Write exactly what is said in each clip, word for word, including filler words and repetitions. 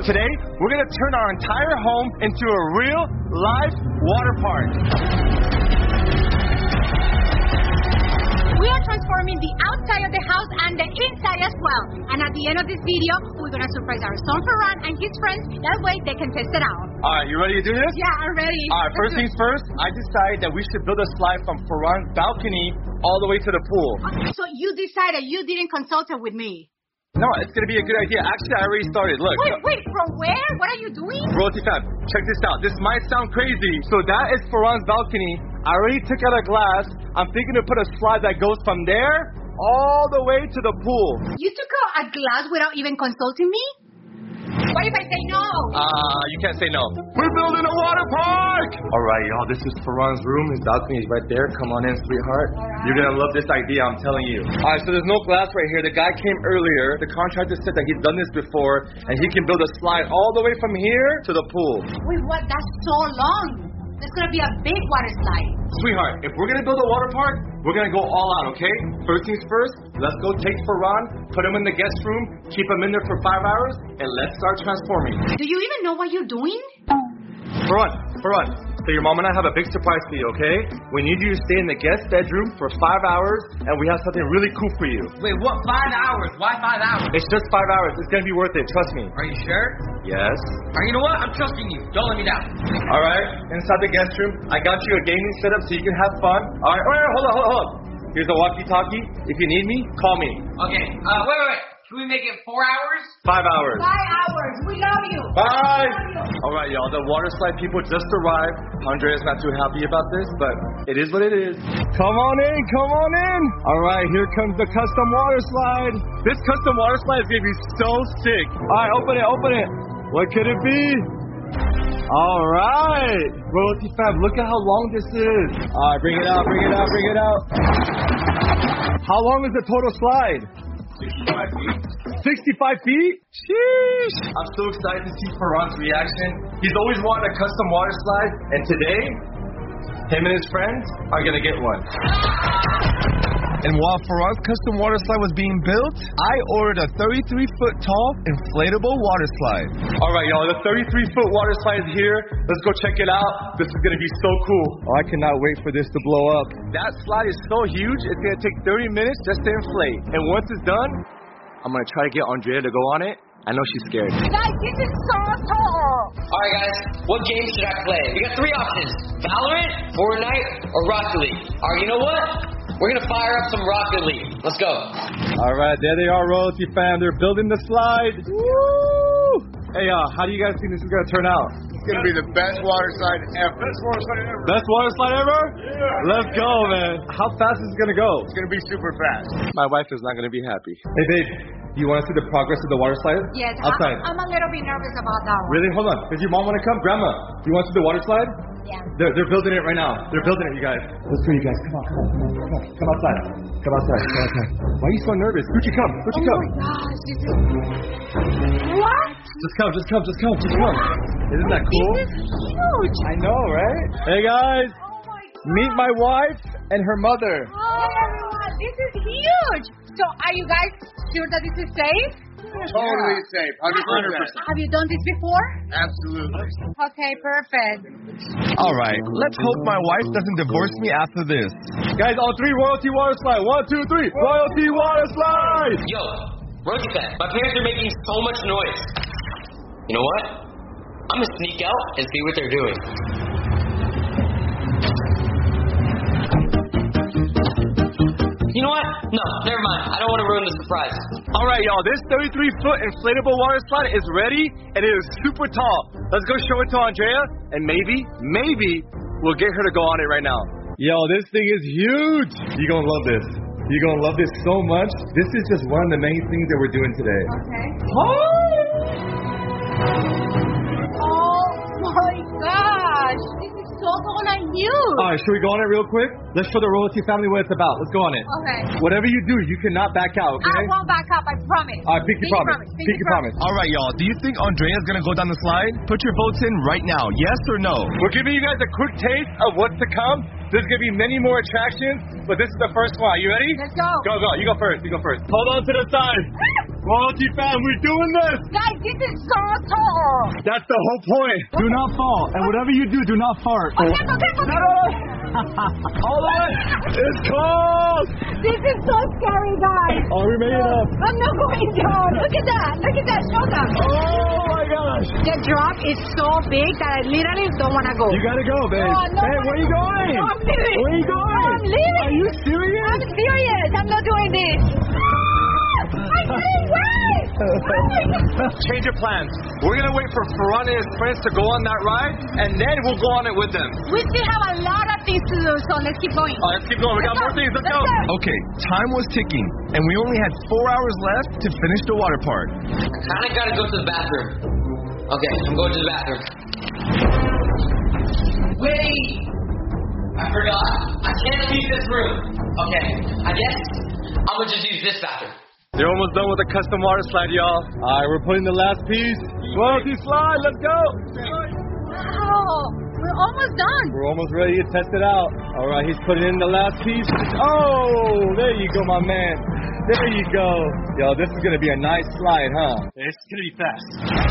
today, we're going to turn our entire home into a real, live water park. We are transforming the outside of the house and the inside as well. And at the end of this video, we're going to surprise our son Ferran and his friends. That way they can test it out. All right, you ready to do this? Yeah, I'm ready. All right, first things first, I decided that we should build a slide from Ferran's balcony all the way to the pool. Okay, so you decided, you didn't consult it with me. No, it's going to be a good idea. Actually, I already started. Look. Wait, wait, from where? What are you doing? Royalty fam, check this out. This might sound crazy. So that is Ferran's balcony. I already took out a glass. I'm thinking to put a slide that goes from there all the way to the pool. You took out a glass without even consulting me? What if I say no? Ah, uh, you can't say no. We're building a water park! All right, y'all, this is Ferran's room. His balcony is right there. Come on in, sweetheart. Right. You're going to love this idea, I'm telling you. All right, so there's no glass right here. The guy came earlier. The contractor said that he's done this before, and he can build a slide all the way from here to the pool. Wait, what? That's so long. There's going to be a big water slide. Sweetheart, if we're going to build a water park, we're going to go all out, okay? First things first, let's go take Ferran, put him in the guest room, keep him in there for five hours, and let's start transforming. Do you even know what you're doing? Ferran, Ferran, so your mom and I have a big surprise for you, okay? We need you to stay in the guest bedroom for five hours, and we have something really cool for you. Wait, what? Five hours? Why five hours? It's just five hours. It's going to be worth it. Trust me. Are you sure? Yes. All right, you know what? I'm trusting you. Don't let me down. All right. Inside the guest room, I got you a gaming setup so you can have fun. All right. Wait, wait, hold on, hold on, hold on. Here's a walkie-talkie. If you need me, call me. Okay. Uh, wait, wait, wait. Can we make it four hours? Five hours. Five hours. We love you. Bye. We love you. All right, y'all. The water slide people just arrived. Andrea's not too happy about this, but it is what it is. Come on in. Come on in. All right, here comes the custom water slide. This custom water slide is going to be so sick. All right, open it. Open it. What could it be? All right. Royalty fam, look at how long this is. All right, bring it out. Bring it out. Bring it out. How long is the total slide? sixty-five feet. sixty-five feet? Sheesh. I'm so excited to see Ferran's reaction. He's always wanted a custom water slide, and today, him and his friends are going to get one. And while Ferran's custom water slide was being built, I ordered a thirty-three foot tall inflatable water slide. All right, y'all, the thirty-three foot water slide is here. Let's go check it out. This is going to be so cool. Oh, I cannot wait for this to blow up. That slide is so huge, it's going to take thirty minutes just to inflate. And once it's done, I'm going to try to get Andrea to go on it. I know she's scared. Guys, this is so tall. All right, guys. What game should I play? We got three options. Valorant, Fortnite, or Rocket League. All right, you know what? We're going to fire up some Rocket League. Let's go. All right, there they are, Royalty fam. They're building the slide. Woo! Hey, uh, how do you guys think this is going to turn out? It's going to be the best water slide ever. Best water slide ever. Best water slide ever? Yeah. Let's go, man. How fast is it going to go? It's going to be super fast. My wife is not going to be happy. Hey, babe, do you want to see the progress of the water slide? Yes, Outside. I'm, I'm a little bit nervous about that one. Really? Hold on. Does your mom want to come? Grandma, do you want to see the water slide? Yeah. They're, they're building it right now. They're building it, you guys. Let's go, you guys. Come on, come on, come on, come on. Come outside. Come outside. Come outside. Why are you so nervous? Gucci, come. Gucci, Oh come. my gosh, this is... What? Just come, just come, just come, just come. Isn't that cool? This is huge. I know, right? Hey, guys. Oh my God. Meet my wife and her mother. Oh, everyone, this is huge. So, are you guys sure that this is safe? Totally safe. one hundred percent. Have you done this before? Absolutely. Okay, perfect. All right, let's hope my wife doesn't divorce me after this. Guys, all three royalty water slide. One, two, three. Royalty water slide. Yo, Royalty fan, my parents are making so much noise. You know what? I'm going to sneak out and see what they're doing. You know what? No, never mind. I don't want to ruin the surprise. All right, y'all. This thirty-three foot inflatable water slide is ready, and it is super tall. Let's go show it to Andrea, and maybe, maybe we'll get her to go on it right now. Yo, this thing is huge. You're going to love this. You're going to love this so much. This is just one of the main things that we're doing today. Okay. Oh! Oh my gosh. This is so tall and huge. All right, should we go on it real quick? Let's show the Royalty family what it's about. Let's go on it. Okay. Whatever you do, you cannot back out, okay? I won't back up, I promise. All right, pinky, Pinky promise. promise. Pinky, Pinky promise. All right, y'all. Do you think Andrea's going to go down the slide? Put your votes in right now. Yes or no? We're giving you guys a quick taste of what's to come. There's going to be many more attractions, but this is the first one. You ready? Let's go. Go, go. You go first. You go first. Hold on to the side. Royalty fam, we're doing this. Guys, this is so tall. That's the whole point. Do not fall. And whatever you do, do not fart. Okay, okay, okay. No, no, no. Hold on. It's cold. This is so scary, guys. Oh, we made it up. I'm not going down. Look at that. Look at that. Show them. Oh, my gosh. The drop is so big that I literally don't want to go. You gotta go, babe. Oh, no, hey, where are you going? No, I'm leaving. Where are you going? No, I'm leaving. Are you serious? I'm serious. I'm not doing this. I couldn't wait. Change your plans. We're gonna wait for Ferran and his friends to go on that ride, and then we'll go on it with them. We still have a lot of things to do, so let's keep going. Oh, let's keep going. We got more things. Let's, Let's go. go. Okay, time was ticking, and we only had four hours left to finish the water park. I kind of gotta go to the bathroom. Okay, I'm going to the bathroom. Wait! I forgot. I can't leave this room. Okay, I guess I'm gonna just use this bathroom. They're almost done with the custom water slide, y'all. All right, we're putting the last piece. Royalty slide, let's go. Wow. We're almost done. We're almost ready to test it out. All right, he's putting in the last piece. Oh, there you go, my man. There you go. Yo, this is going to be a nice slide, huh? It's going to be fast.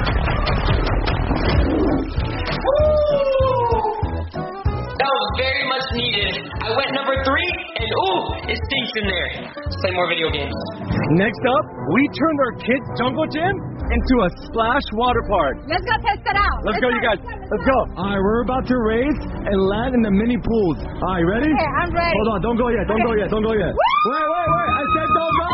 That was very much needed. I went number three, and ooh, it stinks in there. Let's play more video games. Next up, we turned our kids' jungle gym into a splash water park. Let's go test it out. Let's, go, you guys. Let's go. All right, we're about to race and land in the mini pools. All right, ready? Okay, I'm ready. Hold on, don't go yet. Don't Okay. go yet. Don't go yet. Woo! Wait, wait, wait. I said don't go.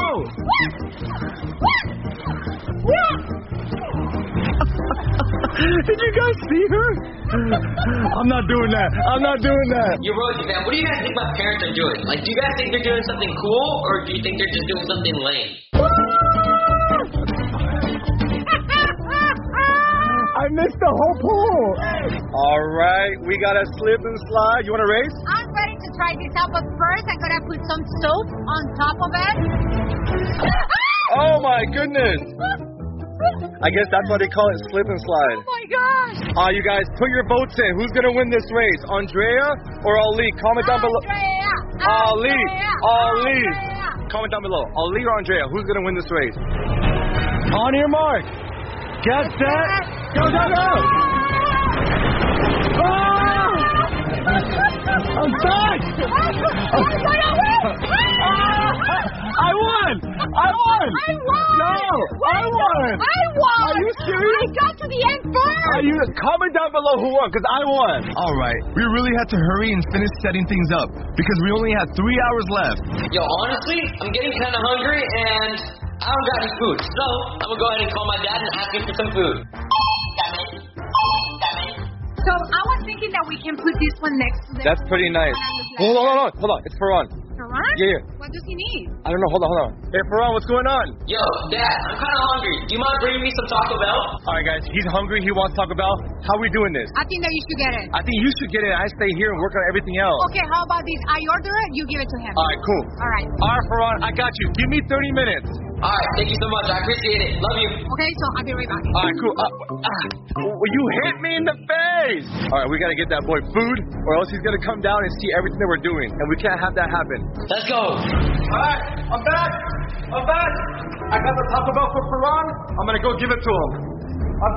Did you guys see her? I'm not doing that. I'm not doing that. Yo, Rosie, man, what do you guys think my parents are doing? Like, do you guys think they're doing something cool, or do you think they're just doing something lame? I missed the whole pool. All right, we got a slip and slide. You want to race? I'm ready to try this out, but first I'm gonna put some soap on top of it. Oh my goodness. I guess that's why they call it slip and slide. Oh my gosh. Ah, uh, you guys, put your votes in. Who's gonna win this race? Andrea or Ali? Comment down below. Andrea. Ali. Andrea. Ali. Andrea. Comment down below. Ali or Andrea? Who's gonna win this race? On your mark. Get set. Go, go, go. Oh! I'm stuck. I won! I won! I won! No! I won! I won! Are you serious? I got to the end first! Are you? Comment down below who won, because I won. All right. We really had to hurry and finish setting things up, because we only had three hours left. Yo, honestly, I'm getting kind of hungry, and I don't got any food. So, I'm going to go ahead and call my dad and ask him for some food. So, I was thinking that we can put this one next to the... That's pretty nice. Hold on, hold on, hold on. It's Ferran. Ferran? Yeah, yeah. What does he need? I don't know. Hold on, hold on. Hey, Ferran, what's going on? Yo, Dad, I'm kind of hungry. Do you mind bringing me some Taco Bell? All right, guys. He's hungry. He wants Taco Bell. How are we doing this? I think that you should get it. I think you should get it. I stay here and work on everything else. Okay, how about this? I order it, you give it to him. All right, cool. All right. All right, Ferran, I got you. Give me thirty minutes. All right, thank you so much. I appreciate it. Love you. Okay, so I'll be right back. All right, cool. Uh, ah, well, you hit me in the face. All right, we got to get that boy food, or else he's going to come down and see everything that we're doing, and we can't have that happen. Let's go. All right, I'm back. I'm back. I got the Taco Bell for Ferran. I'm going to go give it to him. I'm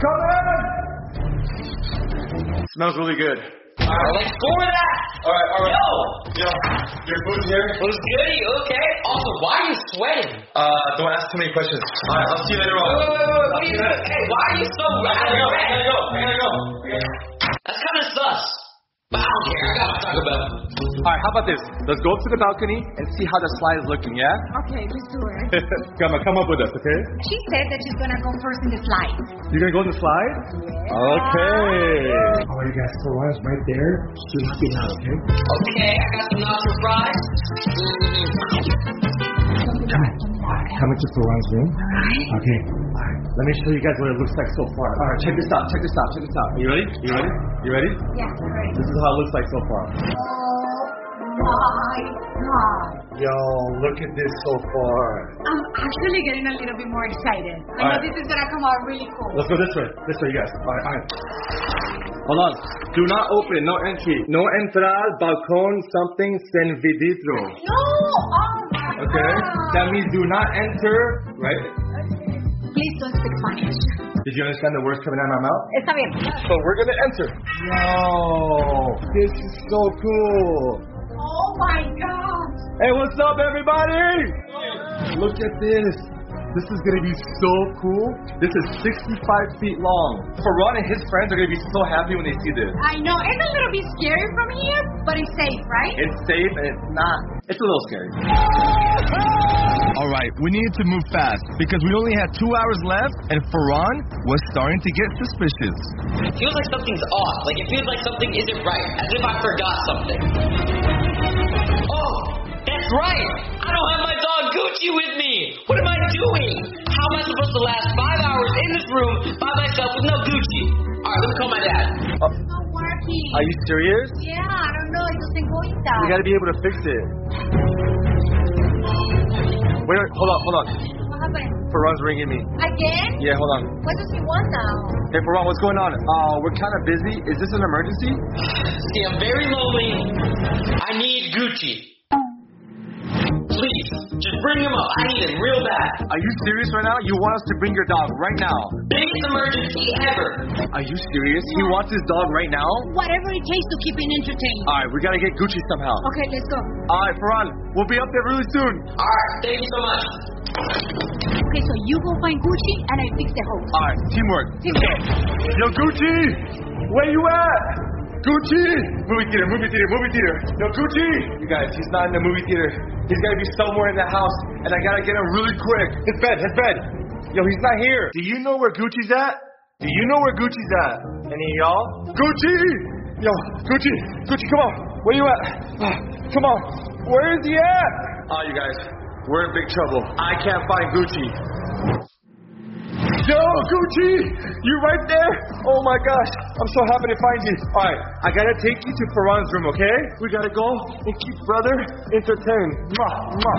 coming. Smells really good. All right, let's go with that. All right, all right. Yo. Yo, your food's here. What's goody? Okay. Also, why are you sweating? Uh, don't ask too many questions. All right, I'll see you later on. Wait, wait, wait, wait. What are you doing? Hey, why are you so I gotta go. I gotta go. I gotta go. That's kind of sus. But I don't care. I got my Taco Bell. All right, how about this? Let's go up to the balcony and see how the slide is looking, yeah? Okay, let's do it. come on, come up with us, okay? She said that she's gonna go first in the slide. You're gonna go on the slide? Yeah. Okay. All right, you guys, Ferran's right there. She's looking out, okay? Okay, I got some nacho fries. Come on. All right, come into Ferran's room. All right. Okay. All right. Let me show you guys what it looks like so far. All right, check this out. Check this out. Check this out. Are you ready? You ready? You ready? Yeah, I'm ready. This is how it looks like so far. Oh my God. Yo, look at this so far. I'm actually getting a little bit more excited. I know All right. this is gonna come out really cool. Let's go this way. This way, you guys. All right, all right. Hold on. Do not open. No entry. No entrar, balcón, something, sin viditro. No! Oh my Okay? God. That means do not enter, right? Please don't speak Spanish. Did you understand the words coming out of my mouth? Está bien. So we're gonna enter. Yo, this is so cool. Oh my God. Hey, what's up, everybody? Look at this. This is gonna be so cool. This is sixty-five feet long. Faran and his friends are gonna be so happy when they see this. I know, it's a little bit scary from here, but it's safe, right? It's safe and it's not. It's a little scary. All right, we needed to move fast because we only had two hours left, and Faran was starting to get suspicious. It feels like something's off. Like it feels like something isn't right. As if I forgot something. Oh, that's right. I don't have my dog Gucci with me. What am I doing? How am I supposed to last five hours in this room by myself with no Gucci? All right, let me call my dad. Uh, It's not working. are you serious? Yeah, I don't know. It doesn't go in that. We gotta be able to fix it. Wait, wait, hold on, hold on. What happened? Faran's ringing me. Again? Yeah, hold on. What does he want now? Hey, Faran, what's going on? Uh, we're kind of busy. Is this an emergency? See, I'm very lonely. I need Gucci. Please, just bring him up. I need him real bad. Are you serious right now? You want us to bring your dog right now? Biggest emergency ever. Are you serious? He wants his dog right now? Whatever it takes to keep him entertained. All right, we gotta get Gucci somehow. Okay, let's go. All right, Faran, we'll be up there really soon. All right, thank you so much. Okay, so you go find Gucci and I fix the hose. All right, teamwork. Teamwork. Yo, Gucci, where you at? Gucci! Movie theater, movie theater, movie theater. Yo, Gucci! You guys, he's not in the movie theater. He's gotta be somewhere in the house, and I gotta get him really quick. His bed, his bed. Yo, he's not here. Do you know where Gucci's at? Do you know where Gucci's at? Any of y'all? Gucci! Yo, Gucci, Gucci, come on. Where you at? Ah, come on. Where is he at? Oh, you guys, we're in big trouble. I can't find Gucci. Yo, Gucci! You right there? Oh my gosh, I'm so happy to find you. All right, I gotta take you to Faran's room, okay? We gotta go and keep brother entertained. Mwah, mwah.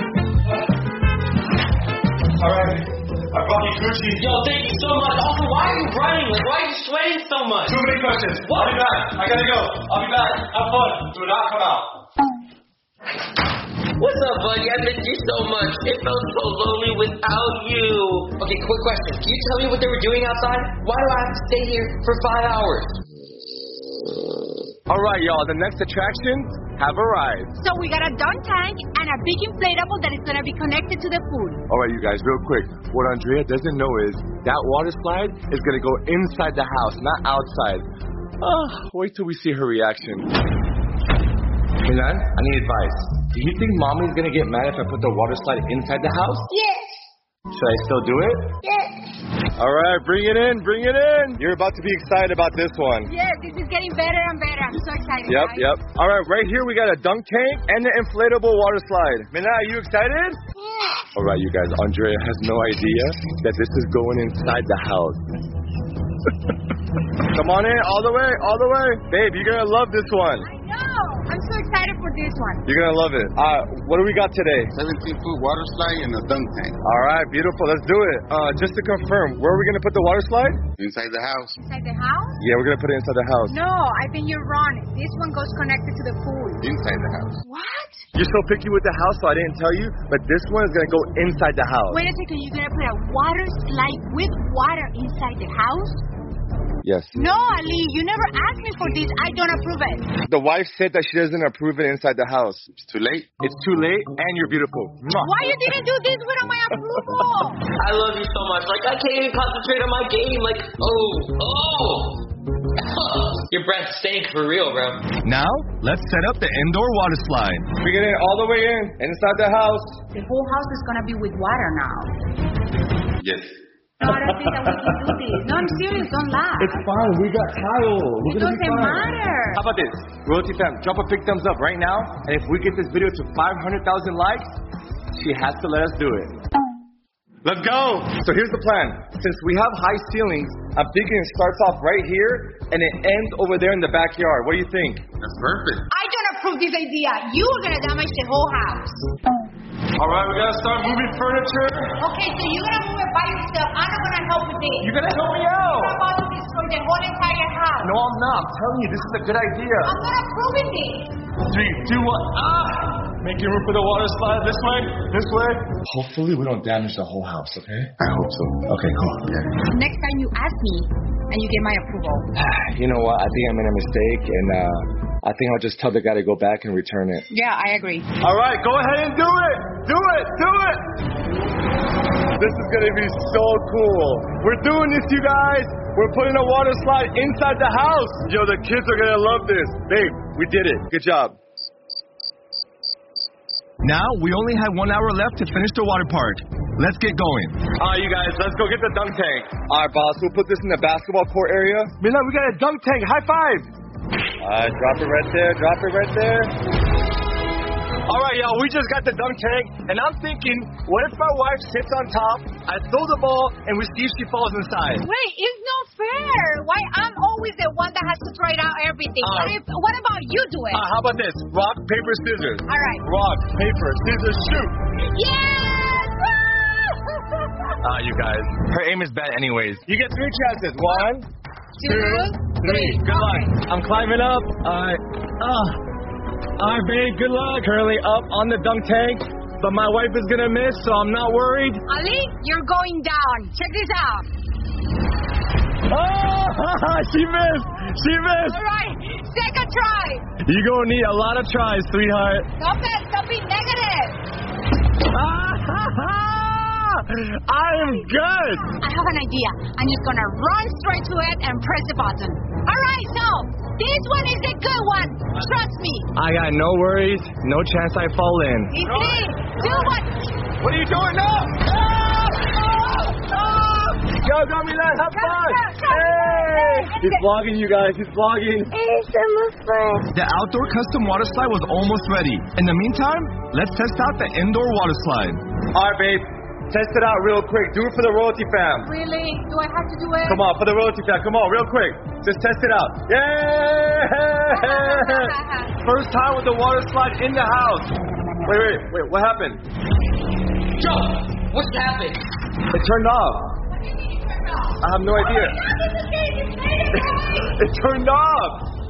All right, I brought you Gucci. Yo, thank you so much. Also, why are you running? Like, why are you sweating so much? Too many questions. What? I'll be back. I gotta go. I'll be back. Have fun. Do not come out. What's up, buddy? I missed you so much. It felt so lonely without you. Okay, quick question. Can you tell me what they were doing outside? Why do I have to stay here for five hours? All right, y'all. The next attraction have arrived. So we got a dunk tank and a big inflatable that is going to be connected to the pool. All right, you guys, real quick. What Andrea doesn't know is that water slide is going to go inside the house, not outside. Oh, wait till we see her reaction. Milan, I need advice. Do you think Mommy's going to get mad if I put the water slide inside the house? Yes. Should I still do it? Yes. All right, bring it in, bring it in. You're about to be excited about this one. Yes, this is getting better and better. I'm so excited. Yep, guys. yep. All right, right here we got a dunk tank and the inflatable water slide. Milan, are you excited? Yes. All right, you guys, Andrea has no idea that this is going inside the house. Come on in, all the way, all the way. Babe, you're going to love this one. I know. I'm so excited for this one. You're going to love it. Uh, what do we got today? seventeen foot water slide and a dunk tank. All right, beautiful. Let's do it. Uh, just to confirm, where are we going to put the water slide? Inside the house. Inside the house? Yeah, we're going to put it inside the house. No, I think you're wrong. This one goes connected to the pool. Inside the house. What? You're so picky with the house, so I didn't tell you, but this one is going to go inside the house. Wait a second. You're going to put a water slide with water inside the house? Yes. No, Ali, you never asked me for this. I don't approve it. The wife said that she doesn't approve it inside the house. It's too late. It's too late, and you're beautiful. Mwah. Why you didn't do this without my approval? I love you so much. Like, I can't even concentrate on my game. Like, oh, oh. Your breath stank for real, bro. Now, let's set up the indoor water slide. Bring it in all the way in, inside the house. The whole house is going to be with water now. Yes. No, I don't think that we can do this. No, I'm serious. Don't laugh. It's fine. We got Kyle. We're It gonna be doesn't fine. matter. How about this? Royalty fam, drop a big thumbs up right now. And if we get this video to five hundred thousand likes, she has to let us do it. Let's go. So here's the plan. Since we have high ceilings, I'm thinking it starts off right here and it ends over there in the backyard. What do you think? That's perfect. I don't approve this idea. You are going to damage the whole house. All right, we gotta start moving furniture. Okay, so you're going to move it by yourself. I'm not going to help with this. You're gonna help me You're out. about to destroy the whole entire house. No, I'm not. I'm telling you, this is a good idea. I'm not approving this. Three, two, one. Ah! Making room for the water slide. This way, this way. Hopefully we don't damage the whole house, okay? I hope so. Okay, cool. Yeah. Next time you ask me, and you get my approval. You know what? I think I made a mistake, and uh, I think I'll just tell the guy to go back and return it. Yeah, I agree. All right, go ahead and do it. Do it. Do it. This is going to be so cool. We're doing this, you guys. We're putting a water slide inside the house. Yo, the kids are going to love this. Babe, we did it. Good job. Now, we only have one hour left to finish the water park. Let's get going. All right, you guys, let's go get the dunk tank. All right, boss, we'll put this in the basketball court area. Milan, we got a dunk tank. High five. All right, drop it right there. Drop it right there. All right, y'all, we just got the dunk tank, and I'm thinking, what if my wife sits on top, I throw the ball, and we see if she falls inside? Wait, it's not fair. Why I'm always the one that has to try out everything? Uh, what, if, what about you do it? Uh, how about this? Rock, paper, scissors. All right. Rock, paper, scissors, shoot. Yes! Ah, uh, you guys. Her aim is bad anyways. You get three chances. One, Two, two, three. Good luck. I'm climbing up. All right. Ah. All right, babe. Good luck. Currently up on the dunk tank, but my wife is gonna miss, so I'm not worried. Ali, you're going down. Check this out. Oh, she missed. She missed. All right. Second try. You're gonna need a lot of tries, sweetheart. Stop it. Stop being negative. I am good. I have an idea. I'm just gonna run straight to it and press the button. All right, so this one is the good one. Trust me. I got no worries. No chance I fall in. In three, two, one. What are you doing now? Go, go, Milan. Have fun. Hey. He's vlogging, you guys. He's vlogging. The outdoor custom water slide was almost ready. In the meantime, let's test out the indoor water slide. All right, babe. Test it out real quick. Do it for the royalty fam. Really? Do I have to do it? Come on, for the royalty fam. Come on, real quick. Just test it out. Yay! First time with the water slide in the house. Wait, wait, wait. What happened? Joe, what's happened? It turned off. I have no idea. It turned off.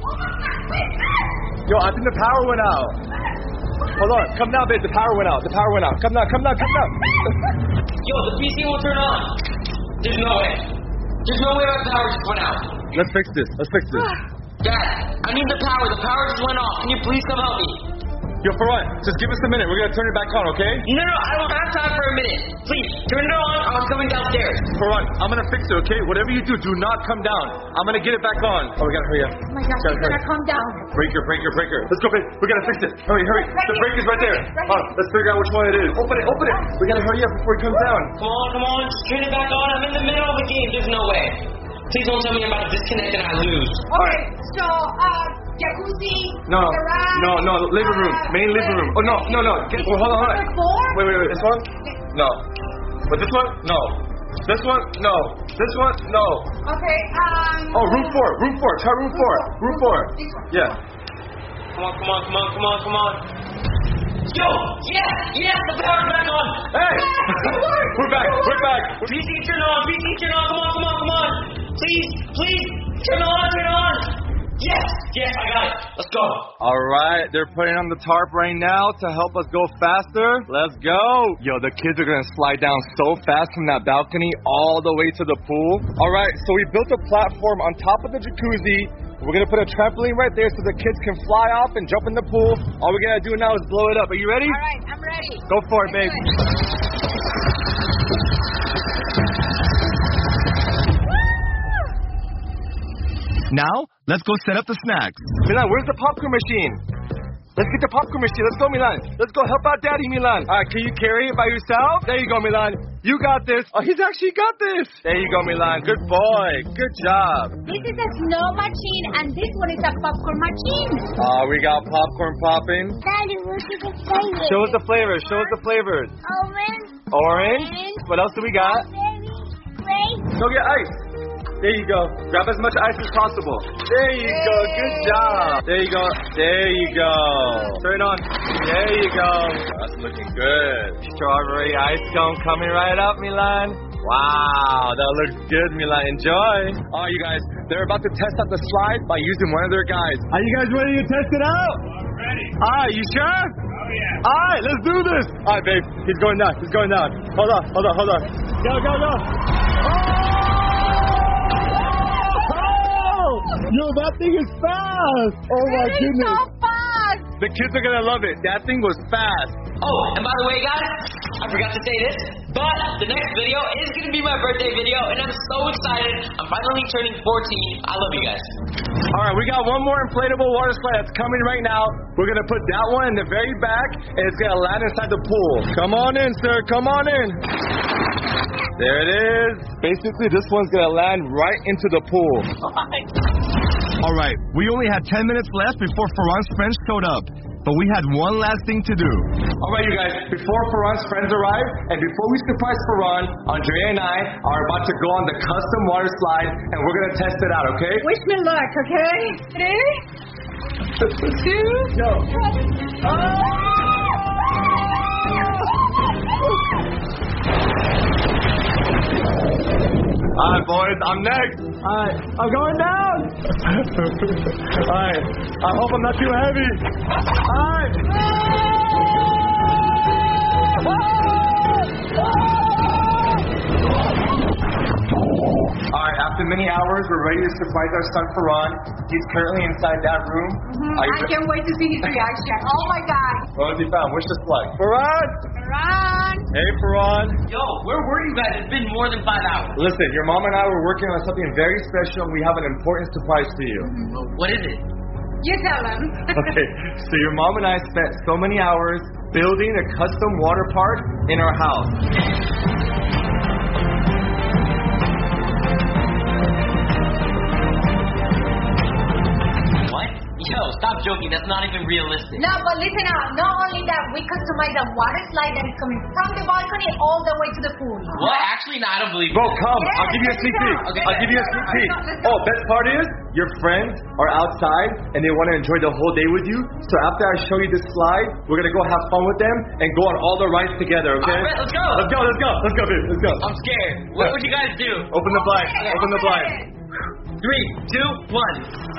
Yo, I think the power went out. Hold on. Come now, babe. The power went out. The power went out. Come now, come now, come now. Yo, the P C won't turn on. There's no way. There's no way my power just went out. Let's fix this. Let's fix this. Dad, I need the power. The power just went off. Can you please come help me? Yo, for what? Just give us a minute. We're going to turn it back on, okay? No, no, I don't have time for a minute. Please, turn it on. I'm coming downstairs. For what? I'm going to fix it, okay? Whatever you do, do not come down. I'm going to get it back on. Oh, we got to hurry up. Oh my gosh, it's gonna calm down. Breaker, breaker, breaker. Let's go, babe. We got to fix it. Hurry, hurry. The breaker's right there. Oh, let's figure out which one it is. Open it, open it. We got to hurry up before it comes down. Come on, come on. Just turn it back on. I'm in the middle of the game. There's no way. Please don't tell me I'm about to disconnect and I lose. Okay, so, uh, jacuzzi, No, garage, no, no, living room. Main living room. Oh, no, no, no. Get, well, hold on, hold on. Wait, wait, wait. This one? No. But this one? No. This one? No. This one? No. Okay, um... Oh, room four. Room four. Try room four. Room four. This one. Yeah. Come on, come on, come on, come on, come on. Yo! Yes! Yes! The power's back on! Hey! We're back. We're back. P C, turn on! P C, turn on! Come on, come on, come on! Please, please! Turn on, turn on! Yes! Yes, I got it. Let's go. All right. They're putting on the tarp right now to help us go faster. Let's go. Yo, the kids are going to slide down so fast from that balcony all the way to the pool. All right. So we built a platform on top of the jacuzzi. We're going to put a trampoline right there so the kids can fly off and jump in the pool. All we got to do now is blow it up. Are you ready? All right, I'm ready. Go for it, babe. Now, let's go set up the snacks. Milan, where's the popcorn machine? Let's get the popcorn machine. Let's go, Milan. Let's go help out Daddy, Milan. All right, can you carry it by yourself? There you go, Milan. You got this. Oh, he's actually got this. There you go, Milan. Good boy. Good job. This is a snow machine, and this one is a popcorn machine. Oh, we got popcorn popping. Daddy, look at the flavors. Show us the flavors. Show us the flavors. Orange. Orange. Orange. What else do we got? Berry. Grape. Go get ice. There you go. Grab as much ice as possible. There you go. Good job. There you go. There you go. Turn on. There you go. That's looking good. Strawberry ice cone coming right up, Milan. Wow, that looks good, Milan. Enjoy. Oh, you guys, they're about to test out the slide by using one of their guys. Are you guys ready to test it out? I'm ready. Ah, you sure? yeah. All right, let's do this. All right, babe. He's going down. He's going down. Hold on, hold on, hold on. Go, go, go. Oh! Yo, that thing is fast. Oh, my It is goodness. so fast. The kids are going to love it. That thing was fast. Oh, and by the way, guys, I forgot to say this, but the next video is going to be my birthday video, and I'm so excited. I'm finally turning fourteen. I love you guys. All right, we got one more inflatable water slide that's coming right now. We're going to put that one in the very back, and it's going to land inside the pool. Come on in, sir. Come on in. There it is. Basically, this one's going to land right into the pool. All right, we only had ten minutes left before Ferran's friends showed up. But we had one last thing to do. All right, you guys, before Ferran's friends arrive, and before we surprise Ferran, Andrea and I are about to go on the custom water slide, and we're going to test it out, okay? Wish me luck, okay? Three, two, Go. All right, boys, I'm next. All right, I'm going down. All right, I hope I'm not too heavy. All right. All right, after many hours, we're ready to surprise our son Ferran. He's currently inside that room. Mm-hmm. Are you I re- can't wait to see his reaction. Oh my God. What has he found? Wish us luck. Ferran! Run. Hey, Ferran. Yo, where were you guys? It's been more than five hours. Listen, your mom and I were working on something very special, and we have an important surprise for you. What is it? You tell them. Okay, so your mom and I spent so many hours building a custom water park in our house. What? Yo, stop joking. That's not even realistic. No, but listen up. Not only that, we customize a water slide that is coming from the balcony all the way to the pool. What? Actually, no, I don't believe Bro, it. come. Yes, I'll give you a sneak peek. okay. I'll give you a sneak peek. Let's go. Oh, best part is, your friends are outside and they want to enjoy the whole day with you. So after I show you this slide, we're going to go have fun with them and go on all the rides together, okay? All right, let's go. Let's go, let's go. Let's go, babe. Let's go. I'm scared. What would you guys do? Open the blind. Open the blind. Three, two, one.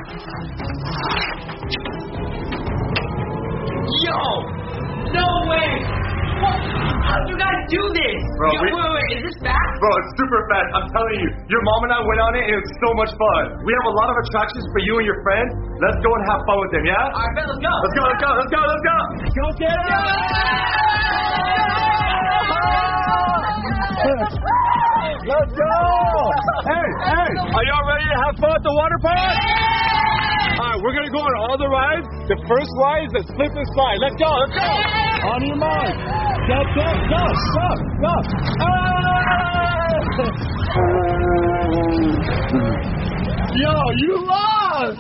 Yo! No way! What? How did you guys do this? Bro, Yo, we- wait, wait, wait, is this fast? Bro, it's super fast. I'm telling you. Your mom and I went on it and it was so much fun. We have a lot of attractions for you and your friends. Let's go and have fun with them, yeah? Alright, bet, let's go. Let's go, let's go, let's go, let's go. Go get it! Let's go! Hey, hey, are y'all ready to have fun at the water park? Alright, we're gonna go on all the rides. The first ride is the slip and slide. Let's go, let's go! On your mark. Get set, go, go, go! Hey! Yo, you lost!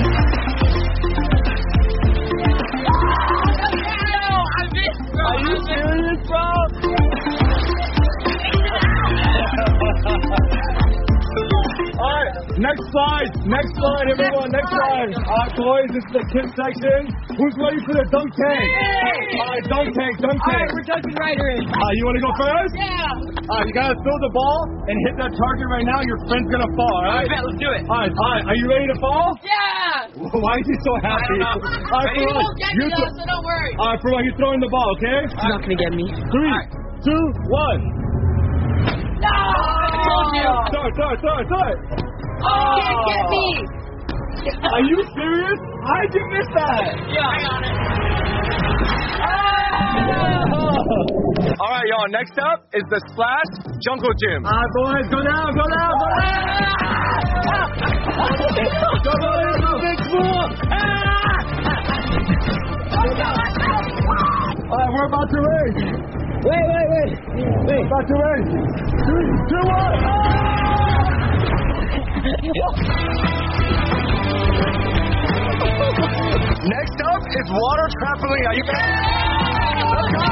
I missed, bro. Are you serious, bro? Alright, next slide, next slide, everyone, next slide. Alright, boys, this is the kids section. Who's ready for the dunk tank? Alright, dunk tank, dunk tank. Alright, we're jumping right in. Uh, you wanna go first? Yeah. Alright, you gotta throw the ball and hit that target right now. Your friend's gonna fall, alright? Bet, let's do it. Alright, alright, are you ready to fall? Yeah. Why is he so happy? I don't know. Alright, Ready? Ferran, Get you me throw- though, so don't worry. Alright, Ferran, you're throwing the ball, okay? He's not gonna get me. Three, two, one. No! I told you. Throw it, throw it, throw it, throw it. Oh. Can't get me. Are you serious? How did you miss that? Yeah, I got it. Oh. All right, y'all. Next up is the Splash Jungle Gym. All right, boys, go down, go down, go down. Go down, go big pool. All right, we're about to race. Wait, wait, wait, wait. About to race. Three, two, one. Next up is water trampoline. Are you ready? Let's go.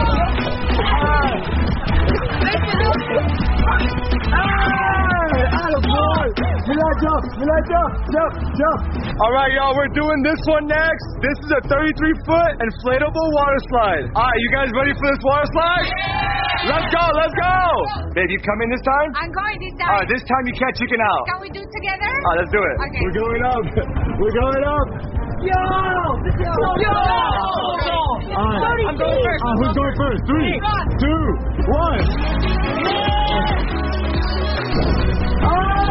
Jump, jump, jump, jump. All right, y'all, we're doing this one next. This is a thirty-three foot inflatable water slide. All right, you guys ready for this water slide? Yeah. Let's go, let's go. Babe, you coming this time? I'm going this All time. right, this time you can't chicken out. Can we do it together? All right, let's do it. Okay. We're going up. We're going up. Yo! Yo! Yo! Alright, I'm going first. Uh, who's going first? Three, two, one. Oh!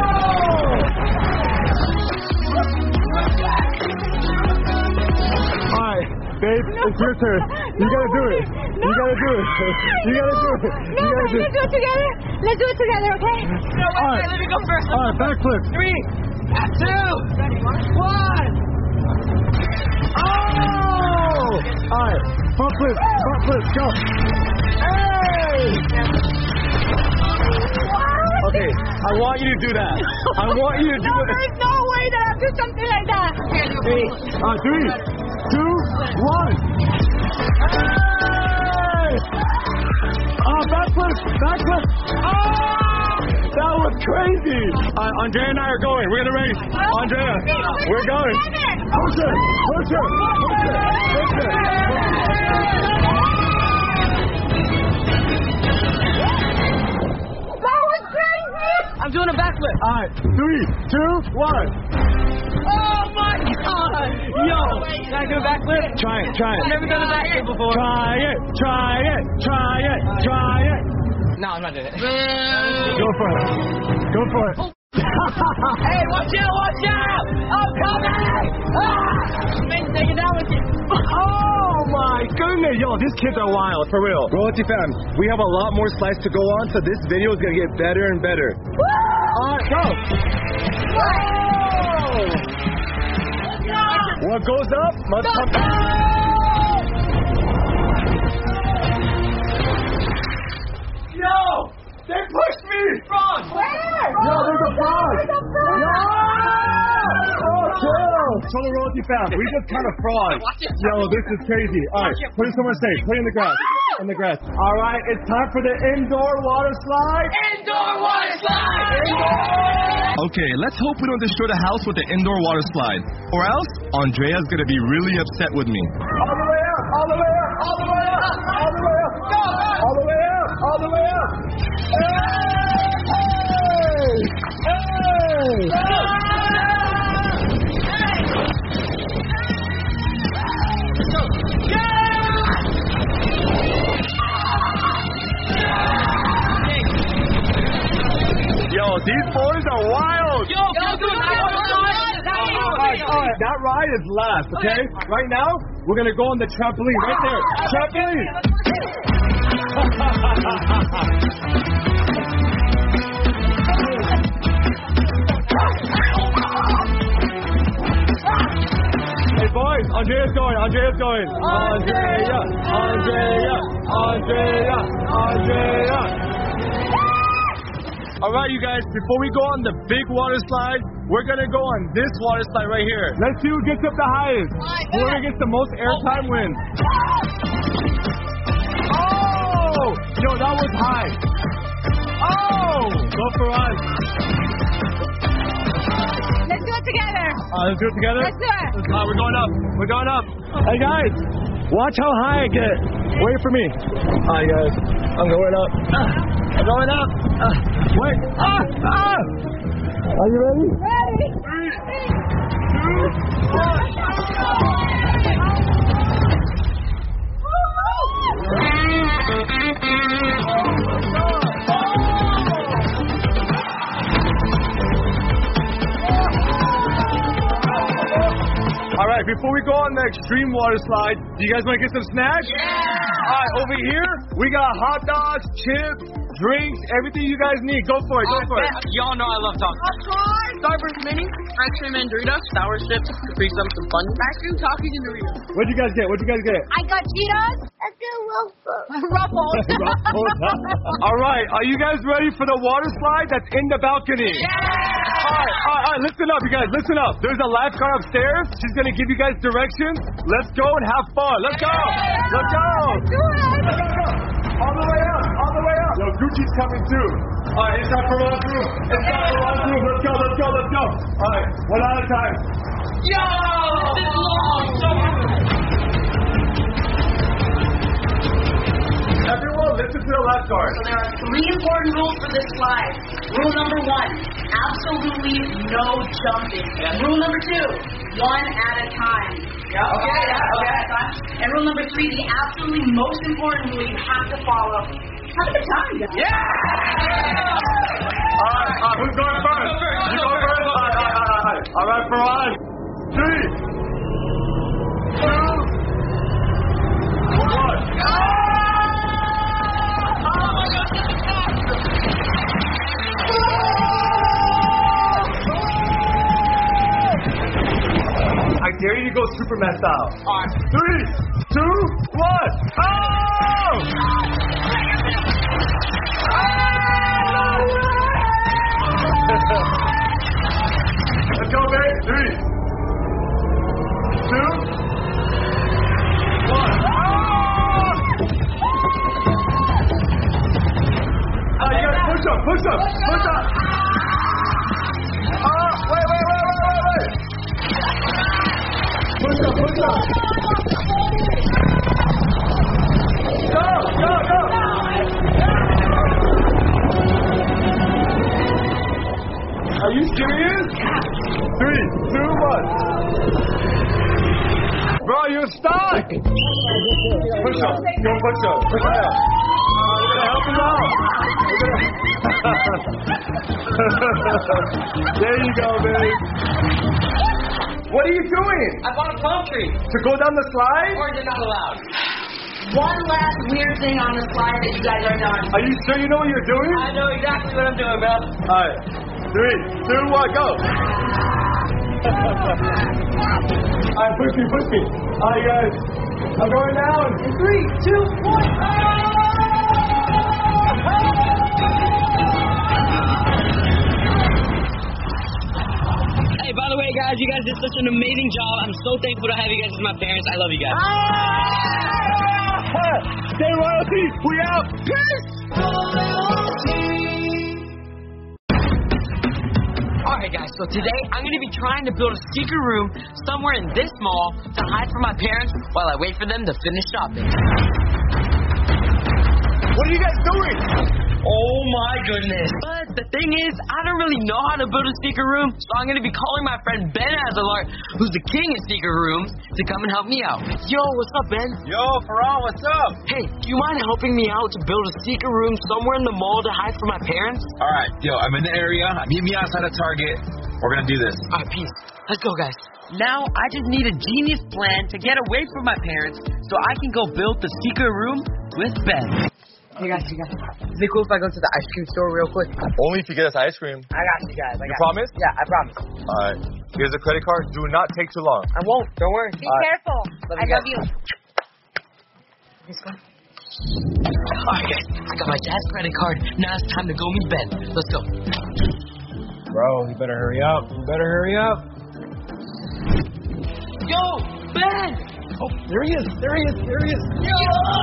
Alright, babe, it's your turn. You gotta do it. You gotta do it. You gotta do it. No, You gotta do let's do it together. Let's do it together, okay? No, wait, Alright. wait, let me go first. Alright, backflip. Three, two, one. Oh! Alright, front flip, front flip, go. Hey! Okay, I want you to do that. I want you to do No, it. there's no way that I'll do something like that. Three, uh, three, two, one. Hey! Oh, backflip, backflip. Oh! That was crazy. Uh, Andrea and I are going. We're gonna race. Andrea, we're going. Push it, push it, push it, push it. That was crazy. I'm doing a backflip. All right, three, two, one. Oh my god! Yo, can I do a backflip? Try it, try it. I've never done a backflip before. Try it, try it, try it, try it. No, I'm not doing it. Go for it. Go for it. Hey, watch out, watch out! I'm coming! Ah! Man, take it down with you. Oh my goodness, yo, these kids are wild, for real. Royalty fam, we have a lot more slides to go on, so this video is gonna get better and better. Alright, go! Whoa! What goes up must come down. Yo! They pushed me! Frog! Where? Yo, there's a frog! There's a frog! Yo! Oh, chill! Tell the royalty fam, we just kind of frog. Yo, this is crazy. Alright, put it somewhere safe. Put it in the grass. In the grass. Alright, it's time for the indoor water slide. Indoor water slide! Okay, let's hope we don't destroy the house with the indoor water slide. Or else, Andrea's gonna be really upset with me. All the way up! All the way up! All the way up! All the way up! Go, go! All the way up! All the way up! Hey! Hey! Yo, these boys are wild! Yo, go, go, Alright, alright, that ride is last, okay? Right now, we're gonna go on the trampoline right there. Trampoline! Hey boys, Andrea's going, Andrea's going. Andrea, Andrea, Andrea, Andrea. Alright, you guys, before we go on the big water slide, we're gonna go on this water slide right here. Let's see who gets up the highest. Whoever gets the most airtime wins. Oh! Yo, that was high. Oh! Go for us. Let's do it together. Uh, let's do it together? Let's do it. Uh, we're going up. We're going up. Hey, guys. Watch how high I get. Wait for me. Hi, guys. I'm going up. Uh, I'm going up. Uh, wait. Ah! Ah! Are you ready? Ready? Three, two, one. All right, before we go on the extreme water slide, do you guys want to get some snacks? Yeah! All right, over here, we got hot dogs, chips, drinks, everything you guys need. Go for it, go for it. Y'all know I love tacos. Starburst Mini, French cream and Doritos, sour chips, Capri Sun, some fun. Ice cream, Takis, and Doritos. What'd you guys get? What'd you guys get? I got Cheetos. Let's do waffle. Ruffles. All right, are you guys ready for the water slide that's in the balcony? Yeah! All right, all right, all right, listen up, you guys, listen up. There's a lifeguard upstairs. She's going to give you guys directions. Let's go and have fun. Let's go. Let's go. Do it. Let's go. All the way up, all the way up. Yo, Gucci's coming too. All right, it's time for run through. It's time for run through. Let's go, let's go, let's go. All right, one at a time. Yo! This is long. So Everyone, listen to the lifeguard. So there are three important rules for this slide. Rule number one, absolutely no jumping. Rule number two, one at a time. Yeah. Okay, yeah, okay, that's fine. And rule number three, the absolutely most important rule you have to follow. Have a good time, guys. Yeah! All right, uh, who's going first? You go first? All right, all right, all right. All right, Farhan. Three, two, one. I dare you to go Superman style. All right. Three, two, one. Oh! Let's go, babe. Three, two, one. Oh! Uh, you gotta push up, push up, push up. Oh, wait, wait, wait, wait, wait, wait. Push up, push up. Go, go, go. Are you serious? Three, two, one. Bro, you're stuck. Push up. Go push up. Push it up. We're gonna help him out. There you go, babe. What are you doing? I bought a palm tree. To go down the slide? Or is it not allowed? One last weird thing on the slide that you guys are done. Are you sure you know what you're doing? I know exactly what I'm doing, bro. Alright. Three, two, one, go. Alright, push me, push me. Alright, guys. I'm going down. In three, two, one. Hey, by the way, guys, you guys did such an amazing job. I'm so thankful to have you guys as my parents. I love you guys. Stay royalty. We out. Peace. Alright, guys, so today I'm going to be trying to build a secret room somewhere in this mall to hide from my parents while I wait for them to finish shopping. What are you guys doing? Oh my goodness. But the thing is, I don't really know how to build a secret room, so I'm going to be calling my friend Ben Azalart, who's the king of secret rooms, to come and help me out. Yo, what's up, Ben? Yo, Farhan, what's up? Hey, do you mind helping me out to build a secret room somewhere in the mall to hide from my parents? All right, yo, I'm in the area. Meet me outside of Target. We're going to do this. All right, peace. Let's go, guys. Now, I just need a genius plan to get away from my parents so I can go build the secret room with Ben. Hey guys, you guys. Is it cool if I go to the ice cream store real quick? Only if you get us ice cream. I got you guys. I You got promise? You. Yeah, I promise. Alright. Here's a credit card. Do not take too long. I won't. Don't worry. Be Alright. careful. Love I you love guys. you. Let's go. Alright, guys. I got my dad's credit card. Now it's time to go meet Ben. Let's go. Bro, you better hurry up. You better hurry up. Yo, Ben! Oh, there he is. There he is. There he is. Yo!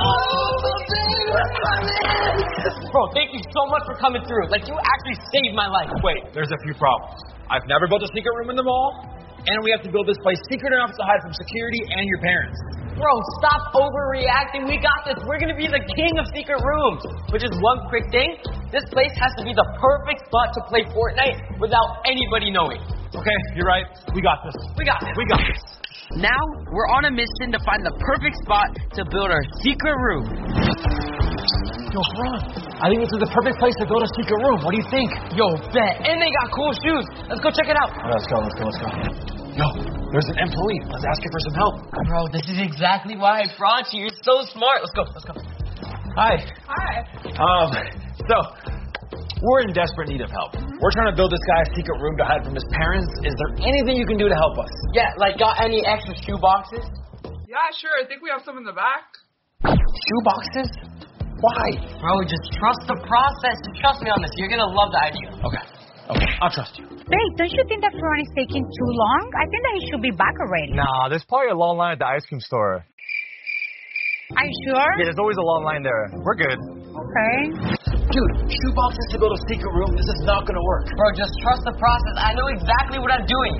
Bro, thank you so much for coming through. Like, you actually saved my life. Wait, there's a few problems. I've never built a secret room in the mall, and we have to build this place secret enough to hide from security and your parents. Bro, stop overreacting. We got this. We're going to be the king of secret rooms. Which is one quick thing. This place has to be the perfect spot to play Fortnite without anybody knowing. Okay, you're right. We got this. We got this. We got this. Now, we're on a mission to find the perfect spot to build our secret room. Yo, Ron, I think this is the perfect place to build a secret room. What do you think? Yo, bet. And they got cool shoes. Let's go check it out. All right, let's go, let's go, let's go. Yo, there's an employee. Let's ask her for some help. Bro, this is exactly why I brought you. You're so smart. Let's go, let's go. Hi. Hi. Um, so, we're in desperate need of help. Mm-hmm. We're trying to build this guy a secret room to hide from his parents. Is there anything you can do to help us? Yeah, like got any extra shoe boxes? Yeah, sure. I think we have some in the back. Shoe boxes? Why? Bro, just trust the process. Trust me on this. You're gonna love the idea. Okay. Okay, I'll trust you. Babe, don't you think that Farhan is taking too long? I think that he should be back already. Nah, there's probably a long line at the ice cream store. Are you sure? Yeah, there's always a long line there. We're good. Okay. Dude, shoe boxes to build a secret room. This is not gonna work. Bro, just trust the process. I know exactly what I'm doing.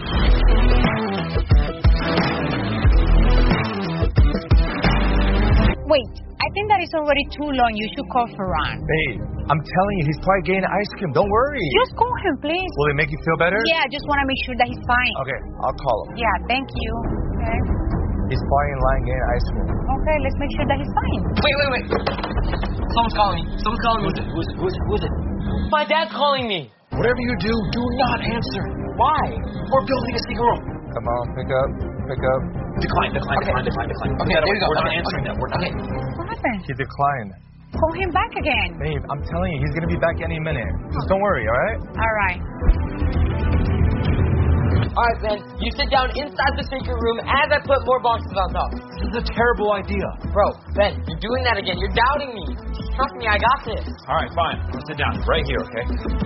Wait, I think that is already too long. You should call Farhan. Babe, I'm telling you, he's probably getting ice cream. Don't worry. Just call him, please. Will it make you feel better? Yeah, I just want to make sure that he's fine. Okay, I'll call him. Yeah, thank you. Okay. He's fine lying in ice cream. Okay, let's make sure that he's fine. Wait, wait, wait. Someone's calling me. Someone's calling me. Who's it? Who's it? Who's it? Who's it? My dad's calling me. Whatever you do, do not answer. Why? We're building a secret room. Come on, pick up, pick up. Decline, decline, Okay. decline, decline, decline. Okay, there we go. We're not Okay, answering okay. that. We're not. Okay. What happened? He declined. Call him back again. Babe, I'm telling you, he's gonna be back any minute. Just don't worry, all right? All right. All right, Ben. You sit down inside the secret room as I put more boxes on top. This is a terrible idea. Bro, Ben, you're doing that again. You're doubting me. Just trust me, I got this. All right, fine. I'll sit down right here, okay?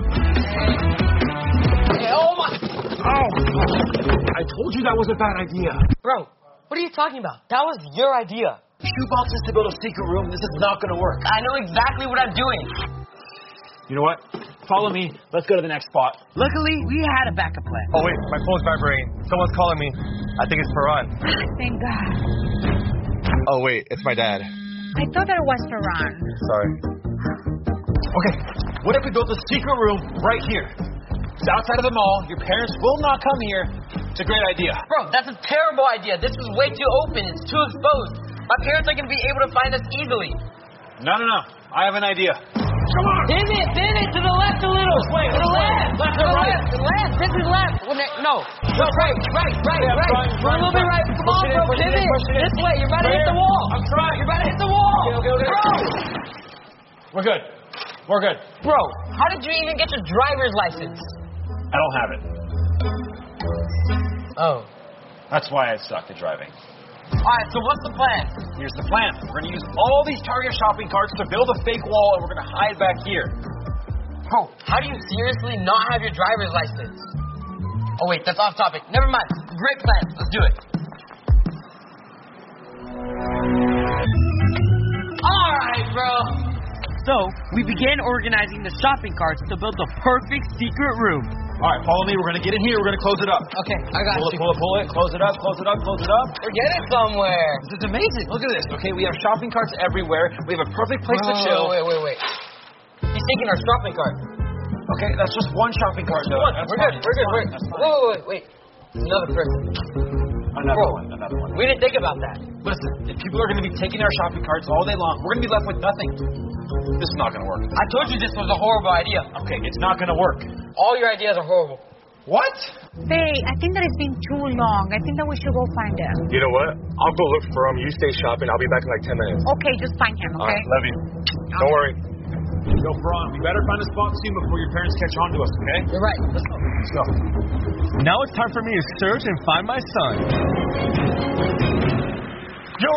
Hey, oh my... Oh! I told you that was a bad idea. Bro, what are you talking about? That was your idea. Shoe boxes to build a secret room. This is not going to work. I know exactly what I'm doing. You know what? Follow me. Let's go to the next spot. Luckily, we had a backup plan. Oh, wait, my phone's vibrating. Someone's calling me. I think it's Farhan. Thank God. Oh, wait, it's my dad. I thought that it was Farhan. Sorry. Okay, what if we built a secret room right here? It's outside of the mall. Your parents will not come here. It's a great idea. Bro, that's a terrible idea. This is way too open. It's too exposed. My parents are going to be able to find us easily. No, no, no. I have an idea. Come on! Pivot, pivot to the left a little. Wait, to the left. left to or the right? left. Left. This is left. Well, ne- no. No, right, right, right, Yeah, right. Brian, Go a Brian, little bit Brian. right. Come Push on, it in, bro. push it in, Pivot. push it in. This way. You're about to hit Right the here. wall. I'm trying. You're about to hit the wall. Okay, okay, okay. Bro. We're good. We're good. Bro, how did you even get your driver's license? I don't have it. Oh. That's why I sucked at driving. All right, so what's the plan? Here's the plan. We're going to use all these Target shopping carts to build a fake wall, and we're going to hide back here. Bro, how do you seriously not have your driver's license? Oh, wait, that's off topic. Never mind. Great plan. Let's do it. All right, bro. So, we began organizing the shopping carts to build the perfect secret room. All right, follow me. We're going to get in here. We're going to close it up. Okay, I got Pull you. it, pull it, pull it. Close it up, close it up, close it up. We're getting somewhere. This is amazing. Look at this. Okay, we have shopping carts everywhere. We have a perfect place to Oh, chill. Wait, wait, wait. He's taking our shopping cart. Okay, that's just one shopping cart, though. One. That's We're fine. good. We're good. We're That's good. fine. Wait, wait, wait, wait. Another person. Another Bro. one. Another one. We didn't think about that. Listen, if people are going to be taking our shopping carts all day long, we're going to be left with nothing. This is not going to work. I told you this was a horrible idea. Okay, it's not going to work. All your ideas are horrible. What? Babe, I think that it's been too long. I think that we should go find him. You know what? I'll go look for him. You stay shopping. I'll be back in like ten minutes. Okay, just find him, All okay? right, love you. Don't worry. Yo, Braun, we better find a spot soon before your parents catch on to us, okay? You're right. Let's go. Let's go. Now it's time for me to search and find my son. Yo!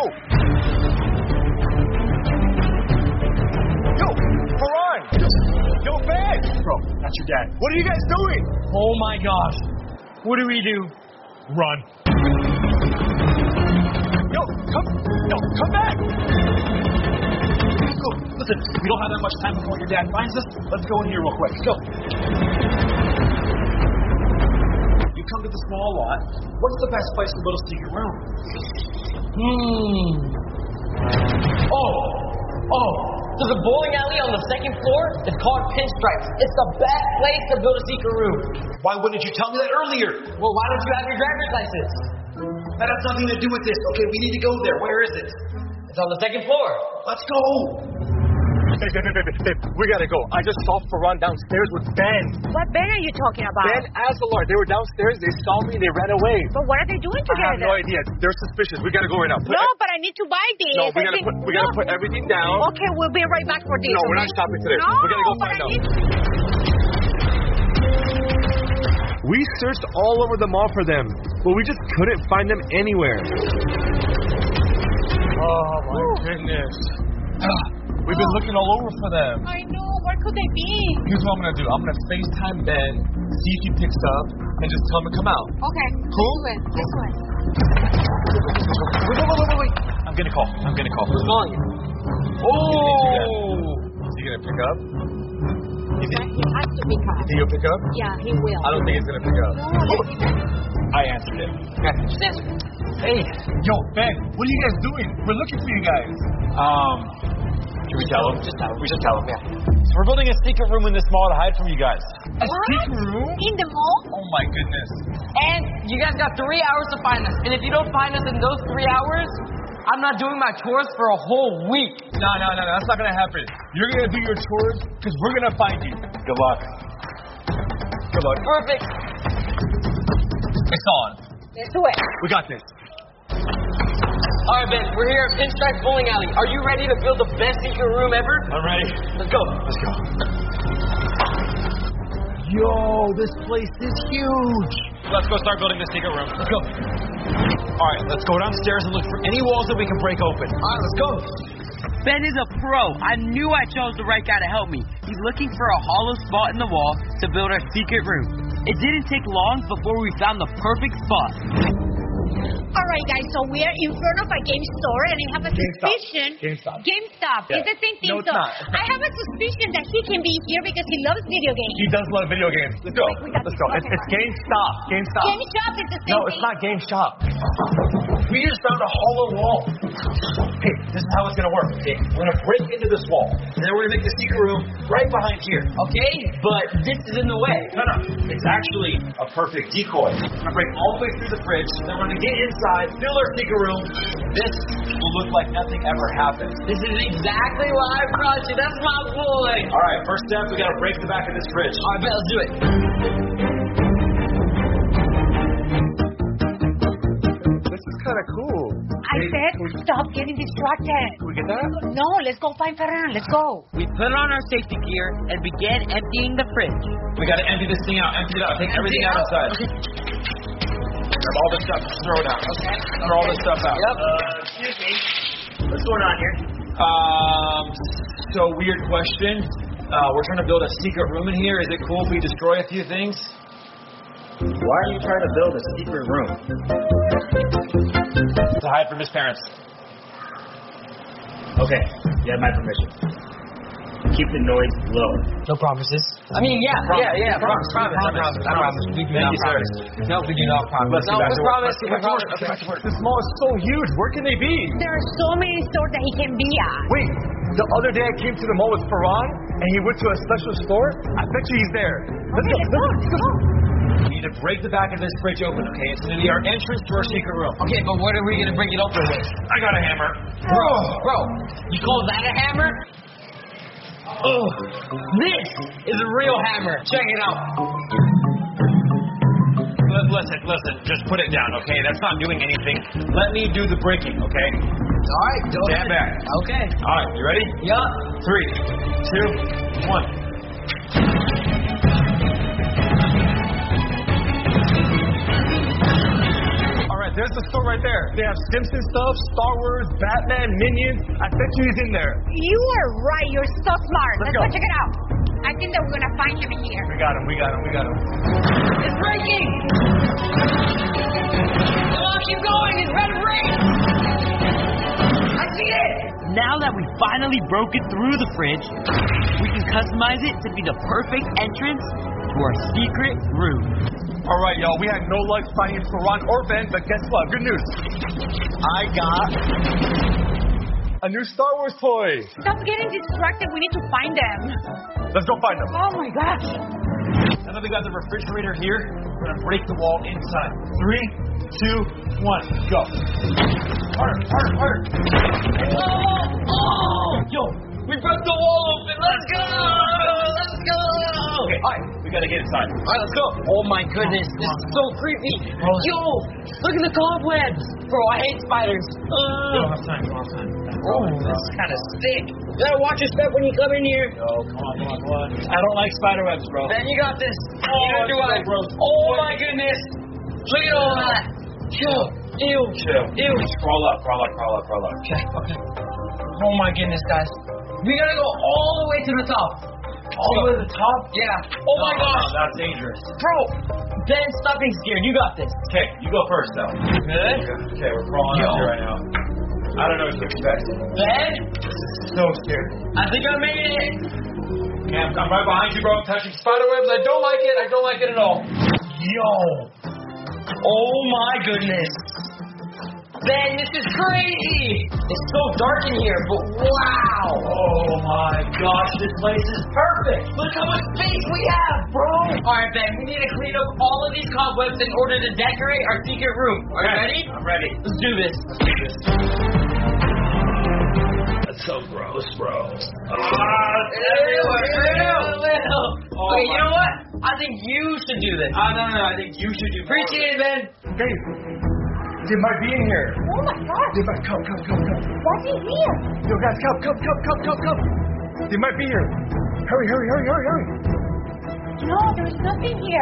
Yo! Farhan! Yo, Ben! Bro, that's your dad. What are you guys doing? Oh my gosh. What do we do? Run. Yo, come, yo, come back! Go. Listen, we don't have that much time before your dad finds us. Let's go in here real quick. Go. You come to the small lot. What's the best place to build a secret room? Hmm. Oh. Oh. There's a bowling alley on the second floor. It's called Pinstripes. It's the best place to build a secret room. Why wouldn't you tell me that earlier? Well, why don't you have your driver's license? That has nothing to do with this. Okay, we need to go there. Where is it? It's on the second floor. Let's go. Hey, babe, babe, babe, babe, we gotta go. I just saw Farhan downstairs with Ben. What Ben are you talking about? Ben Azalar. They were downstairs. They saw me. They ran away. But what are they doing I together? have no idea. They're suspicious. We gotta go right now. Put No, ev- but I need to buy this. no, we I gotta think- put we gotta no. put everything down. Okay, we'll be right back for this. No, we're okay? not shopping today. No, We gotta go but find I out. need- We searched all over the mall for them, but we just couldn't find them anywhere. Oh my goodness. We've been looking all over for them. I know. Where could they be? Here's what I'm gonna do. I'm gonna FaceTime Ben, see if he picks up, and just tell him to come out. Okay. Cool? Let's do it. Let's do it. Wait, wait, wait, wait, wait. I'm gonna call. I'm gonna call. Who's calling you? Oh! Is he gonna pick up? He has to pick up. Think he'll pick up? Yeah, he will. I don't think he's gonna pick up. I answered it. Okay, just answer. Hey, yo, Ben, what are you guys doing? We're looking for you guys. Um, should we tell him? Just tell him. We should tell him, yeah. So we're building a secret room in this mall to hide from you guys. A secret room? In the mall? Oh my goodness. And you guys got three hours to find us. And if you don't find us in those three hours, I'm not doing my chores for a whole week. No, no, no, no, that's not gonna happen. You're gonna do your chores because we're gonna find you. Good luck. Good luck. Perfect. It's on. Let's do it. We got this. All right, Ben, we're here at Pinstripe Bowling Alley. Are you ready to build the best secret room ever? I'm ready. Let's go. Let's go. Yo, this place is huge. Let's go start building the secret room. Let's go. All right, let's go downstairs and look for any walls that we can break open. All right, let's go. Ben is a pro. I knew I chose the right guy to help me. He's looking for a hollow spot in the wall to build our secret room. It didn't take long before we found the perfect spot. Alright guys, so we are in front of a game store and I have a suspicion. GameStop. GameStop. Yeah. It's the same thing. No, it's so not. I have a suspicion that he can be here because he loves video games. He does love video games. Let's go. We got Let's this. go. It's, it's GameStop. GameStop. GameStop is the same No, thing. it's not GameStop. We just found a hollow wall. Okay, this is how it's gonna work. Okay, we're gonna break into this wall, and then we're gonna make the secret room right behind here. Okay, but this is in the way. No, no, it's actually a perfect decoy. We're gonna break all the way through the fridge, then we're gonna get inside, fill our secret room. This will look like nothing ever happened. This is exactly why I brought you. That's my boy. All right, first step, we gotta break the back of this fridge. All right, Ben, let's do it. This is kind of cool. I said, stop getting distracted. Can we get that? No, let's go find Ferran. Let's go. We put on our safety gear and began emptying the fridge. We gotta empty this thing out. Empty it out. Take everything out inside. Grab all this stuff. Just throw it out. Okay. Throw all this stuff out. Yep. Uh, excuse me. What's going on here? Um. So weird question. Uh, we're trying to build a secret room in here. Is it cool if we destroy a few things? Why are you trying to build a secret room? To hide from his parents. Okay, you have my permission. Keep the noise low. No promises. I mean, yeah, yeah, yeah. Promise, promise, promise, promise. We do Thank not you, sir. promise. No, we do not promise. Let's No, get back we to work. promise. Let's get We back to work. promise. Let's get back to work. This mall is so huge. Where can they be? There are so many stores that he can be at. Wait, the other day I came to the mall with Ferran and he went to a special store. I bet you he's there. Let's Okay, let's go. Let's go. We need to break the back of this fridge open, okay? It's going to be our entrance to our secret room. Okay, but what are we gonna break it open with? I got a hammer. Bro, bro, you call that a hammer? Oh, this is a real hammer. Check it out. L- Listen, listen, just put it down, okay? That's not doing anything. Let me do the breaking, okay? All right, go Stand ahead. back. Okay. All right, you ready? Yeah. Three, two, one. All right, there's the store right there. They have Simpson stuff, Star Wars, Batman, Minions. I bet you he's in there. You are right. You're so smart. Let's Let's, go. go check it out. I think that we're going to find him in here. We got him, we got him, we got him. It's breaking. Come on, keep going. It's red ring. I see it. Now that we finally broke it through the fridge, we can customize it to be the perfect entrance to our secret room. All right, y'all, we had no luck finding Ferran or Ben, but guess what? Good news. I got a new Star Wars toy. Stop getting distracted. We need to find them. Let's go find them. Oh my gosh. Now that we got the refrigerator here, we're going to break the wall inside. Three, two, one, go. Harder, harder, harder. Oh, oh. Yo, we broke the wall open. Let's go. Let's go. Okay, all right, we got to get inside. All right, let's go. Oh my goodness, this is so creepy. Yo, look at the cobwebs. Bro, I hate spiders. You don't Uh, have time, you don't have time. oh, this is kind of sick. You gotta watch your step when you come in here. Yo, come on, come on, come on. I don't like spider webs, bro. Ben, you got this. Oh, Neither do it's so I. gross. Oh my goodness. Look at all that. Yo, ew. Chill. Ew. Crawl up, crawl up, crawl up, crawl up. Okay, okay. Oh my goodness, guys. We gotta go all the way to the top. All the way to the top? Yeah. Oh my No, no, gosh. that's dangerous. Bro, Ben, stop being scared. You got this. Okay, you go first, though. Good. Okay, we're crawling Yo. up here right now. I don't know what to expect. Ben, So scared. I think I made it. Okay, I'm, I'm right behind you, bro. I'm touching spider webs. I don't like it. I don't like it at all. Yo. Oh my goodness. Ben, this is crazy. It's so dark in here, but wow. Oh my gosh, this place is perfect. Look how much space we have, bro. All right, Ben, we need to clean up all of these cobwebs in order to decorate our secret room. Are you ready? I'm ready. Let's do this. Let's do this. That's so gross, bro. Ah, it's everywhere. Oh, okay, you know what? I think you should do this. Ah, no, no, no, I think you should do more. Appreciate it, Ben. Dave, they might be in here. Oh my God. They might come, come, come, come. What's in here? Yo, guys, come, come, come, come, come, come. They might be here. Hurry, hurry, hurry, hurry, hurry. No, there's nothing here.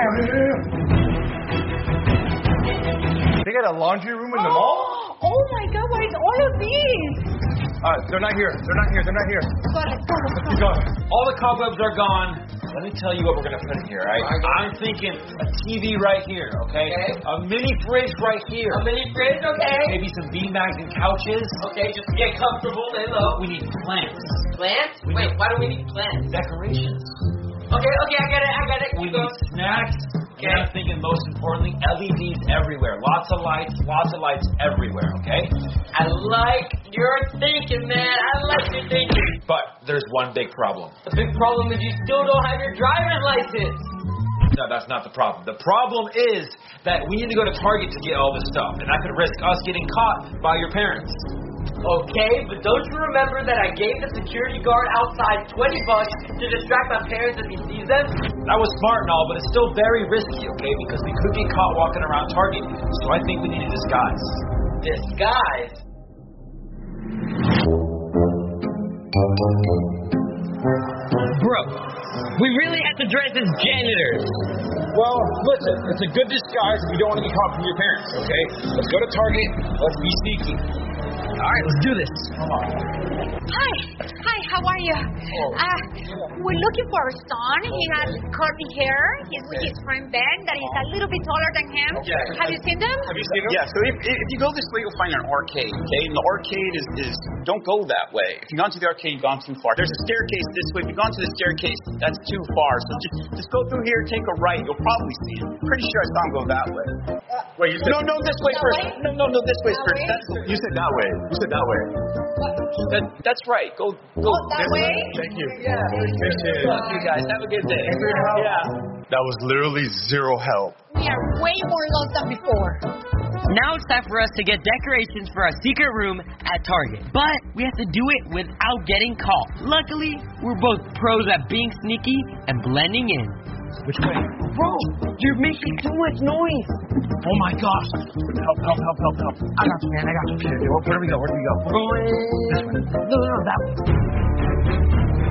They got a laundry room in the mall? Oh my God, what is all of these? Uh, they're not here. They're not here. They're not here. Go, let's go, let's go. Keep going. All the cobwebs are gone. Let me tell you what we're going to put in here, right? I'm thinking a T V right here, okay? Okay. A mini fridge right here. A mini fridge, okay. Maybe some beanbags and couches. Okay, just get comfortable, lay low. We need plants. Plants? Wait, why do we need plants? Decorations. Okay, okay, I get it, I get it. We Keep need going. snacks. Okay. And I'm thinking most importantly, L E Ds everywhere. Lots of lights, lots of lights everywhere, okay? I like your thinking, man. I like your thinking. But there's one big problem. The big problem is you still don't have your driver's license. No, that's not the problem. The problem is that we need to go to Target to get all this stuff, and that could risk us getting caught by your parents. Okay, but don't you remember that I gave the security guard outside twenty bucks to distract my parents as he sees them? That was smart and all, but it's still very risky, okay? Because we could get caught walking around Target. So I think we need a disguise. Disguise? Bro, we really have to dress as janitors. Well, listen, it's a good disguise if you don't want to get caught from your parents, okay? Let's go to Target. Let's be sneaky. All right, let's do this. Come on. Hi. Hi, how are you? Uh, we're looking for our son. He has curly hair. He's with his friend Ben that is a little bit taller than him. Okay. Have you seen them? Have you seen them? Yeah, so if, if you go this way, you'll find an arcade, okay? And the arcade is, is, don't go that way. If you've gone to the arcade, you've gone too far. There's a staircase this way. If you've gone to the staircase, that's too far. So just, just go through here, take a right. You'll probably see him. Pretty sure I saw him go that way. Wait, you said... No, no, this way That first. way? No, no, no, this way That first. way? That's, You said that way. You said that way. that, that's right. Go, go. Oh, that way? Thank you. Yeah. Appreciate it. Love you guys. Have a good day. Thanks for your help. Yeah. That was literally zero help. We are way more lost than before. Now it's time for us to get decorations for our secret room at Target. But we have to do it without getting caught. Luckily, we're both pros at being sneaky and blending in. Which way? Bro, you're making too much noise. Oh my gosh. Help, help, help, help, help. I got you, man. I got you. Okay, where do we go? Where do we go? We're going this way. No, no, no, that way.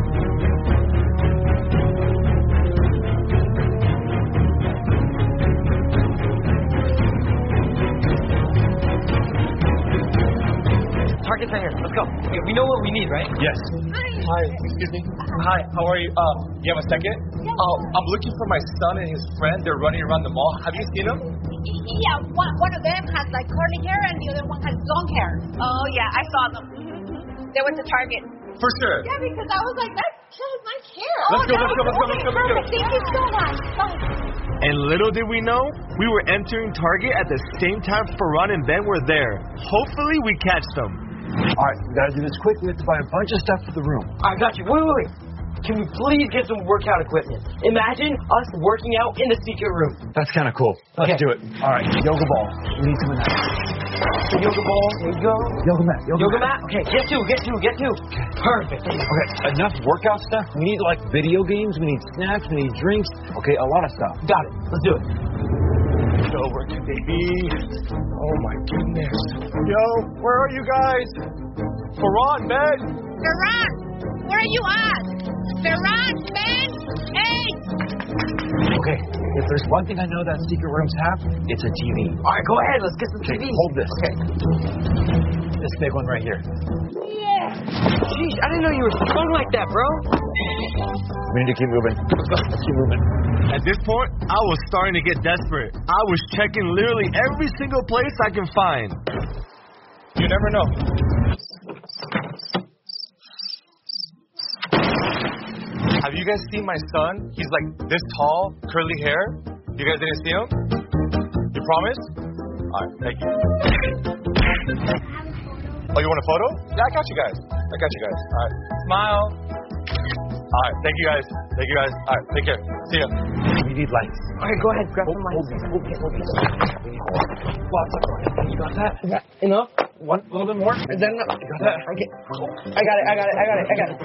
Target's right here. Let's go. Okay, we know what we need, right? Yes. Hi. Excuse me. Hi. How are you? Um, you have a second? Um, I'm looking for my son and his friend. They're running around the mall. Have you seen them? Yeah, one, one of them has like curly hair and the other one has long hair. Oh, yeah, I saw them. They went to Target. For sure. Yeah, because I was like, that's just my hair. Let's oh, go, that let's go, was let's go, let's go, let's go. perfect. Thank you so much. Bye. And little did we know, we were entering Target at the same time Farhan and Ben were there. Hopefully we catch them. All right, we gotta do this quick. We have to buy a bunch of stuff for the room. I got you. Wait, wait, wait. Can we please get some workout equipment? Imagine us working out in the secret room. That's kind of cool. Let's Okay. do it. All right, yoga ball. We need some of that. The yoga ball. There you go. Yoga mat. Yoga, Yoga mat. Okay, get two, get two, get two. Perfect. Okay, enough workout stuff. We need like video games. We need snacks. We need drinks. Okay, a lot of stuff. Got it. Let's do it. Go working, baby. Oh my goodness. Yo, where are you guys? Farhan, Ben. Ferran, where are you at? Ferran, Ben, hey! Okay, if there's one thing I know that secret rooms have, it's a T V. All right, go ahead. Let's get some Okay, T V. hold this. Okay. This big one right here. Jeez, I didn't know you were strong like that, bro. We need to keep moving. Let's keep moving. At this point, I was starting to get desperate. I was checking literally every single place I can find. You never know. Have you guys seen my son? He's like this tall, curly hair. You guys didn't see him? You promise? Alright, thank you. Oh, you want a photo? Yeah, I got you guys. I got you guys. Alright. Smile. Alright, thank you guys. Thank you guys. Alright, take care. See ya. We need lights. Alright, go ahead, grab some lights. Okay, okay. Lots of lights. You got that? Is that enough? One, a little bit more? Is that enough? You got that? Okay. I got it, I got it, I got it, I got it.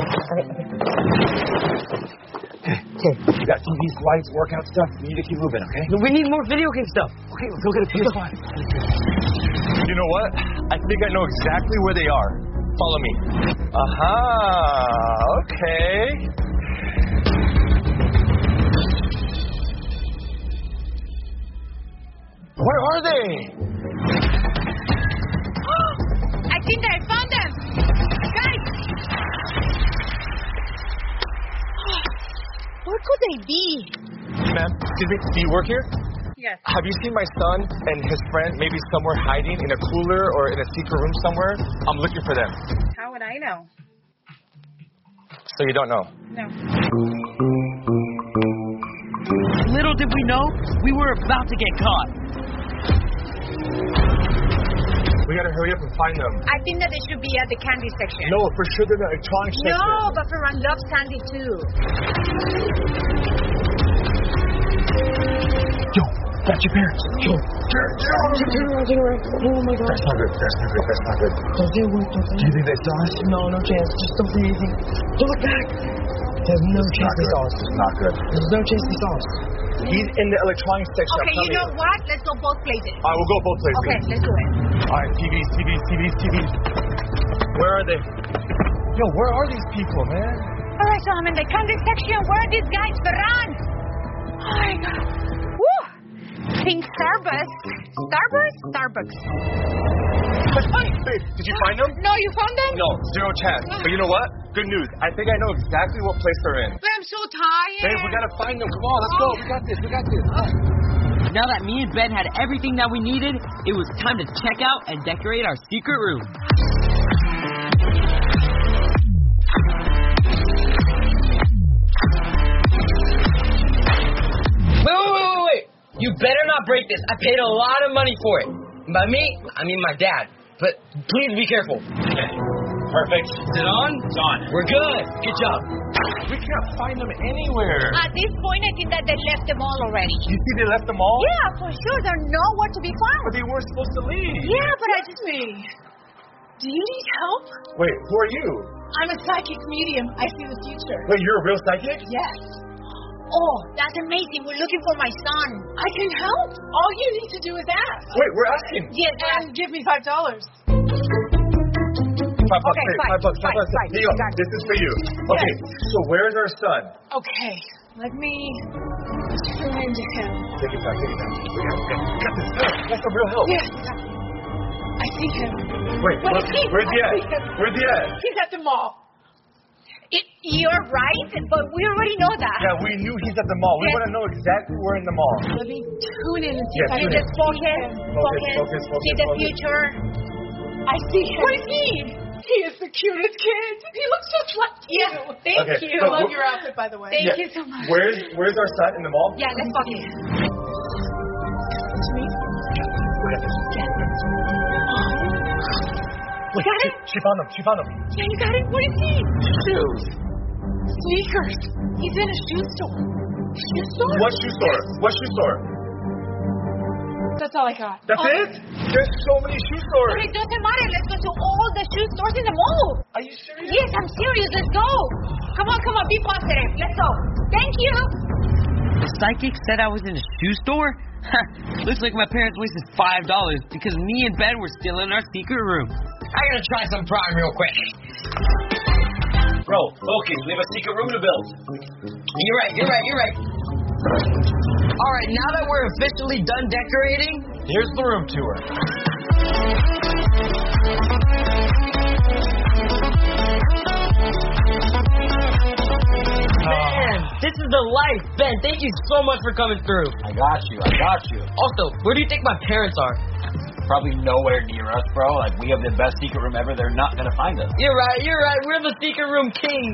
Okay, okay. You got T Vs, lights, workout stuff. We need to keep moving, okay? We need more video game stuff. Okay, let's go get a P S five. You know what? I think I know exactly where they are. Follow me. Aha, okay. Where are they? I think that I found them. Guys! Where could they be? Ma'am, excuse me, do you work here? Yes. Have you seen my son and his friend maybe somewhere hiding in a cooler or in a secret room somewhere? I'm looking for them. How would I know? So you don't know? No. Little did we know, we were about to get caught. We gotta hurry up and find them. I think that they should be at the candy section. No, for sure they're in the electronics section. No, but Ferran loves candy too. Yo, that's your parents. Yo, turn around, turn around, turn around. Oh my God. That's not good. That's not good. That's not good. Don't say a word. Don't say Do you think they saw us? No, no chance. Just don't say anything. Don't look back. There's no It's chance they saw us. It's not good. There's no chance they saw us. He's in the electronics section. Okay, you know what? Let's go both places. All right, we'll go both places. Okay, let's do it. All right, T Vs, T Vs, T Vs, T Vs. Where are they? Yo, where are these people, man? All right, so I'm in the candy section. Where are these guys? Ferran! Oh my God. Woo! Think Starbucks. Starbucks? Starbucks. Hey, did you find them? No, you found them? No, zero chance. But you know what? Good news. I think I know exactly what place they're in. But I'm so tired. Babe, we gotta find them. Come on, let's go. We got this. We got this. Now that me and Ben had everything that we needed, it was time to check out and decorate our secret room. Wait, wait, wait, wait, wait. You better not break this. I paid a lot of money for it. By me, I mean my dad. But please be careful. Perfect. Is it on? It's on. We're good. Good job. We can't find them anywhere. At this point, I think that they left them all already. You see they left them all? Yeah, for sure. They're nowhere to be found. But they weren't supposed to leave. Yeah, but I just... me. Do you need help? Wait, who are you? I'm a psychic medium. I see the future. Wait, you're a real psychic? Yes. Oh, that's amazing. We're looking for my son. I can help. All you need to do is ask. Wait, we're asking. Yes, And give me five dollars. Five bucks, Okay, babe, fine, five bucks, five fine, bucks. fine. Here you go. Got it. This is for you. Okay, so where's our son? Okay, let me turn into him. Take your time, take your time. We got, we got, we got this. That's some real help. Yes. I see him. Wait, Wait, look, he- where's he I at? see him. Where's he at? He's at the mall. It, you're right, but we already know that. Yeah, we knew he's at the mall. We Yes. want to know exactly where in the mall. Let me tune in and see Yes, if I You tune can in. just focus, Focus, focus, focus, focus, see the focus. future. I see him. What is he? He is the cutest kid. He looks just like you. Yeah, thank Okay, you. so I love wh- your outfit, by the way. Thank Yeah. you so much. Where's Where's our son in the mall? Yeah, let's focus. To me? Wait, got she, it? she found him. She found him. Yeah, you got it. What is he? Shoes. Sneakers. He's in a shoe store. Shoe store? What shoe store? What shoe store? That's all I got. That's Oh, it? There's so many shoe stores. But it doesn't matter. Let's go to all the shoe stores in the mall. Are you serious? Yes, I'm serious. Let's go. Come on, come on. Be positive. Let's go. Thank you. The psychic said I was in a shoe store? Looks like my parents wasted five dollars because me and Ben were still in our secret room. I gotta try some prime real quick. Bro, focus. We have a secret room to build. You're right, you're right, you're right. Alright, now that we're officially done decorating, Here's the room tour. man, this is the life. Ben, thank you so much for coming through. I got you. I got you. Also, where do you think my parents are? Probably nowhere near us, bro. Like, we have the best secret room ever. They're not gonna find us. You're right, you're right. We're the secret room kings.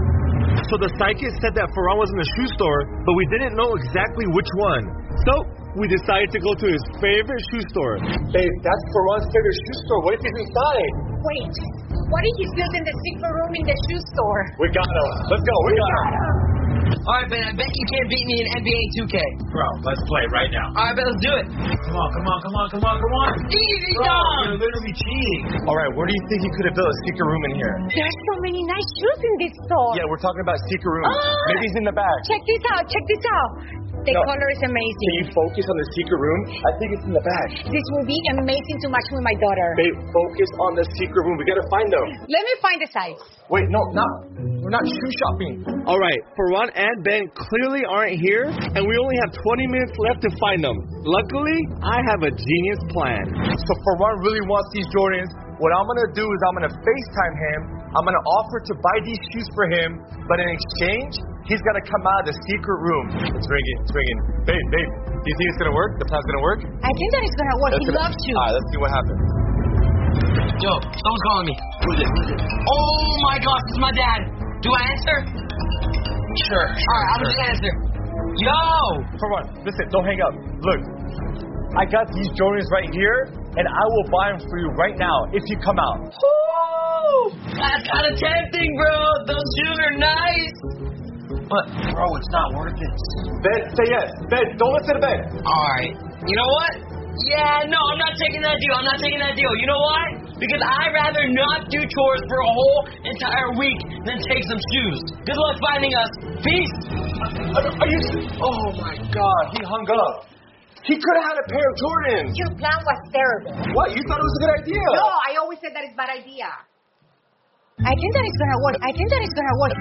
So the psychic said that Ferran was in the shoe store, but we didn't know exactly which one. So we decided to go to his favorite shoe store. Babe, that's Farhan's favorite shoe store. What if he's inside? Wait, what if he's building the secret room in the shoe store? We got him. Let's go. We got him. Alright, Ben, I bet you can't beat me in N B A two K. Bro, let's play right now. Alright, Ben, let's do it. Come on, come on, come on, come on, come on. Easy, Bro, dog. you're literally cheating. All right, where do you think he could have built a secret room in here? There's so many nice shoes in this store. Yeah, we're talking about secret room. Ah! Maybe he's in the back. Check this out, check this out. The No. color is amazing. Can you focus on the secret room? I think it's in the back. This will be amazing to match with my daughter. Babe, focus on the secret room. We gotta find them. Let me find the size. Wait, no, not. We're not shoe shopping. All right, Farhan and Ben clearly aren't here, and we only have twenty minutes left to find them. Luckily, I have a genius plan. So Farhan really wants these Jordans. What I'm gonna do is I'm gonna FaceTime him. I'm gonna offer to buy these shoes for him, but in exchange, he's gotta come out of the secret room. It's ringing, it's ringing. Babe, babe, do you think it's gonna work? The plan's gonna work? I think that it's gonna work. That's He gonna- loves you. All right, let's see what happens. Yo, someone's calling me. Who is it? Who is it? Oh my gosh, it's my dad. Do I answer? Sure. Alright, I'm gonna answer. Yo! Farhan, listen, don't hang up. Look, I got these Jordans right here, and I will buy them for you right now if you come out. Woo! That's kind of tempting, bro. Those shoes are nice. But, bro, it's not worth it. Ben, say yes. Ben, don't listen to Ben. Alright. You know what? Yeah, no, I'm not taking that deal. I'm not taking that deal. You know why? Because I'd rather not do chores for a whole entire week than take some shoes. Good luck finding us. Peace. Are, are you? Oh my God, he hung up. He could have had a pair of Jordans. Your plan was terrible. What? You thought it was a good idea? No, I always said that it's a bad idea. I think that it's gonna work. I think that it's gonna work.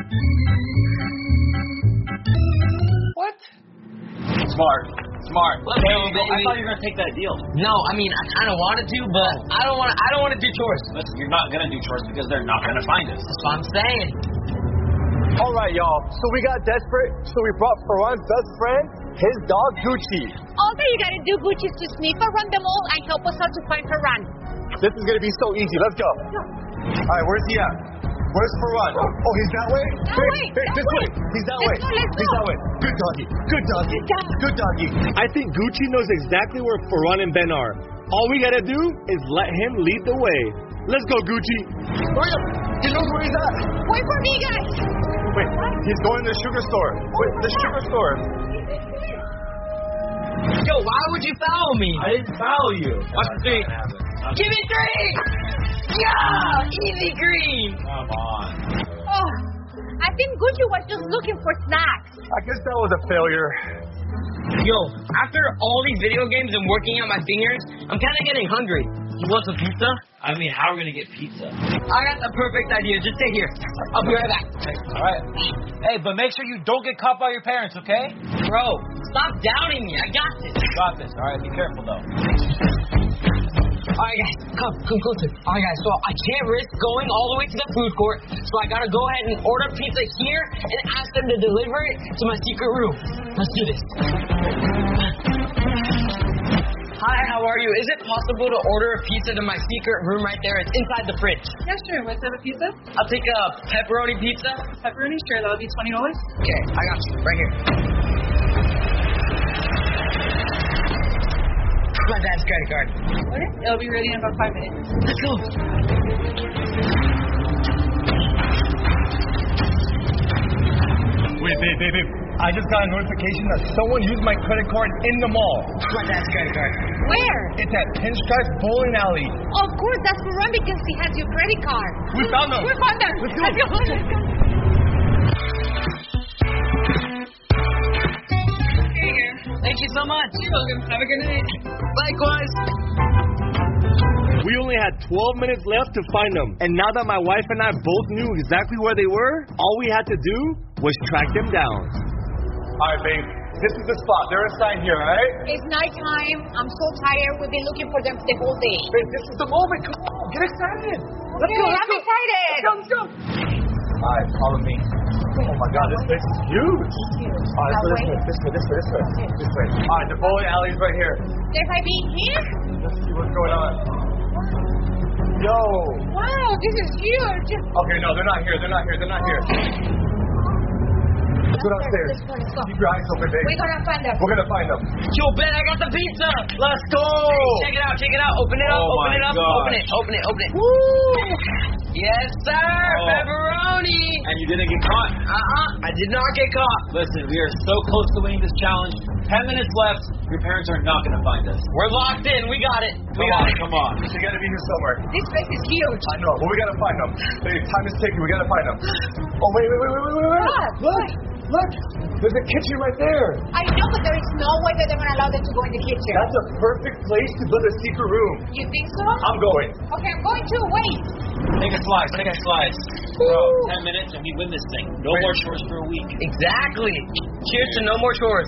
What? Smart. Smart. Let's go, baby. I thought you were gonna take that deal. No, I mean I kind of wanted to, but I don't want to. I don't want to do chores. Listen, you're not gonna do chores because they're not gonna find us. That's what I'm saying. All right, y'all. So we got desperate, so we brought Farhan's best friend, his dog Gucci. All that you gotta do, Gucci, is to sniff around the mall and help us out to find Farhan. This is gonna be so easy. Let's go. All right, where's he at? Where's Farhan? Oh, he's that way? That Babe, way, babe, that this way. way. He's that Let's way. go, let's He's go. that way. Good doggy. Good doggy. Good dog. Good doggy. I think Gucci knows exactly where Farhan and Ben are. All we gotta do is let him lead the way. Let's go, Gucci. Hurry up. He knows where he's at. Wait for me, guys. Wait, he's going to the sugar store. Wait, the sugar store. Yo, why would you foul me? I didn't foul you. Watch the three. Give me three. Yeah, easy green. Come on. Oh, I think Gucci was just looking for snacks. I guess that was a failure. Yo, after all these video games and working out my fingers, I'm kind of getting hungry. You want some pizza? I mean, how are we gonna get pizza? I got the perfect idea. Just stay here. I'll be right back. All right. Hey, but make sure you don't get caught by your parents, okay? Bro, stop doubting me. I got this. You got this. All right, be careful though. All right, guys, come, come closer. All right, guys, so I can't risk going all the way to the food court, so I gotta go ahead and order pizza here and ask them to deliver it to my secret room. Let's do this. Hi, how are you? Is it possible to order a pizza to my secret room right there? It's inside the fridge. Yeah, sure. What type of pizza? I'll take a pepperoni pizza. Pepperoni? Sure, that'll be twenty dollars. Okay, I got you. Right here. My dad's credit card. Okay. It'll be ready in about five minutes. Let's go. Wait, babe, babe, babe. I just got a notification that someone used my credit card in the mall. My dad's credit card. Where? It's at Pinstripe Bowling Alley. Of course, that's Farhan because he has your credit card. We found them. We found them. Let's go. Let's go. Let's go. Thank you so much. You're welcome. Have a good night. Likewise. We only had twelve minutes left to find them. And now that my wife and I both knew exactly where they were, all we had to do was track them down. All right, babe. This is the spot. They're inside here, all right? It's nighttime. I'm so tired. We've been looking for them the whole day. Babe, this is the moment. Come on. Get excited. Let's Okay, go. Let's I'm go. excited. Let's go. Let's go. All right, follow me. Oh my God, this place is huge. All right, let's go this way. This way. This way. This way. This way. All right, the bowling alley's right here. There's I be here? Let's see what's going on. Yo. Wow, this is huge. Okay, no, they're not here. They're not here. They're not here. Let's go downstairs. Let's go, let's go. Keep your eyes open, babe. We're gonna find them. We're gonna find them. Yo, Ben, I got the pizza. Let's go. Check it out, check it out. Open it up, Oh open my it up, gosh. open it, open it, open it. Woo! Yes, sir. Oh. Pepperoni. And you didn't get caught. Uh-uh. I did not get caught. Listen, we are so close to winning this challenge. Ten minutes left. Your parents are not going to find us. We're locked in. We got it. We Come got on, it. come on. They gotta be here somewhere. This place is huge. I know, but we gotta find them. Babe, time is ticking. We gotta find them. Oh, wait, wait, wait, wait, wait, wait. What? Look, look. There's a kitchen right there. I know, but there is no way that they're gonna allow them to go in the kitchen. That's a perfect place to build a secret room. You think so? I'm going. Okay, I'm going to. Wait. Take a slice, take a slice. Bro, ten minutes and we win this thing. No Wait. more chores for a week. Exactly. Cheers to no more chores.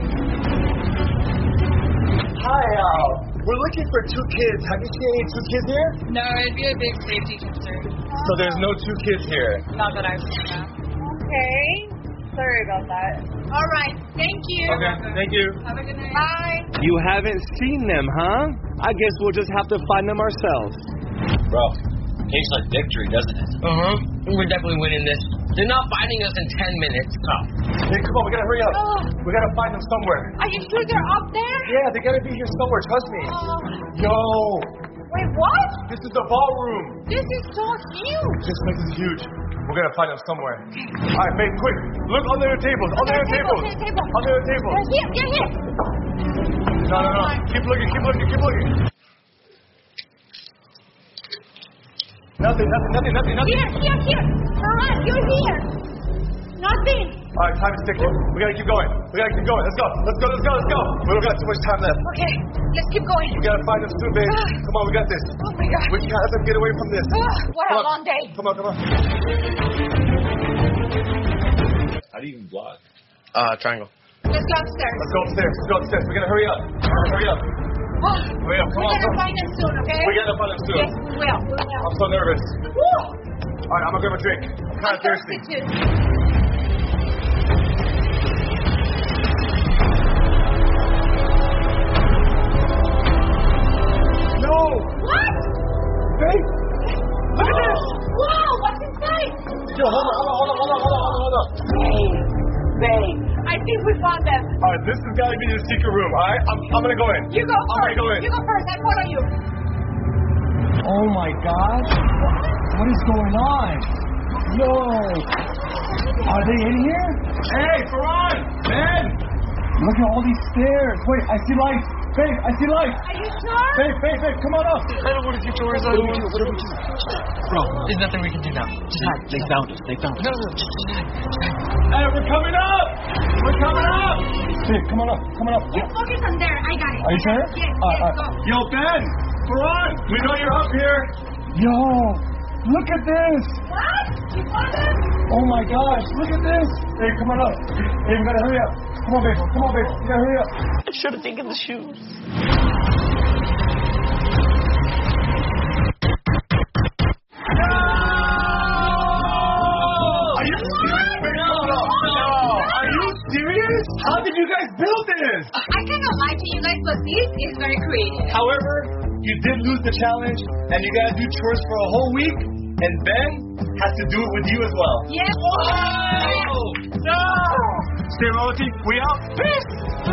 Hi, Al. We're looking for two kids. Have you seen any two kids here? No, it'd be a big safety concern. So there's no two kids here. Not that I've seen that. Okay. Sorry about that. All right. Thank you. Okay, thank you. Have a good night. Bye. You haven't seen them, huh? I guess we'll just have to find them ourselves. Bro, tastes like victory, doesn't it? Uh-huh. We're definitely winning this. They're not finding us in ten minutes. Oh. Hey, come on, we gotta hurry up. Oh. We gotta find them somewhere. Are you sure they're up there? Yeah, they gotta be here somewhere, trust me. Oh. Yo, Wait, what? this is the ballroom. This is so huge. This place is huge. We're gonna find them somewhere. All right, babe, quick. Look under the tables, under the tables. Under the table. Under the tables. They're here, they're here. No, no, no. Keep looking, keep looking, keep looking. Nothing, nothing, nothing, nothing, nothing. Here, here, here. Ferran, you're here. Nothing. All right, time is ticking. We gotta keep going. We gotta keep going. Let's go. Let's go. Let's go. Let's go. We don't got too much time left. Okay, let's keep going. We gotta find them soon, babe. Come on, we got this. Oh my God. We can't let them get away from this. Ah, what Come a on. long day. Come on, come on. How do you even blog? Uh, triangle. Let's go upstairs. Let's go upstairs. Let's go upstairs. We gotta hurry up. Hurry up. Oh, Hurry up. Come we're on. gonna Come on. find them soon, okay? We gotta find them soon. Yes, we will. We will. I'm so nervous. Woo! All right, I'm gonna grab a drink. I'm kind of thirsty. Too. No! What? Babe! Look at this! Wow, what's inside? Yo, hold on, hold on, hold on, hold on, hold on, hold on. Babe, babe, I think we found them. All right, this has gotta be the secret room, all right? I'm, I'm gonna go in. You go I'm first. gonna go in. You go first. I follow you. Oh my gosh. What is going on? No. Are they in here? Hey, Ferran! Ben! Look at all these stairs. Wait, I see lights. Babe, I see lights. Are you sure? Babe, babe, babe, come on up. I don't want to get yours. I don't want to. What do we do? Bro, there's nothing we can do now. Just hide. They found us. They found us. No, no, just hide. Hey, we're coming up. We're coming up. Babe, come on up. Come on up. You focus on there. I got it. Are you sure? Yes, Uh, yes, uh, go. Yo, Ben! Ferran! We know you're up here. Yo, look at this. What? You found them? Oh my gosh, look at this. Hey, come on up. Hey, we gotta hurry up. Come on, babe. Come on, babe. We gotta hurry up. I should have taken the shoes. Are you serious? No, no, no. Are you serious? How did you guys build this? I cannot lie to you guys, but this is very creative. However, you did lose the challenge, and you gotta do chores for a whole week, and Ben has to do it with you as well. Yes. Whoa! No! Stay royalty, we out. Peace!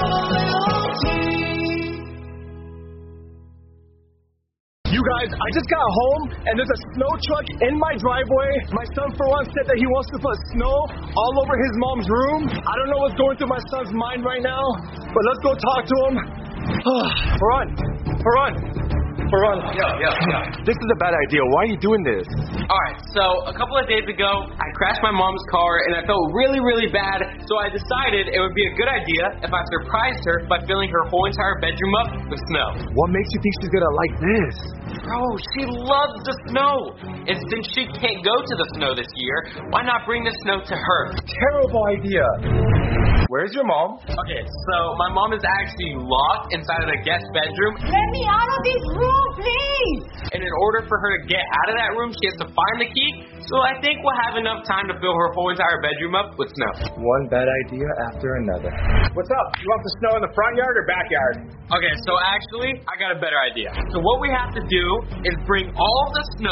You guys, I just got home and there's a snow truck in my driveway. My son Ferran said that he wants to put snow all over his mom's room. I don't know what's going through my son's mind right now, but let's go talk to him. Ferran, Ferran, Ferran. Yeah, yeah, yeah. This is a bad idea. Why are you doing this? Alright, so a couple of days ago, I crashed my mom's car and I felt really, really bad, so I decided it would be a good idea if I surprised her by filling her whole entire bedroom up with snow. What makes you think she's gonna like this? Bro, she loves the snow! And since she can't go to the snow this year, why not bring the snow to her? Terrible idea. Where's your mom? Okay, so my mom is actually locked inside of the guest bedroom, Let me out of this room, please. and in order for her to get out of that room, she has to find the key, so I think we'll have enough time to fill her whole entire bedroom up with snow. One bad idea after another. What's up? You want the snow in the front yard or backyard? Okay, so actually, I got a better idea. So what we have to do is bring all the snow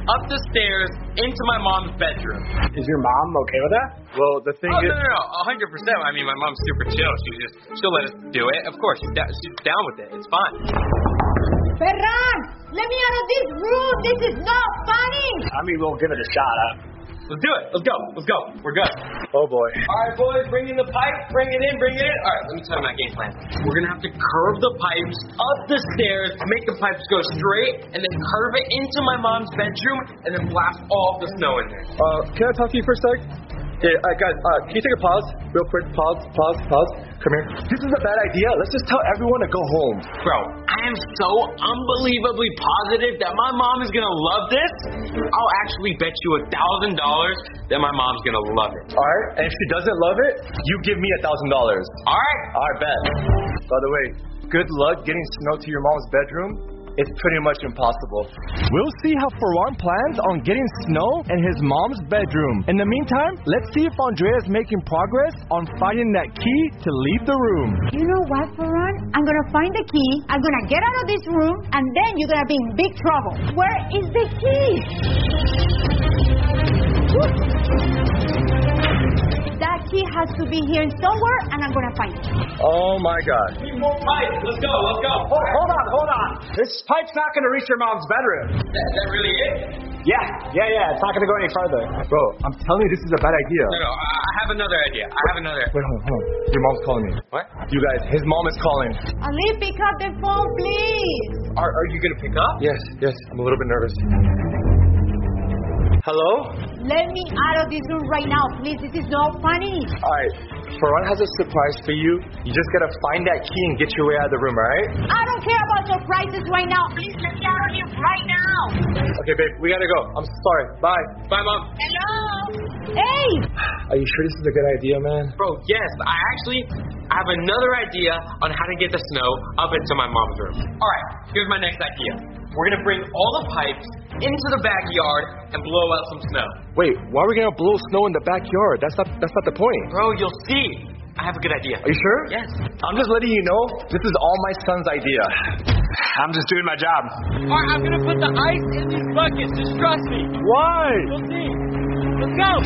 up the stairs into my mom's bedroom. Is your mom okay with that? Well, the thing Oh, is... no, no, no, one hundred percent. I mean, my mom's super chill. She just, she'll let us do it. Of course, she's, da- she's down with it. It's fine. Ferran, let me out of this room. This is not funny. I mean, we'll give it a shot, huh? Let's do it. Let's go. Let's go. We're good. Oh, boy. All right, boys, bring in the pipe. Bring it in, bring it in. All right, let me tell you my game plan. We're going to have to curve the pipes up the stairs, make the pipes go straight, and then curve it into my mom's bedroom, and then blast all of the snow in there. Uh, can I talk to you for a sec? Yeah, uh, guys, uh, can you take a pause? Real quick, pause, pause, pause. Come here. This is a bad idea. Let's just tell everyone to go home. Bro, I am so unbelievably positive that my mom is going to love this. I'll actually bet you a thousand dollars that my mom's going to love it. All right? And if she doesn't love it, you give me a thousand dollars. All right? All right, bet. By the way, good luck getting snow to your mom's bedroom. It's pretty much impossible. We'll see how Ferran plans on getting snow in his mom's bedroom. In the meantime, let's see if Andrea is making progress on finding that key to leave the room. You know what, Ferran? I'm gonna find the key, I'm gonna get out of this room, and then you're gonna be in big trouble. Where is the key? That key has to be here somewhere, and I'm gonna find it. Oh my God. Need more pipes. Let's go. Let's go. Hold, hold on, hold on. This pipe's not going to reach your mom's bedroom. That, that really it? Yeah, yeah, yeah. It's not going to go any further. Bro, I'm telling you, this is a bad idea. No, no, I I have another idea. I have another. Wait, hold on, hold on. Your mom's calling me. What? You guys, his mom is calling. Ali, pick up the phone, please. Are, are you going to pick up? Yes, yes. I'm a little bit nervous. Hello? Let me out of this room right now, please. This is not funny. All right. Ferran has a surprise for you. You just gotta find that key and get your way out of the room, all right? I don't care about surprises right now. Please let me out of here right now. Okay, babe, we gotta go. I'm sorry. Bye. Bye, Mom. Hello? Hey! Are you sure this is a good idea, man? Bro, yes. I actually I have another idea on how to get the snow up into my mom's room. All right, here's my next idea. We're going to bring all the pipes into the backyard and blow out some snow. Wait, why are we gonna blow snow in the backyard? That's not that's not the point. Bro, you'll see. I have a good idea. Are you sure? Yes. I'm just letting you know, this is all my son's idea. I'm just doing my job. All right, I'm going to put the ice in these buckets. Just trust me. Why? You'll see. Let's go.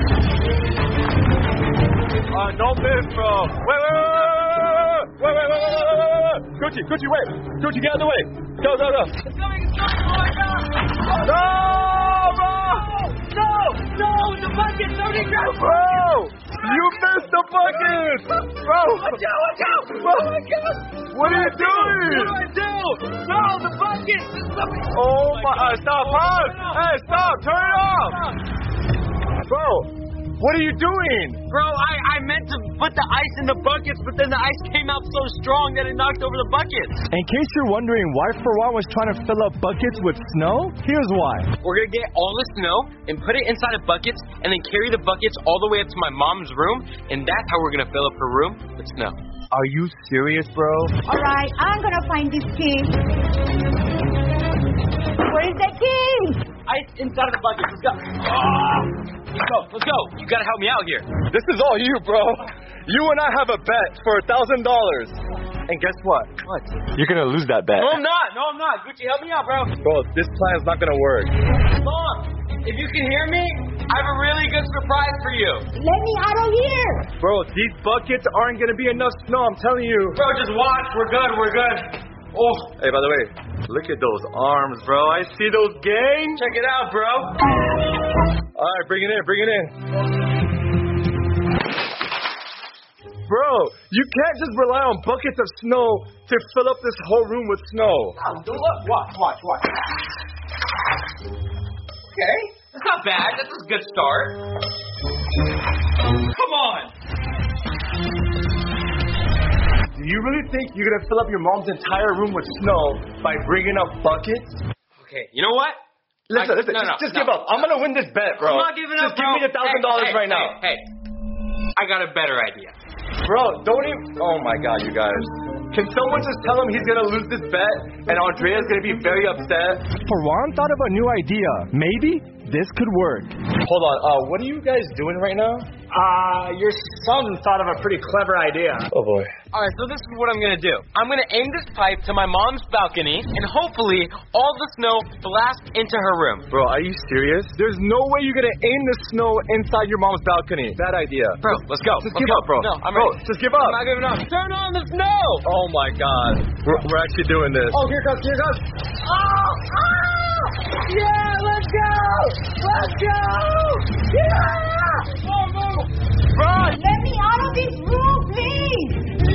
Uh, don't miss, bro. Wait, wait, wait, wait, wait, wait, wait, wait, wait, wait. Gucci, Gucci, wait. Gucci, get out of the way. Go, go, go. It's coming, it's coming. Oh, my God. No, bro. No, no, the bucket. Nobody grab it. Bro, you missed the bucket. Bro. Watch out, watch out. Bro. Oh, my God. What are you doing? What do I do? No, the bucket. Oh, oh my, uh, stop, pause. Hey, stop, turn it off. Bro, what are you doing? Bro, I, I meant to put the ice in the buckets, but then the ice came out so strong that it knocked over the buckets. In case you're wondering why Ferran was trying to fill up buckets with snow, here's why. We're going to get all the snow and put it inside of buckets and then carry the buckets all the way up to my mom's room, and that's how we're going to fill up her room with snow. Are you serious, bro? All right, I'm gonna find this key. Where is the key? Ice inside of the bucket. Let's go. Oh! Let's go. Let's go. You got to help me out here. This is all you, bro. You and I have a bet for a thousand dollars. And guess what? What? You're gonna lose that bet. No, I'm not. No, I'm not. Gucci, help me out, bro. Bro, this plan is not gonna work. Mom, if you can hear me, I have a really good surprise for you. Let me out of here. Bro, these buckets aren't gonna be enough snow, I'm telling you. Bro, just watch. We're good. We're good. Oh. Hey, by the way, look at those arms, bro. I see those gangs. Check it out, bro. All right, bring it in. Bring it in. Bro, you can't just rely on buckets of snow to fill up this whole room with snow. Oh, don't look. Watch, watch, watch. Okay, that's not bad. That's a good start. Come on. Do you really think you're gonna fill up your mom's entire room with snow by bringing up buckets? Okay, you know what? Listen, I, listen, no, just, no, just no, give up. I'm gonna win this bet, bro. I'm not giving just up, give bro. me a thousand dollars hey, right hey, now. Hey, hey, I got a better idea. Bro, don't even. Oh my God, you guys. Can someone just tell him he's gonna lose this bet and Andrea's gonna be very upset? Ferran thought of a new idea. Maybe this could work. Hold on, uh, what are you guys doing right now? Uh, your son thought of a pretty clever idea. Oh boy. Alright, so this is what I'm gonna do. I'm gonna aim this pipe to my mom's balcony, and hopefully all the snow blasts into her room. Bro, are you serious? There's no way you're gonna aim the snow inside your mom's balcony. Bad idea. Bro, let's go. Just let's give go. up, bro. No, I'm bro, ready. just give up. I'm not giving up. Turn on the snow! Oh my god. We're, we're actually doing this. Oh, here it goes, here it goes. Oh, oh! Yeah, let's go! Let's go! Yeah! Move, move. Bro! Let me out of this room, please!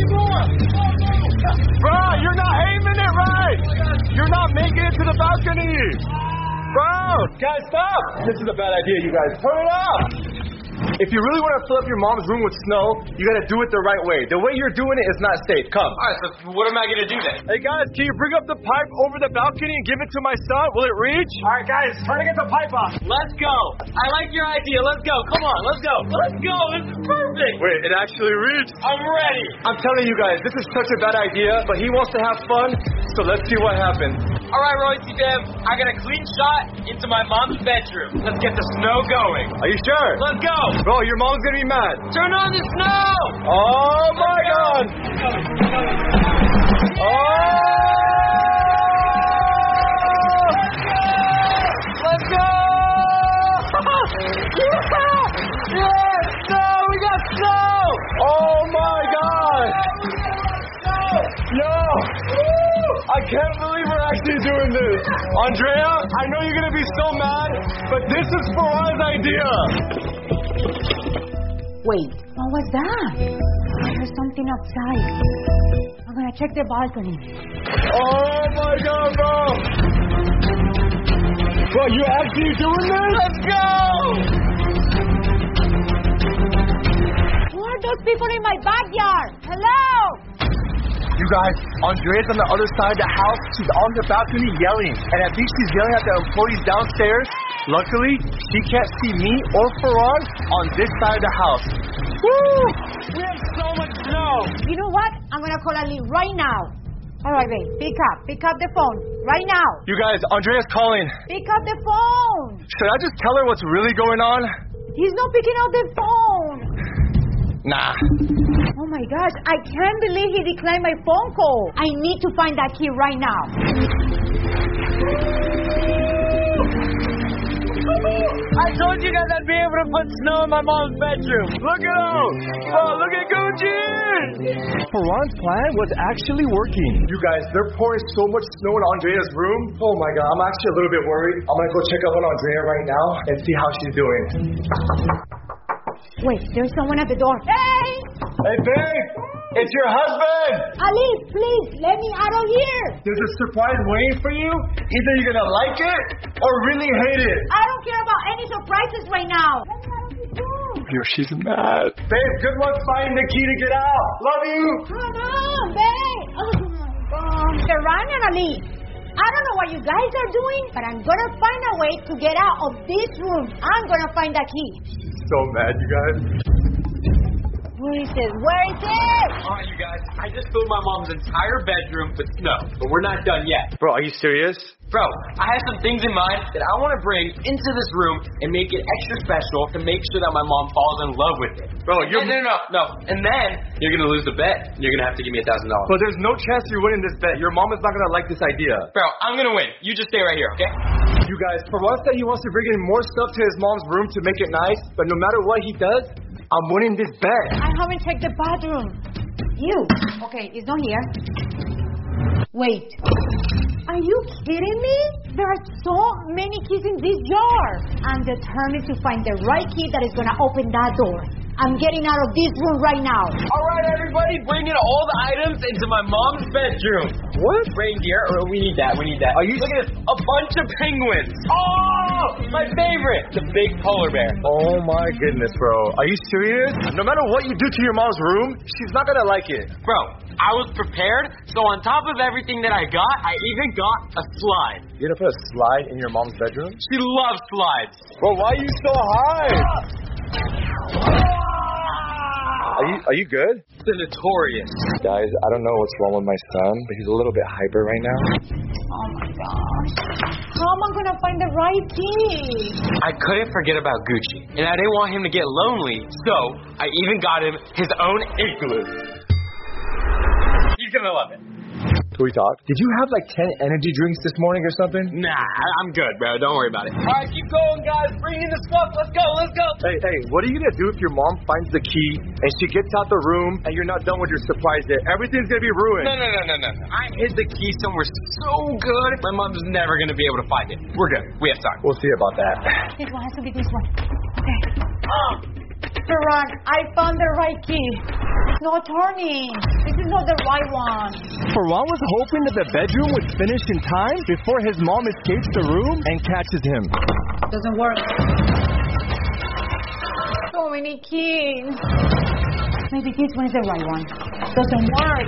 Bro, you're not aiming it right! You're not making it to the balcony! Bro! Guys, stop! This is a bad idea, you guys. Turn it up! If you really want to fill up your mom's room with snow, you gotta do it the right way. The way you're doing it is not safe. Come. Alright, so what am I gonna do then? Hey guys, can you bring up the pipe over the balcony and give it to my son? Will it reach? Alright, guys, try to get the pipe off. Let's go. I like your idea. Let's go. Come on, let's go. Let's go. This is perfect. Wait, it actually reached? I'm ready. I'm telling you guys, this is such a bad idea, but he wants to have fun, so let's see what happens. Alright, Royce Dev, I got a clean shot into my mom's bedroom. Let's get the snow going. Are you sure? Let's go. Bro, your mom's gonna be mad. Turn on the snow. Oh my god. Oh! Let's go. Yeah! Yeah! Snow! We got snow! Oh my god! Yo! I can't believe we're actually doing this. Andrea, I know you're gonna be so mad, but this is Faran's idea. Wait, what was that? I heard something outside. I'm gonna check the balcony. Oh my god, bro! Bro, you actually doing this? Let's go! Who are those people in my backyard? Hello? You guys, Andrea's on the other side of the house. She's on the balcony yelling. And I think she's yelling at the employees downstairs. Luckily, she can't see me or Faran on this side of the house. Woo! We have so much snow. You know what? I'm gonna call Ali right now. All right, babe. Pick up. Pick up the phone. Right now. You guys, Andrea's calling. Pick up the phone. Should I just tell her what's really going on? He's not picking up the phone. Nah. Oh my gosh, I can't believe he declined my phone call. I need to find that key right now. I told you guys I'd be able to put snow in my mom's bedroom. Look at him! Oh, look at Gucci! Faran's plan was actually working. You guys, they're pouring so much snow in Andrea's room. Oh my god, I'm actually a little bit worried. I'm gonna go check up on Andrea right now and see how she's doing. Wait, there's someone at the door. Hey! Hey, babe! It's your husband! Ali, please, let me out of here! There's a surprise waiting for you. Either you're gonna like it or really hate it. I don't care about any surprises right now. Let me out of this room. Yo, she's mad. Babe, good luck finding the key to get out. Love you! Come on, babe! Oh, Faran and Ali, I don't know what you guys are doing, but I'm gonna find a way to get out of this room. I'm gonna find that key. So mad, you guys. Where is it? Where is it? Alright, you guys, I just filled my mom's entire bedroom with snow, but we're not done yet. Bro, are you serious? Bro, I have some things in mind that I want to bring into this room and make it extra special to make sure that my mom falls in love with it. Bro, you're... No, no, no, no. And then, you're going to lose the bet. And you're going to have to give me a thousand dollars. But there's no chance you're winning this bet. Your mom is not going to like this idea. Bro, I'm going to win. You just stay right here, okay? You guys, Faran said he wants to bring in more stuff to his mom's room to make it nice, but no matter what he does, I'm winning this bet. I haven't checked the bathroom. You. Okay, it's not here. Wait. Are you kidding me? There are so many keys in this jar. I'm determined to find the right key that is going to open that door. I'm getting out of this room right now. All right, everybody, bring in all the items into my mom's bedroom. What? Reindeer? Or we need that. We need that. Are you... Look at this. A bunch of penguins. Oh, my favorite. The big polar bear. Oh, my goodness, bro. Are you serious? No matter what you do to your mom's room, she's not going to like it. Bro, I was prepared. So on top of everything that I got, I even got a slide. You're going to put a slide in your mom's bedroom? She loves slides. Bro, why are you so high? Are you are you good? The notorious. Guys, I don't know what's wrong with my son, but he's a little bit hyper right now. Oh my gosh. How am I going gonna find the right key? I couldn't forget about Gucci, and I didn't want him to get lonely, so I even got him his own igloo. He's gonna love it. Can we talk? Did you have like ten energy drinks this morning or something? Nah, I'm good, bro. Don't worry about it. All right, keep going, guys. Bring in the stuff. Let's go. Let's go. Hey, hey, what are you gonna do if your mom finds the key and she gets out the room and you're not done with your surprise yet? Everything's gonna be ruined. No, no, no, no, no. I hid the key somewhere so good, my mom's never gonna be able to find it. We're good. We have time. We'll see about that. This one has to be this one. Okay. Ferran, I found the right key. It's not turning. This is not the right one. Ferran was hoping that the bedroom would finish in time before his mom escapes the room and catches him. Doesn't work. So many keys. Maybe this one is the right one. Doesn't work.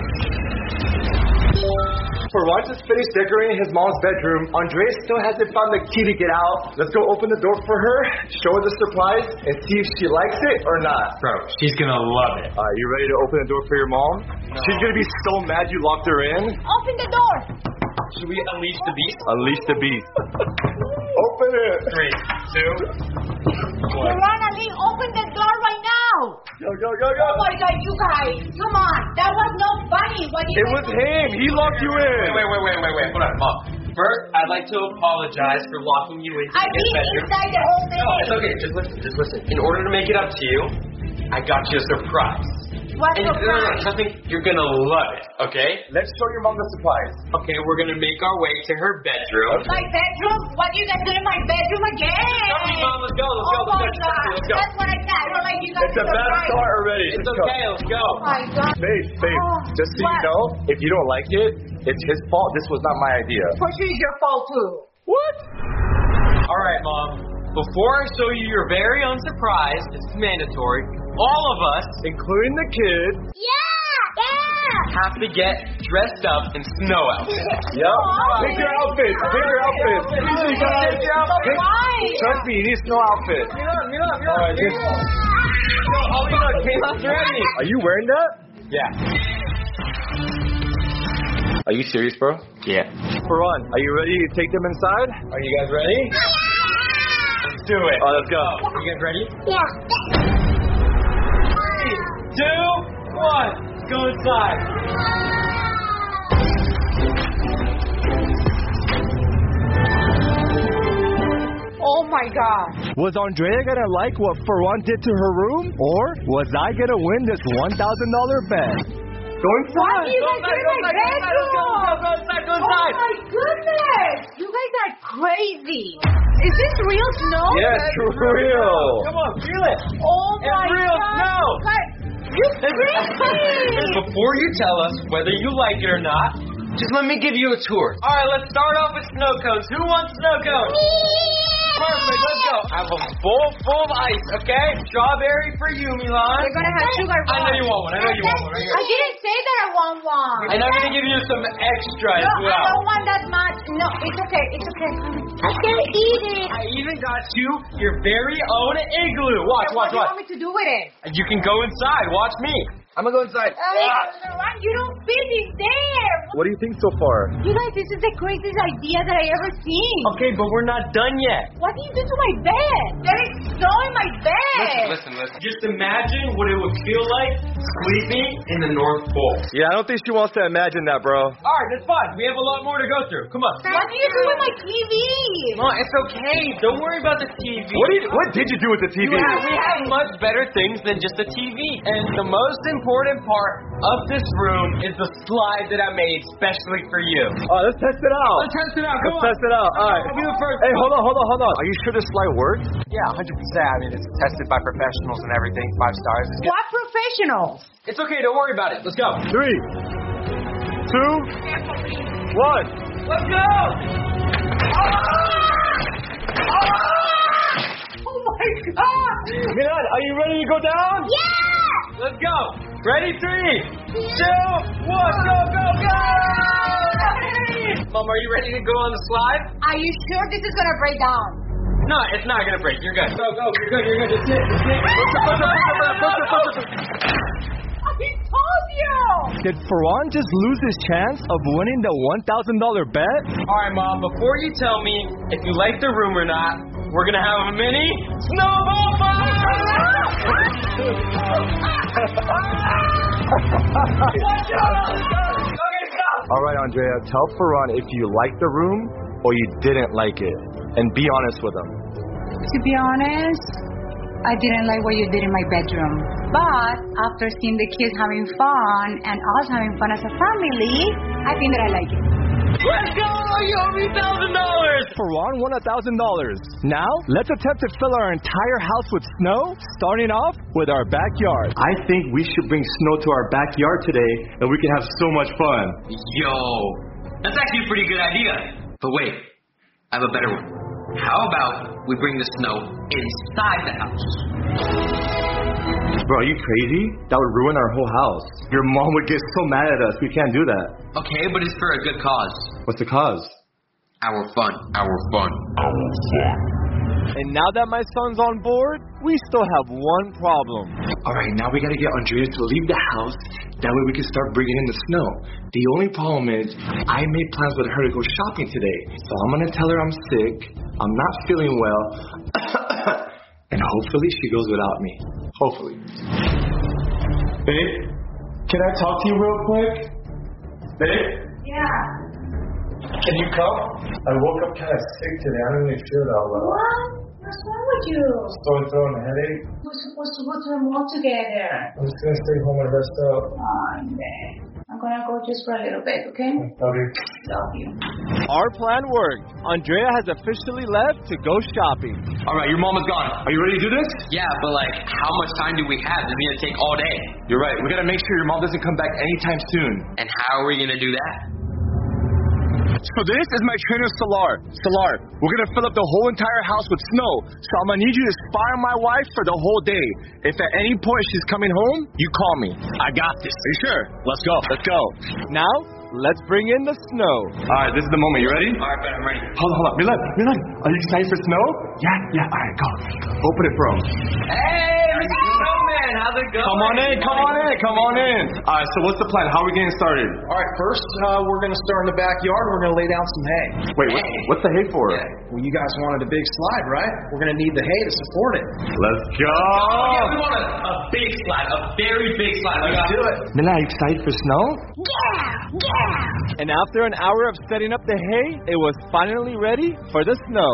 Ferran just finished decorating his mom's bedroom. Andrea still hasn't found the key to get out. Let's go open the door for her, show her the surprise, and see if she likes it or not. Bro, she's gonna love it. Are you ready to open the door for your mom? No. She's gonna be so mad you locked her in. Open the door. Should we unleash the beast? Unleash the beast. Open it. Three, two, one. Ferran, Ali, open the door right now. Go, go, go, go. Oh my God, you guys. Come on. That was not funny. What did it was him. He locked you in. Wait, wait, wait, wait, wait. Hold on, Mom. First, I'd like to apologize for locking you into I've his been bedroom. inside the whole thing. No, it's okay. Just listen. Just listen. In order to make it up to you, I got you a surprise. What and surprise? No, no, no, trust me, you're gonna love it, okay? Let's show your mom the surprise. Okay, we're gonna make our way to her bedroom. My bedroom? What are you guys doing in my bedroom again? Come on, Mom, let's go, let's oh go. Oh my let's God. go. Let's go. That's what I said. I don't like you guys. It's a bad start already. It's let's okay, go. let's go. Oh my God. Babe, babe, Oh, just so what? you know, if you don't like it, it's his fault. This was not my idea. For sure it's your fault too. What? All right, Mom. Before I show you your very own surprise, it's mandatory. All of us, including the kids, Yeah! Yeah! have to get dressed up in snow outfits. Yep. Pick your outfits. Pick your outfits. Easy, guys. Pick, trust me, you need snow outfits. All right, just, Oh, look, Kayla's ready. are you wearing that? Yeah. Are you serious, bro? Yeah. Ferran, are you ready to take them inside? Are you guys ready? Let's do it. Oh, let's go. You guys ready? Yeah. Three, two, one. Let's go inside. Oh my God. Was Andrea gonna like what Ferran did to her room? Or was I gonna win this one thousand dollar bet? Go inside. What are you guys doing in my bedroom? Go inside, go inside. Oh my goodness. You guys are crazy. Is this real snow? Yes, for real. Come on, feel it. Oh my It's real God. snow. Guys, you crazy. Before you tell us whether you like it or not, just let me give you a tour. All right, let's start off with snow cones. Who wants snow cones? Perfect, let's go. I have a bowl full of ice, okay? Strawberry for you, Milan. You're gonna have sugar. I know you want one. I know you want one. Right I here. didn't say that I want one. And I'm gonna give you some extra No, as well. I don't want that much. No, it's okay. It's okay. I can eat it. I even got you your very own igloo. Watch, What watch, do you watch. want me to do with it? You can go inside. Watch me. I'm gonna go inside. Uh, you don't fit in there. What do you think so far? You guys, this is the craziest idea that I ever seen. Okay, but we're not done yet. What do you do to my bed? There is snow in my bed. Listen, listen, listen. Just imagine what it would feel like sleeping in the North Pole. Yeah, I don't think she wants to imagine that, bro. All right, that's fine. We have a lot more to go through. Come on. What do you do with my T V? Mom, it's okay. Don't worry about the T V. What did, what did you do with the T V? You have, we have much better things than just a T V. And the most important part of this room is the slide that I made specially for you. Oh, let's test it out. Let's test it out. Let's Come on. test it out. All right. I'll be the first. Hey, hold on, hold on, hold on. Are you sure this slide works? Yeah, one hundred percent. I mean, it's tested by professionals and everything. Five stars. It's, What professionals? it's okay. Don't worry about it. Let's go. Three, two, one. Let's go. Oh my God. Milan, are you ready to go down? Yeah. Let's go. Ready? Three, two, one. Go, go, go. Mom, are you ready to go on the slide? Are you sure this is gonna break down? No, it's not gonna break. You're good. Go, go. You're good. You're good. Just sit. Just sit. I told you! Did Ferran just lose his chance of winning the one thousand dollars bet? Alright, Mom, before you tell me if you like the room or not, we're gonna have a mini snowball fight! Alright, Andrea, tell Ferran if you liked the room or you didn't like it. And be honest with him. To be honest, I didn't like what you did in my bedroom. But after seeing the kids having fun and us having fun as a family, I think that I like it. Let's go! You owe me one thousand dollars! Ferran won one thousand dollars. Now, let's attempt to fill our entire house with snow, starting off with our backyard. I think we should bring snow to our backyard today, and we can have so much fun. Yo, that's actually a pretty good idea. But wait, I have a better one. How about we bring the snow inside the house? Bro, are you crazy? That would ruin our whole house. Your mom would get so mad at us. We can't do that. Okay, but it's for a good cause. What's the cause? Our fun. Our fun. Our fun. And now that my son's on board, we still have one problem. Alright, now we gotta get Andrea to leave the house. That way we can start bringing in the snow. The only problem is, I made plans with her to go shopping today. So I'm gonna tell her I'm sick, I'm not feeling well, and hopefully she goes without me. Hopefully. Babe, can I talk to you real quick? Babe? Yeah. Can you come? I woke up kind of sick today. I don't really feel that well. What? What's wrong with you? Sore throat and a headache. We're supposed to go to the mall together. I'm just gonna stay home and rest up. Oh, man. I'm gonna go just for a little bit, okay? Love you. Love you. Our plan worked. Andrea has officially left to go shopping. Alright, your mom is gone. Are you ready to do this? Yeah, but like, how much time do we have? This is gonna take all day. You're right. We gotta make sure your mom doesn't come back anytime soon. And how are we gonna do that? So this is my trainer, Solar. Solar, we're going to fill up the whole entire house with snow. So I'm going to need you to spy on my wife for the whole day. If at any point she's coming home, you call me. I got this. Are you sure? Let's go. Let's go. Now, let's bring in the snow. All right, this is the moment. You ready? Alright, Ben, I'm ready. Hold on, hold on. Milan, Milan, are you excited for snow? Yeah, yeah. All right, go. Open it for him. Hey, Mister Snowman, how's it going? Come on in, come on in, come on in. All right, so what's the plan? How are we getting started? All right, first, uh, we're going to start in the backyard. We're going to lay down some hay. Wait, what, what's the hay for? Yeah. Well, you guys wanted a big slide, right? We're going to need the hay to support it. Let's go. Oh, yeah, we want a, a big slide, a very big slide. Let's do it. Milan, are you excited for snow? Yeah, yeah. And after an hour of setting up the hay, it was finally ready for the snow.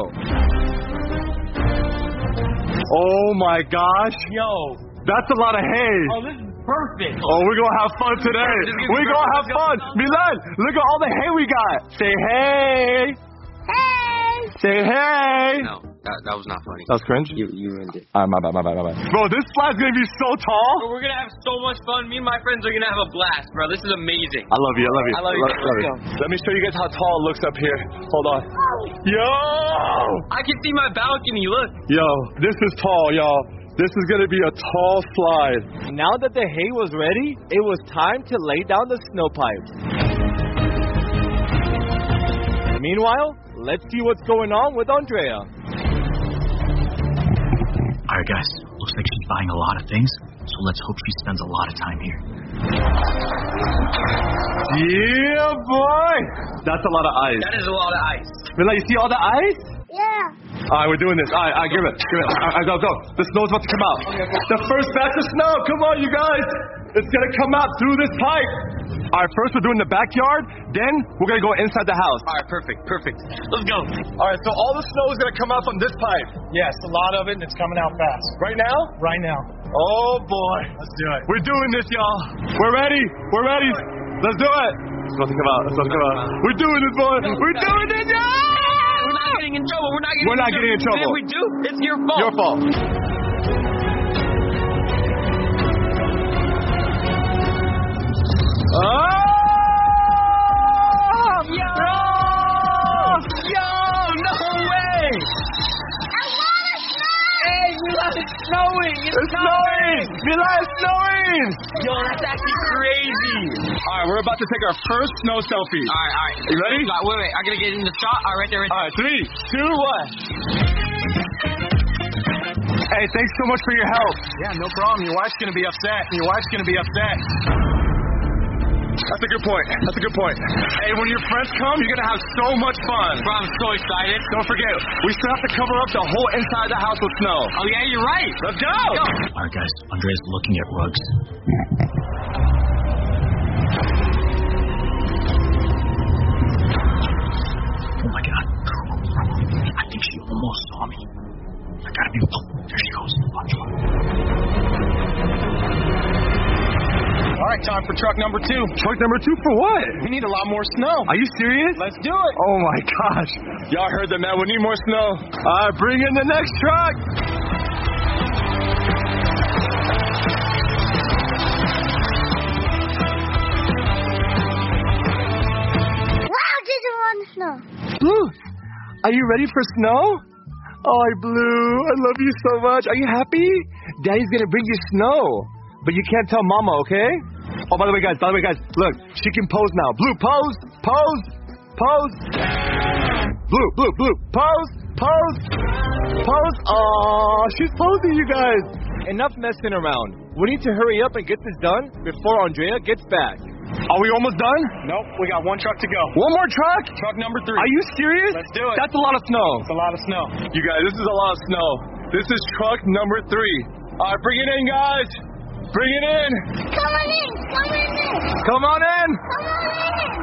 Oh my gosh. Yo. That's a lot of hay. Oh, this is perfect. Oh, we're going to have fun today. We're going to have fun. Milan, look at all the hay we got. Say hey. Hey. Say hey. No, that, that was not funny. That was cringe? You, you ruined it. All right, my bad, my bad, my bad. Bro, this slide's going to be so tall. Bro, we're going to have so much fun. Me and my friends are going to have a blast, bro. This is amazing. I love you, I love you. I love you. Love, love you. Let me show you guys how tall it looks up here. Hold on. Yo! I can see my balcony, look. Yo, this is tall, y'all. This is going to be a tall slide. Now that the hay was ready, it was time to lay down the snow pipes. Meanwhile, let's see what's going on with Andrea. Alright guys, looks like she's buying a lot of things, so let's hope she spends a lot of time here. Yeah, boy! That's a lot of ice. That is a lot of ice. Mila, you see all the ice? Yeah. Alright, we're doing this. Alright, alright, give it. Give it. Alright, go, go. The snow's about to come out. The first batch of snow. Come on, you guys. It's gonna come out through this pipe. Alright, first we're doing the backyard, then we're gonna go inside the house. Alright, perfect, perfect. Let's go. Alright, so all the snow is gonna come out from this pipe. Yes, a lot of it, and it's coming out fast. Right now? Right now. Oh boy. Let's do it. We're doing this, y'all. We're ready. We're ready. Let's do it. It's about to come out. It's about to come out. We're doing this, boy. We're doing this, y'all. We're not getting in trouble. We're not getting We're in not trouble. getting in trouble. If we do, it's your fault. Your fault. Oh! Yo! Yo! No way! Hey, Milan, it's snowing! It's, It's snowing! Milan, it's snowing! Yo, that's actually crazy! Alright, we're about to take our first snow selfie. Alright, alright. You ready? Wait, wait, wait. I gotta get in the shot. Alright, right there, right there. Alright, three, two, one. Hey, thanks so much for your help. Yeah, no problem. Your wife's gonna be upset. Your wife's gonna be upset. That's a good point. That's a good point. Hey, when your friends come, you're gonna have so much fun. Bro, I'm so excited. Don't forget, we still have to cover up the whole inside of the house with snow. Oh yeah, you're right. Let's go. Go. All right, guys. Andrea's looking at rugs. Oh my God. I think she almost saw me. I gotta be. Oh, there she goes. Watch her. All right, time for truck number two. Truck number two for what? We need a lot more snow. Are you serious? Let's do it. Oh my gosh. Y'all heard that, man. We need more snow. All right, bring in the next truck. Wow, this is one snow. Blue, are you ready for snow? Oh, Blue, I love you so much. Are you happy? Daddy's gonna bring you snow. But you can't tell Mama, okay? Oh, by the way, guys, by the way, guys, look, she can pose now. Blue, pose, pose, pose. Blue, Blue, Blue, pose, pose, pose. Aw, she's posing, you guys. Enough messing around. We need to hurry up and get this done before Andrea gets back. Are we almost done? Nope, we got one truck to go. One more truck? Truck number three. Are you serious? Let's do it. That's a lot of snow. It's a lot of snow. You guys, this is a lot of snow. This is truck number three. All right, bring it in, guys. Bring it in. Come on in. Come on in. Come on in. Come on in.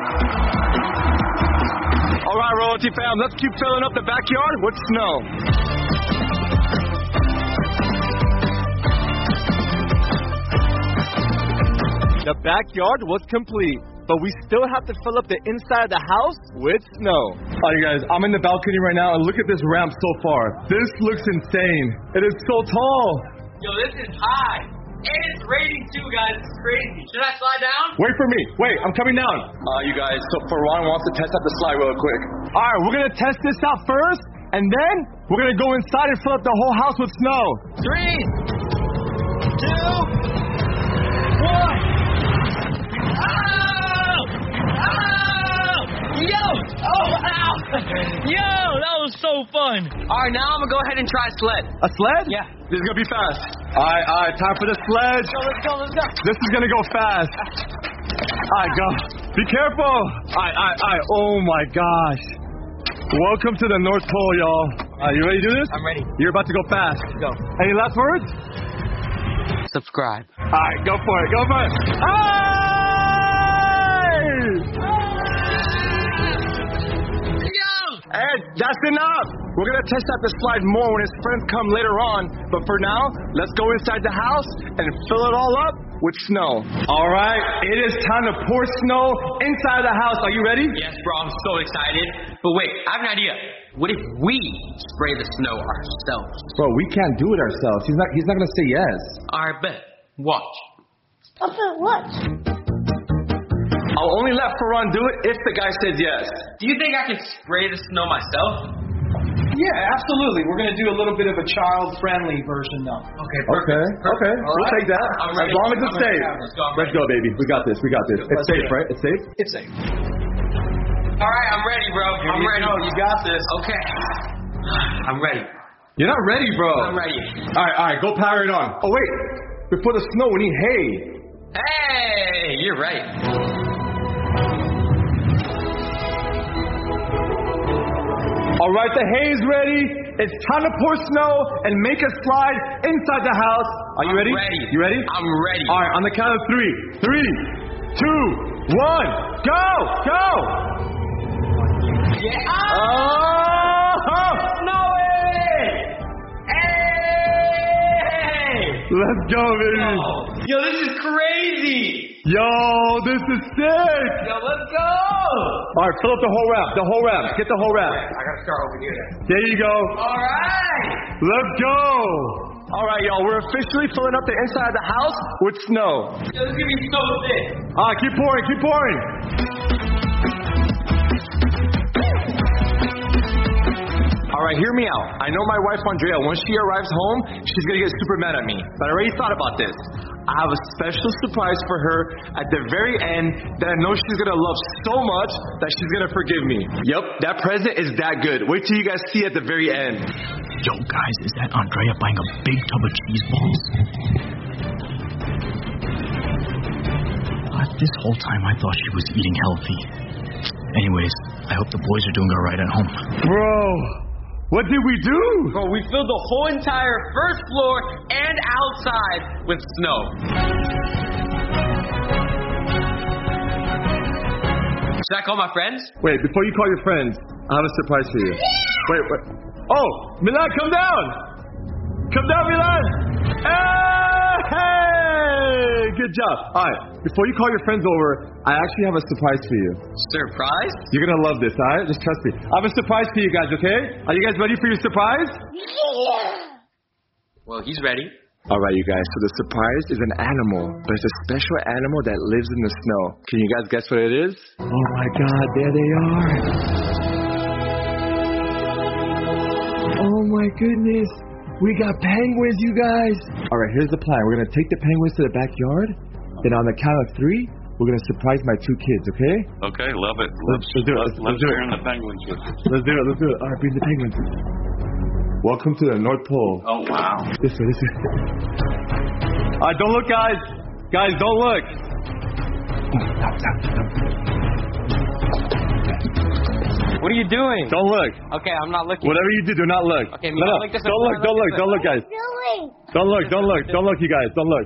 All right, Royalty fam, let's keep filling up the backyard with snow. The backyard was complete, but we still have to fill up the inside of the house with snow. All right, you guys, I'm in the balcony right now, and look at this ramp so far. This looks insane. It is so tall. Yo, this is high. And it's raining too, guys. It's crazy. Should I slide down? Wait for me. Wait, I'm coming down. Uh, you guys, so Faran wants to test out the slide real quick. All right, we're going to test this out first, and then we're going to go inside and fill up the whole house with snow. Three, two, one. Oh! Oh! Yo! Oh, ow! Yo, that was so fun. All right, now I'm going to go ahead and try sled. A sled? Yeah. This is going to be fast. All right, all right, time for the sledge. Let's go, let's go, let's go. This is going to go fast. All right, go. Be careful. All right, all right, all right. Oh, my gosh. Welcome to the North Pole, y'all. Are you ready to do this? I'm ready. You're about to go fast. Let's go. Any last words? Subscribe. All right, go for it. Go for it. Hey! And that's enough. We're going to test out the slide more when his friends come later on. But for now, let's go inside the house and fill it all up with snow. All right, it is time to pour snow inside the house. Are you ready? Yes, bro, I'm so excited. But wait, I have an idea. What if we spray the snow ourselves? Bro, we can't do it ourselves. He's not He's not going to say yes. All right, bet. Watch. Okay, what? I'll only let Faran do it if the guy says yes. Do you think I can spray the snow myself? Yeah, absolutely. We're going to do a little bit of a child-friendly version, though. Okay, perfect. Okay, okay. All we'll right. take that. I'm As ready. long as it's I'm safe. ready. Let's go, I'm Let's ready. go, baby. We got this. We got this. It's Let's safe, do it. right? It's safe? It's safe. All right, I'm ready, bro. Here I'm you ready. go. You got this. Okay. I'm ready. You're not ready, bro. I'm ready. All right, all right. Go power it on. Oh, wait. Before the snow, we need hay. Hey, you're right. All right, the hay is ready. It's time to pour snow and make a slide inside the house. Are you I'm ready? ready. You ready? I'm ready. All right, on the count of three. Three, two, one, go, go. Yeah. Oh! Snowing! Hey! Let's go, baby. Yo, yo, this is crazy. Yo, this is sick. Yo, let's go. All right, fill up the whole ramp. The whole ramp. Get the whole ramp. I gotta start over here. There you go. All right. Let's go. All right, y'all. We're officially filling up the inside of the house with snow. Yo, this is gonna be so sick. All right, keep pouring. Keep pouring. All right, hear me out. I know my wife Andrea, when she arrives home, she's gonna get super mad at me. But I already thought about this. I have a special surprise for her at the very end that I know she's gonna love so much that she's gonna forgive me. Yep, that present is that good. Wait till you guys see at the very end. Yo, guys, is that Andrea buying a big tub of cheese balls? What? This whole time I thought she was eating healthy. Anyways, I hope the boys are doing all right at home. Bro, what did we do? Bro, we filled the whole entire first floor and outside with snow. Should I call my friends? Wait, before you call your friends, I have a surprise for you. Wait, wait. Oh, Milan, come down. Come down, Milan. Hey, good job. All right, before you call your friends over, I actually have a surprise for you. Surprise? You're going to love this, all right? Just trust me. I have a surprise for you guys, okay? Are you guys ready for your surprise? Yeah. Well, he's ready. All right, you guys. So the surprise is an animal, but it's a special animal that lives in the snow. Can you guys guess what it is? Oh my God, there they are. Oh my goodness. We got penguins, you guys. All right, here's the plan. We're going to take the penguins to the backyard. Then on the count of three, we're going to surprise my two kids, okay? Okay, love it. Let's, let's do it. Let's, let's do it. the penguins with you. Let's do it. Let's do it. All right, bring the penguins. Welcome to the North Pole. Oh, wow. This way, this way. All right, don't look, guys. Guys, don't look. Stop, stop, stop. What are you doing? Don't look. Okay, I'm not looking. Whatever you do, do not look. Okay, no, no. look this Don't way. look, don't look, don't look, guys. Don't look, don't look, don't look, you guys. Don't look.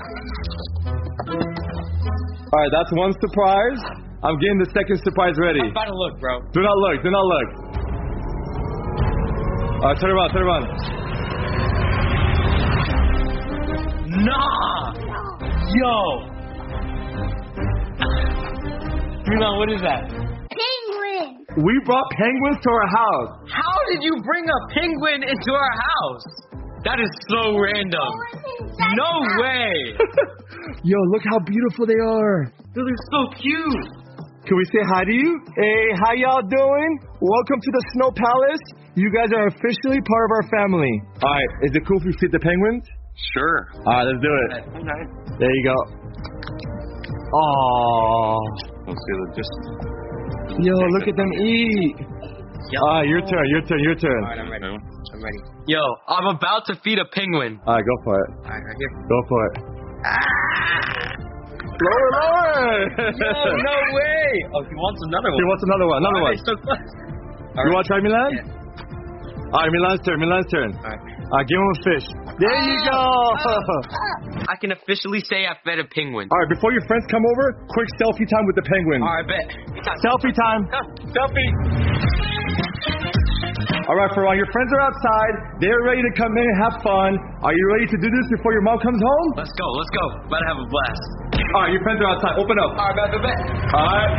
All right, that's one surprise. I'm getting the second surprise ready. I'm about to look, bro. Do not look, do not look. All right, turn around, turn around. Nah! Yo! Milan, what is that? Penguin. We brought penguins to our house. How did you bring a penguin into our house? That is so random. No way! Yo, look how beautiful they are. Those are so cute. Can we say hi to you? Hey, how y'all doing? Welcome to the Snow Palace. You guys are officially part of our family. All right, is it cool if we feed the penguins? Sure. All right, let's do it. Okay. There you go. Aww. Let's see the just. Yo, look at them eat. Yep. All right, your turn, your turn, your turn. All right, I'm ready. I'm ready. Yo, I'm about to feed a penguin. All right, go for it. All right, right here. Go for it. Lower, lower. Yo, no way. Oh, he wants another one. He wants another one, another Why one. are they so close? You right. want to try Milan? Yeah. All right, Milan's turn, Milan's turn. All right. All right, give him a fish. There you go. I can officially say I fed a penguin. All right, before your friends come over, quick selfie time with the penguin. All right, bet. Selfie time. Selfie. All right, Farhan, your friends are outside. They're ready to come in and have fun. Are you ready to do this before your mom comes home? Let's go, let's go. About to have a blast. All right, your friends are outside. Open up. All right, bet, bet, bet. All right.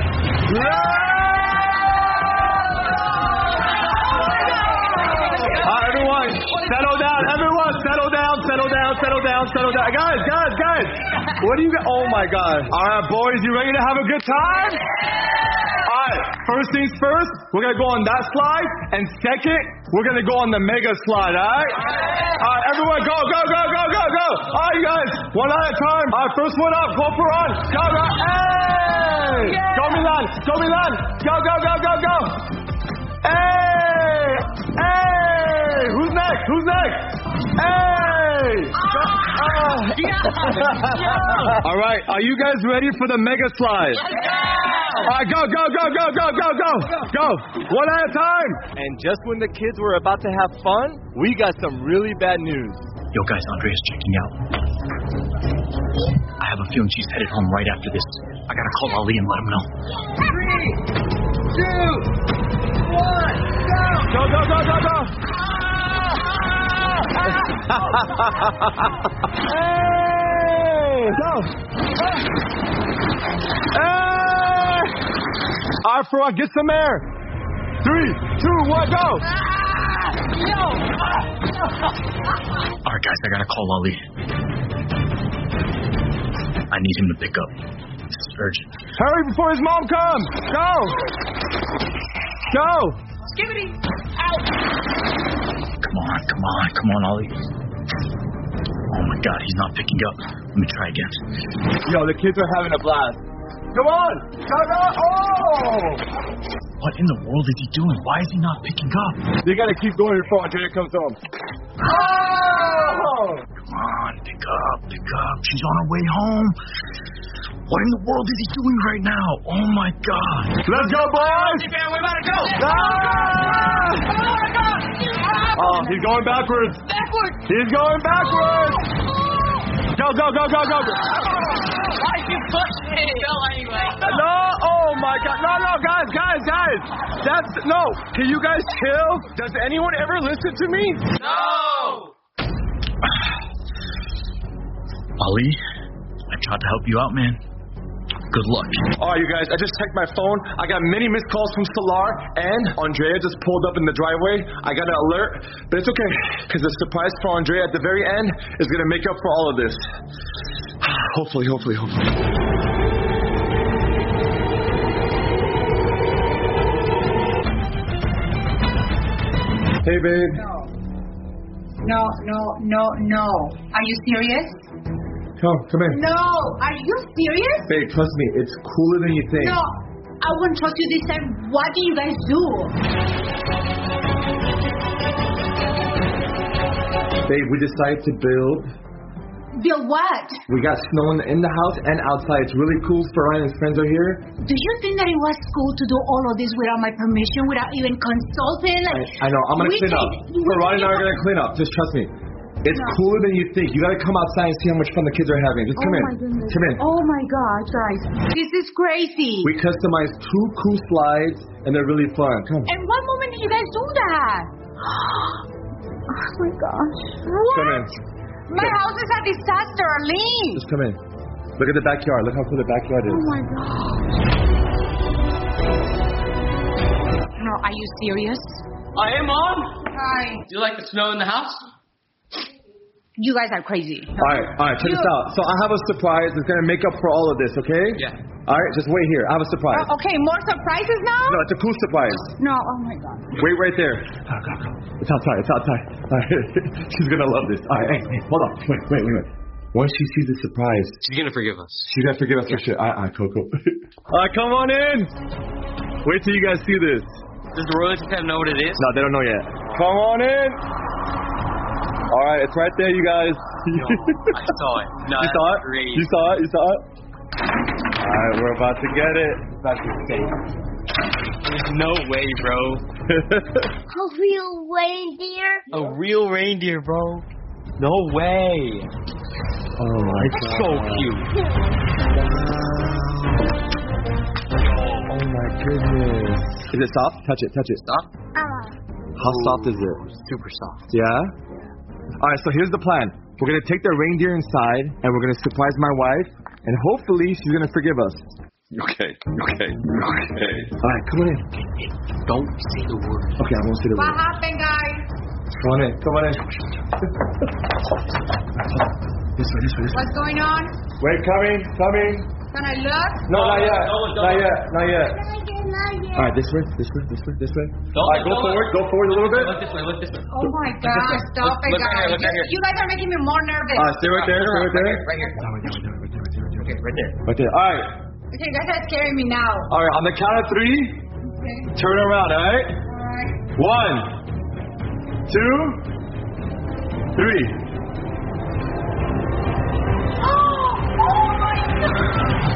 All right, everyone, settle down. Everyone, settle down, settle down, settle down, settle down. Guys, guys, guys. What do you got? Oh, my God. All right, boys, you ready to have a good time? All right, first things first, we're going to go on that slide. And second, we're going to go on the mega slide, all right? All right, everyone, go, go, go, go, go, go. All right, you guys, one at a time. All right, first one up. Go for on. Go, go. Hey! Go, Milan. Go, Milan. Go, go, go, go, go. Hey! Hey! Who's next? Who's next? Hey! Uh, all right, are you guys ready for the mega slide? All right, go, go, go, go, go, go, go, go. One at a time. And just when the kids were about to have fun, we got some really bad news. Yo, guys, Andrea's checking out. I have a feeling she's headed home right after this. I gotta call Ali and let him know. Three, two, one, go! Go, go, go, go, go! Hey! Go! Hey! All right, Farhan, get some air. Three, two, one, go! All right, guys, I gotta call Ali. I need him to pick up. This is urgent. Hurry before his mom comes! Go! Go! Skibbity! Out! Come on, come on, come on, Ali. Oh my God, he's not picking up. Let me try again. Yo, the kids are having a blast. Come on! Go, go! Oh! What in the world is he doing? Why is he not picking up? They gotta keep going before Andrea comes home. Oh! Come on, pick up, pick up. She's on her way home. What in the world is he doing right now? Oh my God. Let's go, boys! We're about to go. Ah! Oh, he's going backwards. Backwards. He's going backwards. Go, go, go, go, go. Why you push me? Go anyway. No, oh my God. No, no, guys, guys, guys. That's, no. Can you guys chill? Does anyone ever listen to me? No. Ali, I tried to help you out, man. Good luck. All right, you guys, I just checked my phone. I got many missed calls from Solar, and Andrea just pulled up in the driveway. I got an alert, but it's okay, because the surprise for Andrea at the very end is going to make up for all of this. Hopefully, hopefully, hopefully. Hey, babe. No, no, no, no. Are you serious? Come, come in. No. Are you serious? Babe, trust me, it's cooler than you think. No. I won't trust you this time. What do you guys do? Babe, we decided to build. Build what? We got snow in, in the house and outside. It's really cool. Farhan and his friends are here. Do you think that it was cool to do all of this without my permission, without even consulting? Like, I, I know. I'm going to clean can, up. Farhan and I are going to clean up. Just trust me. It's no. cooler than you think. You got to come outside and see how much fun the kids are having. Just come oh in. My goodness. Come in. Oh my God, guys. This is crazy. We customized two cool slides and they're really fun. Come. And what moment did you guys do that? Oh my gosh. What? Come in. My come. house is a disaster, Arlene. Just come in. Look at the backyard. Look how cool the backyard is. Oh my gosh. No, are you serious? I am, Mom. Hi. Do you like the snow in the house? You guys are crazy. All right, all right, check you... this out. So I have a surprise that's going to make up for all of this, okay? Yeah. All right, just wait here. I have a surprise. Oh, okay, more surprises now? No, it's a cool surprise. No, oh my God. Wait right there. Go, go, go. It's outside, it's outside. All right. She's going to love this. All right, hey, hey, hold on. Wait, wait, wait, wait. Once she sees the surprise, she's going to forgive us. She's going to forgive us yeah. for sure. All right, all right, cool, cool. All right, come on in. Wait till you guys see this. Does the royalty kind of know what it is? No, they don't know yet. Come on in. All right, it's right there, you guys. No, I saw it. No, you saw it? Great. You saw it? You saw it? All right, we're about to get it. It's about to be safe. There's no way, bro. A real reindeer? A real reindeer, bro. No way. Oh my it's God. So cute. Oh my goodness. Is it soft? Touch it, touch it. Soft? Uh. How soft is it? Super soft. Yeah? All right, so here's the plan. We're going to take the reindeer inside, and we're going to surprise my wife, and hopefully she's going to forgive us. Okay, okay, okay. All right, come on in. Don't say the word. Okay, I won't say the what word. What happened, guys? Come on in, come on in. This way, this way, this way. What's going on? Wait, coming, coming. Can I look? No, not yet. No, no, not yet, not yet. Not yet. All right, this way, this way, this way, this way. Don't All right, go don't forward, look. go forward a little bit. Look this way, look this way. Oh my God, stop look, it, look guys. right here, look right here. You guys are making me more nervous. All right, stay right there, stay right there. Right here. Right there, right there, right there, right there. Okay, right there. Right there. All right. Okay, you guys are scaring me now. All right, on the count of three, Okay. turn around, all right? All right. One, two, three. Oh, oh my God.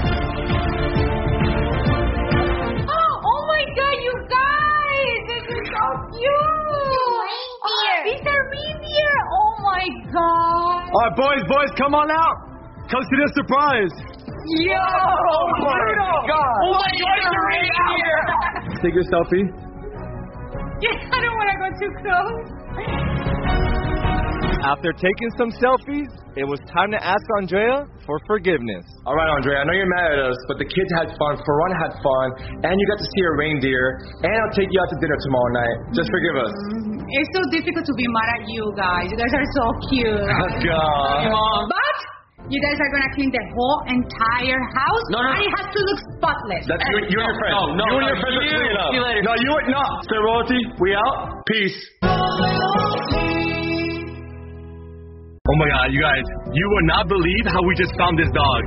Oh, oh my God, you guys. This is so cute. Oh, these are reindeer. Oh my God. All right, boys, boys, come on out. Come see the surprise. Yo! Oh my God. Oh my God, it's a reindeer. Take your selfie. Yeah, I don't want to go too close. After taking some selfies, it was time to ask Andrea for forgiveness. All right, Andrea, I know you're mad at us, but the kids had fun, Farhan had fun, and you got to see a reindeer, and I'll take you out to dinner tomorrow night. Just forgive us. Mm-hmm. It's so difficult to be mad at you guys. You guys are so cute. God. But you guys are going to clean the whole entire house, no, no. and it has to look spotless. That's you, you and your friends. No, no, you and no, your friends you. are cleaning it up. See you later. No, you no. Say royalty. We out. Peace. Oh my God, you guys, you will not believe how we just found this dog.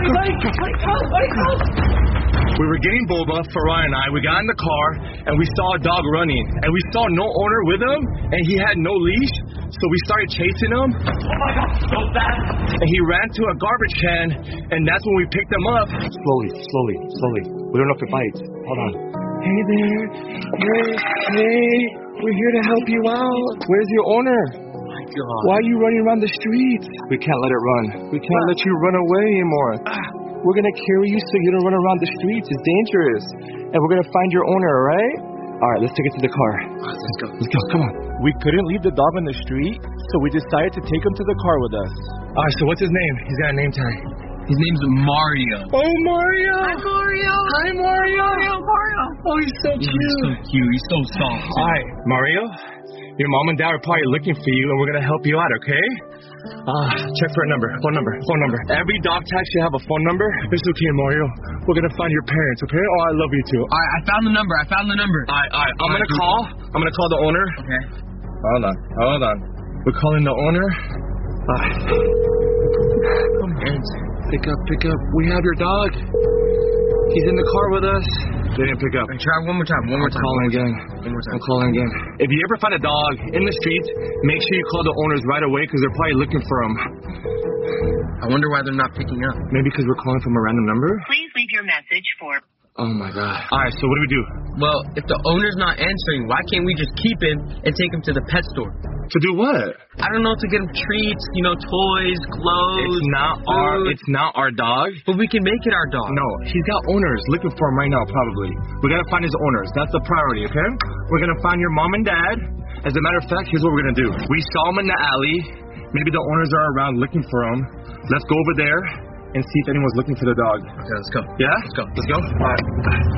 We were getting boba, Farhan and I. We got in the car, and we saw a dog running. And we saw no owner with him, and he had no leash. So we started chasing him. Oh my God, so fast. And he ran to a garbage can, and that's when we picked him up. Slowly, slowly, slowly. We don't know if it bites. Hold on. Hey there. Hey, hey. We're here to help you out. Where's your owner? Oh my God. Why are you running around the streets? We can't let it run. We can't let you run away anymore. We're going to carry you so you don't run around the streets. It's dangerous. And we're going to find your owner, all right? All right, let's take it to the car. Right, let's go. Let's go. Come on. We couldn't leave the dog on the street, so we decided to take him to the car with us. All right, so what's his name? He's got a name tag. His name's Mario. Oh, Mario. Hi, Mario. Hi, Mario. Mario, Mario. Oh, he's so cute. He's so cute. He's so soft. All right, Mario, your mom and dad are probably looking for you, and we're going to help you out, okay? Uh, check for a number. Phone number. Phone number. Every dog tag should have a phone number. It's okay, Mario. We're going to find your parents, okay? Oh, I love you too. All right, I found the number. I found the number. All right, all right. I'm going to call. I'm going to call the owner. Okay. Hold on. Hold on. We're calling the owner. Uh, come on. Pick up, pick up. We have your dog. He's in the car with us. They didn't pick up. Right, try one more time. One more I'm time. calling again. One more time. I'm calling again. If you ever find a dog in the streets, make sure you call the owners right away because they're probably looking for him. I wonder why they're not picking up. Maybe because we're calling from a random number? Please leave your message for... Oh, my God. All right, so what do we do? Well, if the owner's not answering, why can't we just keep him and take him to the pet store? To do what? I don't know, to get him treats, you know, toys, clothes. It's not food. our it's not our dog. But we can make it our dog. No, he's got owners looking for him right now, probably. We gotta find his owners. That's the priority, okay? We're gonna find your mom and dad. As a matter of fact, here's what we're gonna do. We saw him in the alley. Maybe the owners are around looking for him. Let's go over there and see if anyone's looking for the dog. Okay, let's go. Yeah? Let's go. Let's go. All right.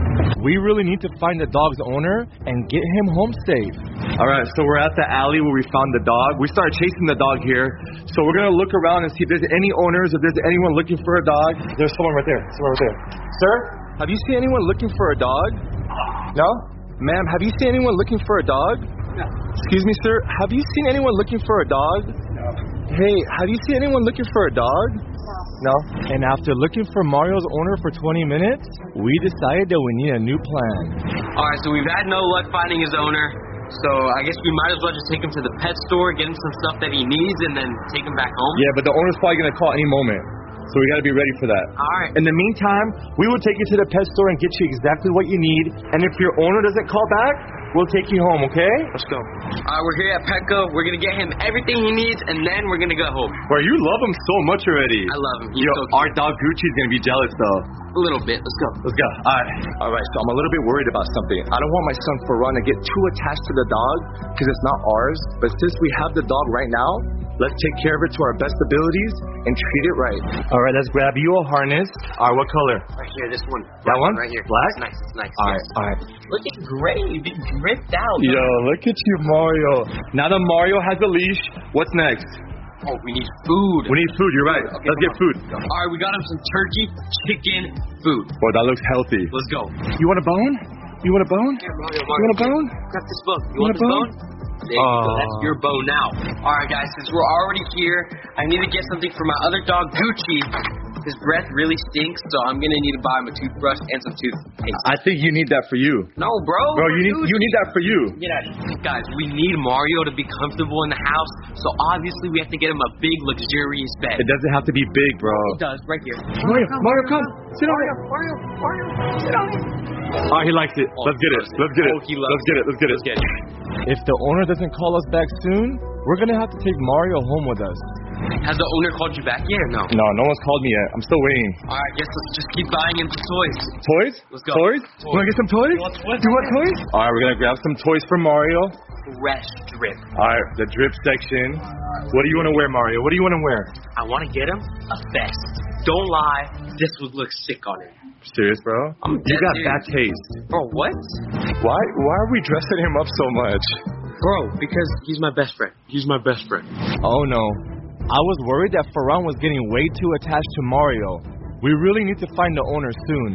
We really need to find the dog's owner and get him home safe. All right, so we're at the alley where we found the dog. We started chasing the dog here. So we're going to look around and see if there's any owners, if there's anyone looking for a dog. There's someone right there. Someone right there. Sir, have you seen anyone looking for a dog? No? Ma'am, have you seen anyone looking for a dog? No. Excuse me, sir. Have you seen anyone looking for a dog? No. Hey, have you seen anyone looking for a dog? No. And after looking for Mario's owner for twenty minutes, we decided that we need a new plan. All right, so we've had no luck finding his owner. So I guess we might as well just take him to the pet store, get him some stuff that he needs, and then take him back home. Yeah, but the owner's probably going to call any moment. So we got to be ready for that. All right. In the meantime, we will take you to the pet store and get you exactly what you need. And if your owner doesn't call back, we'll take you home, okay? Let's go. All right, we're here at Petco. We're going to get him everything he needs, and then we're going to go home. Bro, you love him so much already. I love him. He's Yo, so cute. our dog Gucci's going to be jealous, though. A little bit. Let's go. Let's go. All right. All right, so I'm a little bit worried about something. I don't want my son Ferran to get too attached to the dog because it's not ours. But since we have the dog right now, let's take care of it to our best abilities and treat it right. All right, let's grab you a harness. All right, what color? Right here, this one. That one? Right here. Black? It's nice. It's nice. All yes. right, all right. Look at Gray. Been dripped out. Yo, look at you, Mario. Now that Mario has a leash, what's next? Oh, we need food. We need food, you're right. Okay, let's get on. food. All right, we got him some turkey, chicken, food. Boy, that looks healthy. Let's go. You want a bone? You want a bone? Here, Mario, Mario. You want a bone? Grab this bone. You, You want, want a this bone? bone? There you go. That's your bone now. All right, guys, since we're already here, I need to get something for my other dog, Gucci. His breath really stinks, so I'm going to need to buy him a toothbrush and some toothpaste. I think you need that for you. No, bro. Bro, you need you need that for you. Get out of here. Guys, we need Mario to be comfortable in the house, so obviously we have to get him a big, luxurious bed. It doesn't have to be big, bro. It does, right here. Mario, Mario, come. Sit on it. Mario, Mario, sit on it. Oh, he likes it. Let's get it. Let's get it. Oh, he loves Let's get it. Let's get it. Let's get it. If the owner doesn't call us back soon, we're going to have to take Mario home with us. Has the owner called you back yet or no? No, no one's called me yet. I'm still waiting. All right, I guess let's just keep buying him some toys. Toys? Let's go. Toys? Toys. You want to get some toys? You want toys? You want toys? All right, we're going to grab some toys for Mario. Fresh drip. All right, the drip section. What do you want to wear, Mario? What do you want to wear? I want to get him a vest. Don't lie, this would look sick on him. Serious, bro? I'm you dead got serious. bad taste. Bro, what? Why Why are we dressing him up so much? Bro, because he's my best friend. He's my best friend. Oh, no. I was worried that Ferran was getting way too attached to Mario. We really need to find the owner soon.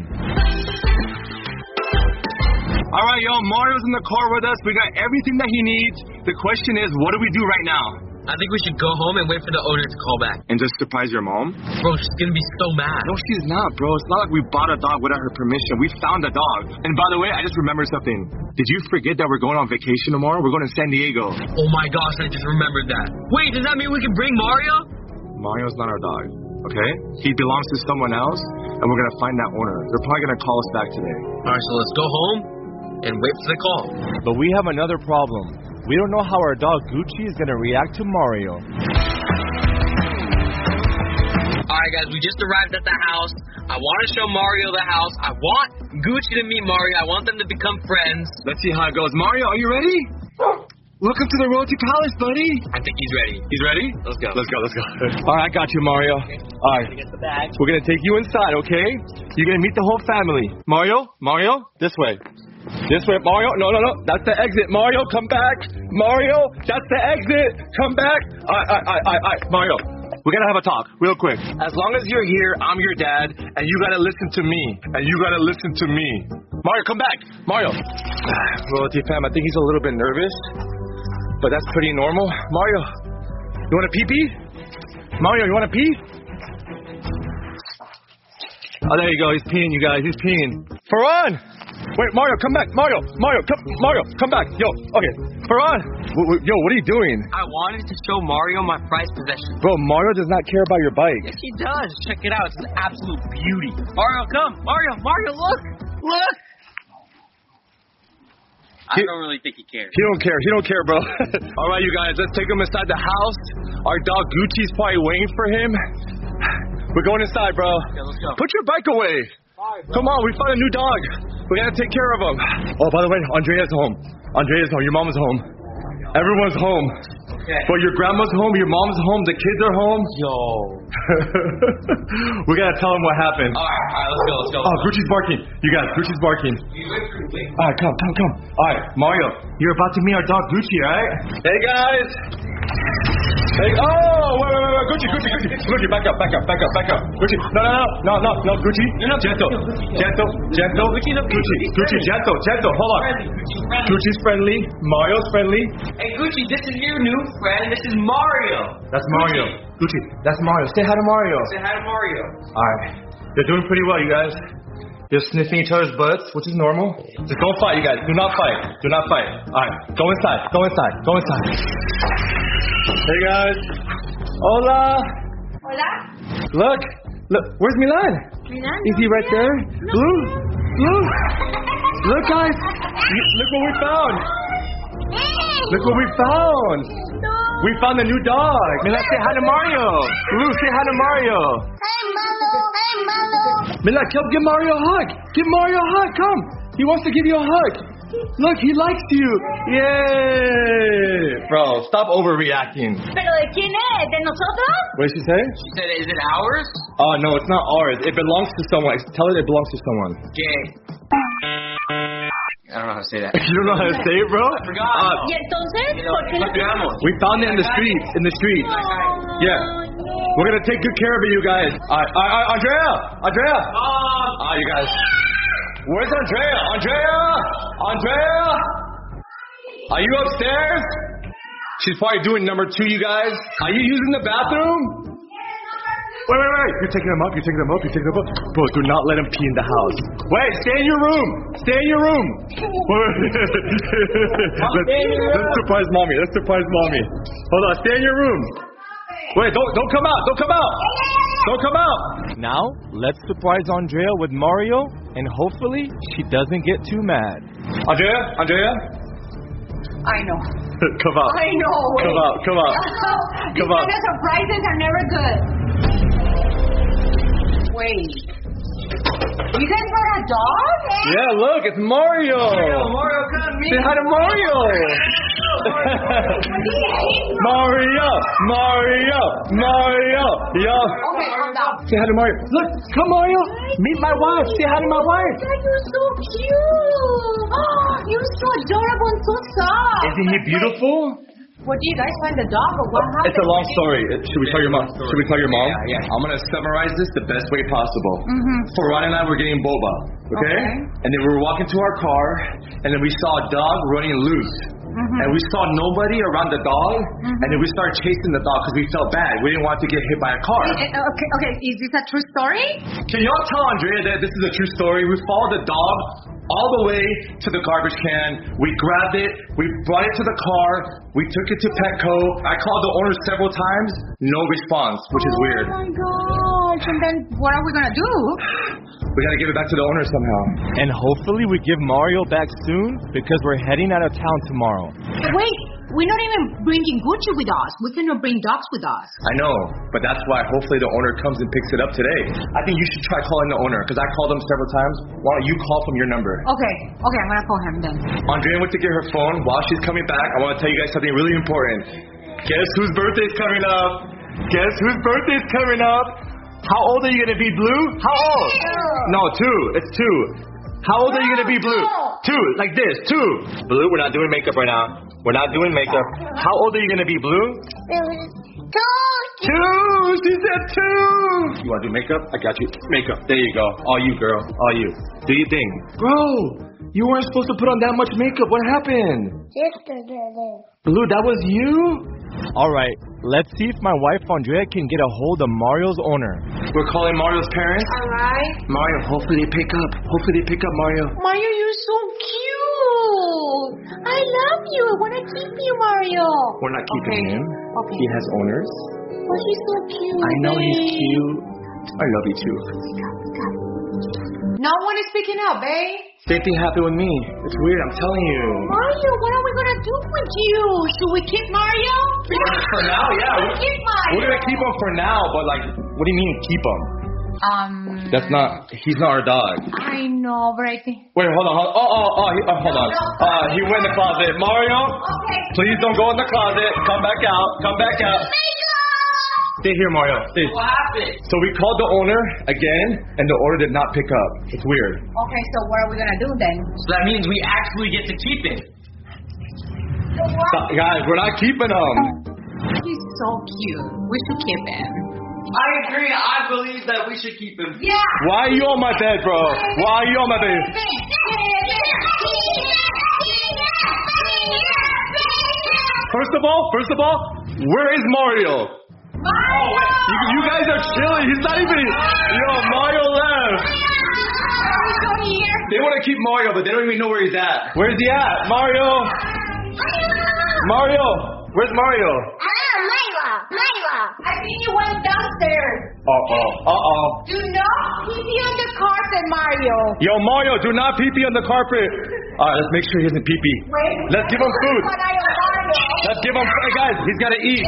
All right, yo, Mario's in the car with us. We got everything that he needs. The question is, what do we do right now? I think we should go home and wait for the owner to call back. And just surprise your mom? Bro, she's gonna be so mad. No, she's not, bro. It's not like we bought a dog without her permission. We found a dog. And by the way, I just remembered something. Did you forget that we're going on vacation tomorrow? We're going to San Diego. Oh my gosh, I just remembered that. Wait, does that mean we can bring Mario? Mario's not our dog, okay? He belongs to someone else, and we're going to find that owner. They're probably going to call us back today. Alright, so let's go home and wait for the call. But we have another problem. We don't know how our dog Gucci is going to react to Mario. Alright guys, we just arrived at the house. I want to show Mario the house. I want Gucci to meet Mario. I want them to become friends. Let's see how it goes. Mario, are you ready? Welcome to the Royalty Palace, buddy. I think he's ready. He's ready? Let's go. Let's go, let's go. All right, I got you, Mario. Okay. All right. Get the bag. We're going to take you inside, okay? You're going to meet the whole family. Mario, Mario, this way. This way, Mario. No, no, no. That's the exit. Mario, come back. Mario, that's the exit. Come back. All right, all right, all right, all right. Mario, we're going to have a talk real quick. As long as you're here, I'm your dad, and you got to listen to me. And you got to listen to me. Mario, come back. Mario. Royalty fam, I think he's a little bit nervous, but that's pretty normal. Mario, you want to pee-pee? Mario, you want to pee? Oh, there you go. He's peeing, you guys. He's peeing. Farhan! Wait, Mario, come back. Mario, Mario, come, Mario, come back. Yo, okay. Farhan, w- w- yo, what are you doing? I wanted to show Mario my prized possession. Bro, Mario does not care about your bike. Yes, he does. Check it out. It's an absolute beauty. Mario, come. Mario, Mario, look. Look. I He- don't really think he cares. He don't care. He don't care, bro. All right, you guys, let's take him inside the house. Our dog Gucci's probably waiting for him. We're going inside, bro. Yeah, let's go. Put your bike away. Come on, we found a new dog. We gotta take care of him. Oh, by the way, Andrea's home. Andrea's home. Your mom's home. Everyone's home. Okay. But your grandma's home, your mom's home, the kids are home. Yo. We gotta tell them what happened. All right, all right, let's go, let's go. Oh, Gucci's barking. You guys, Gucci's barking. All right, come, come, come. All right, Mario, you're about to meet our dog Gucci, all right? Hey, guys. Hey, oh, wait, wait, wait, wait, Gucci, Gucci, Gucci, Gucci, back up, back up, back up, back up. Gucci, no, no, no, no, no, no, Gucci, gentle, gentle, gentle, Gucci, Gucci, gentle, gentle, hold on. Gucci's friendly, Mario's friendly. Hey, Gucci, this is your new friend. This is Mario. That's Mario. Gucci, that's Mario. Say hi to Mario. Say hi to Mario. All right, they're doing pretty well, you guys. They're sniffing each other's butts, which is normal. Just don't fight, you guys. Do not fight. Do not fight. All right, go inside. Go inside. Go inside. Hey guys. Hola. Hola. Look. Look. Where's Milan? Milan? Is he right there? Blue. Blue. Look, guys. Look what we found. Look what we found. We found a new dog. Milan, say hi to Mario. Blue, say hi to Mario. Hey, Malo. Hey, Malo. Milan, come give Mario a hug. Give Mario a hug. Come. He wants to give you a hug. Look, he likes you. Yay. Bro, stop overreacting. ¿Pero de quién es? ¿De nosotros? What did she say? She said, is it ours? Oh, no, it's not ours. It belongs to someone. Tell it it belongs to someone. Jay. I don't know how to say that. You don't know how to say it, bro? I forgot. Uh, ¿Y entonces? ¿Por qué lo we found it in the streets. In the streets. Yeah. We're going to take good care of it, you guys. Uh, uh, Andrea! Andrea! Ah, uh, you guys. Where's Andrea? Andrea! Andrea! Are you upstairs? She's probably doing number two, you guys. Are you using the bathroom? Wait, wait, wait. You're taking them up. You're taking them up. You're taking them up. Bro, do not let him pee in the house. Wait, stay in your room. Stay in your room. let's, let's surprise mommy. Let's surprise mommy. Hold on. Stay in your room. Wait, don't don't come out. Don't come out. Don't come out. Now, let's surprise Andrea with Mario, and hopefully she doesn't get too mad. Andrea? Andrea? I know. Come out. I know. Wait. Come out. Come out. These Come out. kind of surprises are never good. Wait. You guys brought a dog? Yeah, look, it's Mario. Mario, Mario, come meet Say hi to Mario. Mario, Mario, Mario. Yo. Okay, calm down. Say hi to Mario. Look, come Mario. Meet my wife. Say hi to my wife. God, you're so cute. Oh, you're so adorable and so soft. Isn't he beautiful? What do you guys find the dog or what happened? It's a long story. Should we tell your mom? Should we tell your mom? Yeah, yeah. I'm gonna summarize this the best way possible. Mm-hmm. Farhan and I were getting boba, okay? Okay. And then we were walking to our car, and then we saw a dog running loose. Mm-hmm. and we saw nobody around the dog, mm-hmm. and then we started chasing the dog because we felt bad. We didn't want to get hit by a car. Uh, Okay, okay, is this a true story? Can y'all tell Andrea that this is a true story? We followed the dog all the way to the garbage can. We grabbed it. We brought it to the car. We took it to Petco. I called the owner several times. No response, which is weird. Oh my gosh. And then what are we going to do? We got to give it back to the owner somehow. And hopefully we give Mario back soon because we're heading out of town tomorrow. Wait, we're not even bringing Gucci with us. We cannot bring dogs with us. I know, but that's why hopefully the owner comes and picks it up today. I think you should try calling the owner because I called him several times. Why don't you call from your number? Okay, okay, I'm going to call him then. Andrea went to get her phone. While she's coming back, I want to tell you guys something really important. Guess whose birthday's coming up? Guess whose birthday's coming up? How old are you going to be, Blue? How old? No, two. It's two. How old are you going to be, Blue? Two. Like this. Two. Blue, we're not doing makeup right now. We're not doing makeup. How old are you going to be, Blue? Two. Two. She said two. You want to do makeup? I got you. Makeup. There you go. All you, girl. All you. Do your thing. Bro, you weren't supposed to put on that much makeup. What happened? Yesterday. Blue, that was you? Alright, let's see if my wife Andrea can get a hold of Mario's owner. We're calling Mario's parents. Alright. Mario, hopefully they pick up. Hopefully they pick up Mario. Mario, you're so cute. I love you. I want to keep you, Mario. We're not keeping Okay. him. Okay. He has owners. But he's so cute. I know he's babe. cute. I love you too. No one is picking up, babe. Same thing happened with me. It's weird, I'm telling you. Mario, what are we going to do with you? Should we keep Mario? For now, yeah. We'll keep Mario. We're gonna keep him for now, but like, what do you mean keep him? Um. That's not. He's not our dog. I know, but I think. Wait, hold on. Hold, oh, oh, oh, he, oh, hold on. Uh, he went in the closet. Mario, Okay. please don't go in the closet. Come back out. Come back out. Stay here, Mario. Stay. What happened? So we called the owner again, and the owner did not pick up. It's weird. Okay, so what are we going to do then? So that means we actually get to keep it. Stop, guys, we're not keeping him. He's so cute. We should keep him. I agree. I believe that we should keep him. Yeah. Why are you on my bed, bro? Why are you on my bed? First of all, first of all, where is Mario? Mario! You, you guys are chilling. He's not even. Yo, Mario left. They want to keep Mario, but they don't even know where he's at. Where's he at? Mario. Mario. Where's Mario? Ah, Layla. Layla. I think he went downstairs. Uh oh. Uh oh. Do not pee on the carpet, Mario. Yo, Mario, do not pee pee on the carpet. All right, let's make sure he doesn't pee pee. Wait. Let's give him food. What I am, Mario. Let's give him. Hey guys, he's got to eat.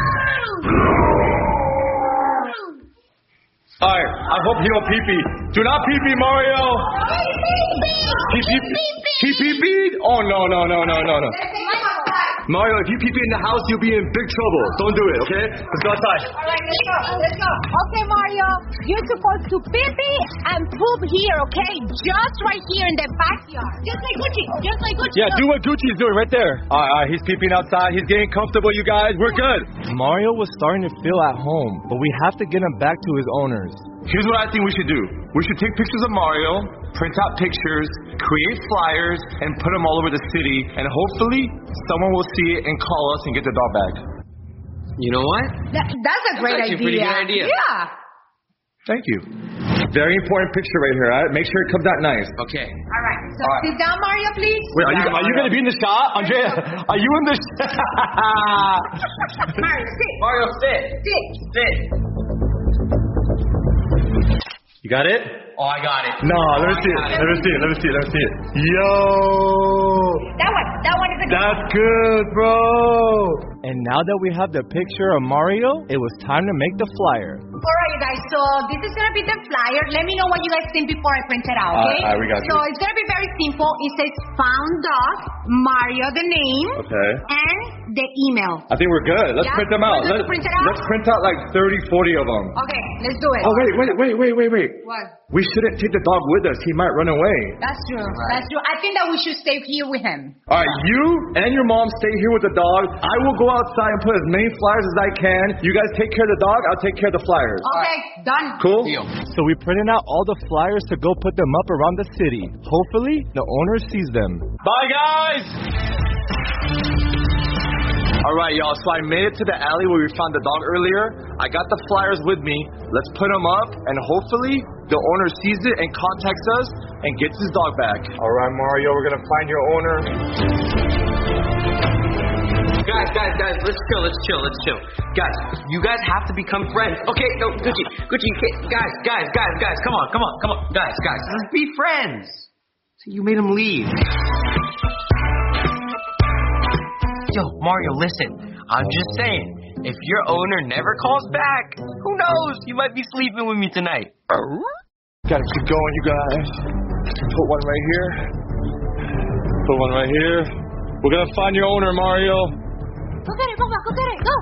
All right, I hope he don't pee pee. Do not pee pee, Mario. Pee pee pee pee pee. Oh no no no no no no. Mario, if you pee pee in the house, you'll be in big trouble. Don't do it, okay? Let's go outside. All right, let's go. Let's go. Okay, Mario, you're supposed to pee pee and poop here, okay? Just right here in the backyard. Just like Gucci. Just like Gucci. Yeah, do what Gucci's doing right there. All right, all right, he's peeping outside. He's getting comfortable, you guys. We're good. Mario was starting to feel at home, but we have to get him back to his owners. Here's what I think we should do. We should take pictures of Mario, print out pictures, create flyers, and put them all over the city. And hopefully, someone will see it and call us and get the dog back. You know what? That, that's a great actually a idea. pretty good idea. Yeah. Thank you. Very important picture right here. All right? Make sure it comes out nice. Okay. All right. So All right. sit down, Mario, please. Wait, are you, are you going to be in the shot? Andrea, are you in the shot? Mario, sit. Mario, sit. Sit. Sit. You got it? Oh, I got it. No, let me see it. Let me see it. Let me see it. Let me see it. Yo! That one. That one is a good That's good, bro. And now that we have the picture of Mario, it was time to make the flyer. All right, you guys. So this is gonna be the flyer. Let me know what you guys think before I print it out, Uh, okay? all right, we got so you. it's gonna be very simple. It says found dog, Mario the name, Okay. and the email. I think we're good. Let's Yeah? print them out. Let's Let's, print it out? let's print out like thirty, forty of them. Okay, let's do it. Oh, wait, wait, wait, wait, wait, wait. What? We shouldn't take the dog with us. He might run away. That's true. That's true. I think that we should stay here with him. All right, you and your mom stay here with the dog. I will go outside and put as many flyers as I can. You guys take care of the dog. I'll take care of the flyers. Okay, done. Cool? Deal. So we printed out all the flyers to go put them up around the city. Hopefully, the owner sees them. Bye, guys. All right, y'all. So I made it to the alley where we found the dog earlier. I got the flyers with me. Let's put them up, and hopefully the owner sees it and contacts us and gets his dog back. All right, Mario, we're gonna find your owner. Guys, guys, guys, let's chill, let's chill, let's chill. Guys, you guys have to become friends. Okay, no, Gucci, Gucci, you can't. Guys, guys, guys, guys, come on, come on, come on. Guys, guys, let's be friends. So you made him leave. Yo, Mario, listen. I'm just saying, if your owner never calls back, who knows? You might be sleeping with me tonight. Gotta keep going, you guys. Put one right here. Put one right here. We're gonna find your owner, Mario. Go get it, go back, go get it, go.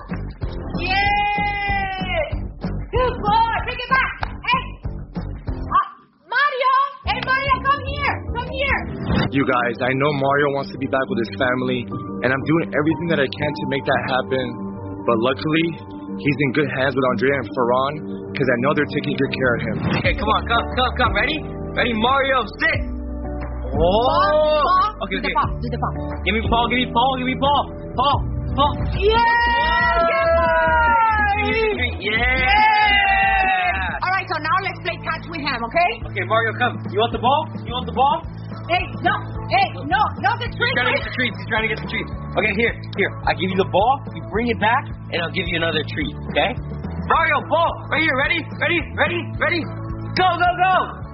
Yay! Good boy, bring it back. Hey, uh, Mario. Hey, Mario, come here, come here. You guys, I know Mario wants to be back with his family, and I'm doing everything that I can to make that happen. But luckily, he's in good hands with Andrea and Ferran, because I know they're taking good care of him. Okay, come on, come, come, come. Ready? Ready, Mario, sit. Oh! Paul, Paul, okay, do okay. the paw, do the paw. Give me Paul, give me Paul, give me Paul. Paul, Paul. Yeah! Yeah! Yeah! All right, so now let's play catch with him, okay? Okay, Mario, come. You want the ball? You want the ball? Hey, no, hey, no, no, the treat. He's trying to get the treats. He's trying to get the treats. Okay, here, here. I give you the ball. You bring it back, and I'll give you another treat. Okay? Mario, ball, right here. Ready? Ready? Ready? Ready? Go, go, go!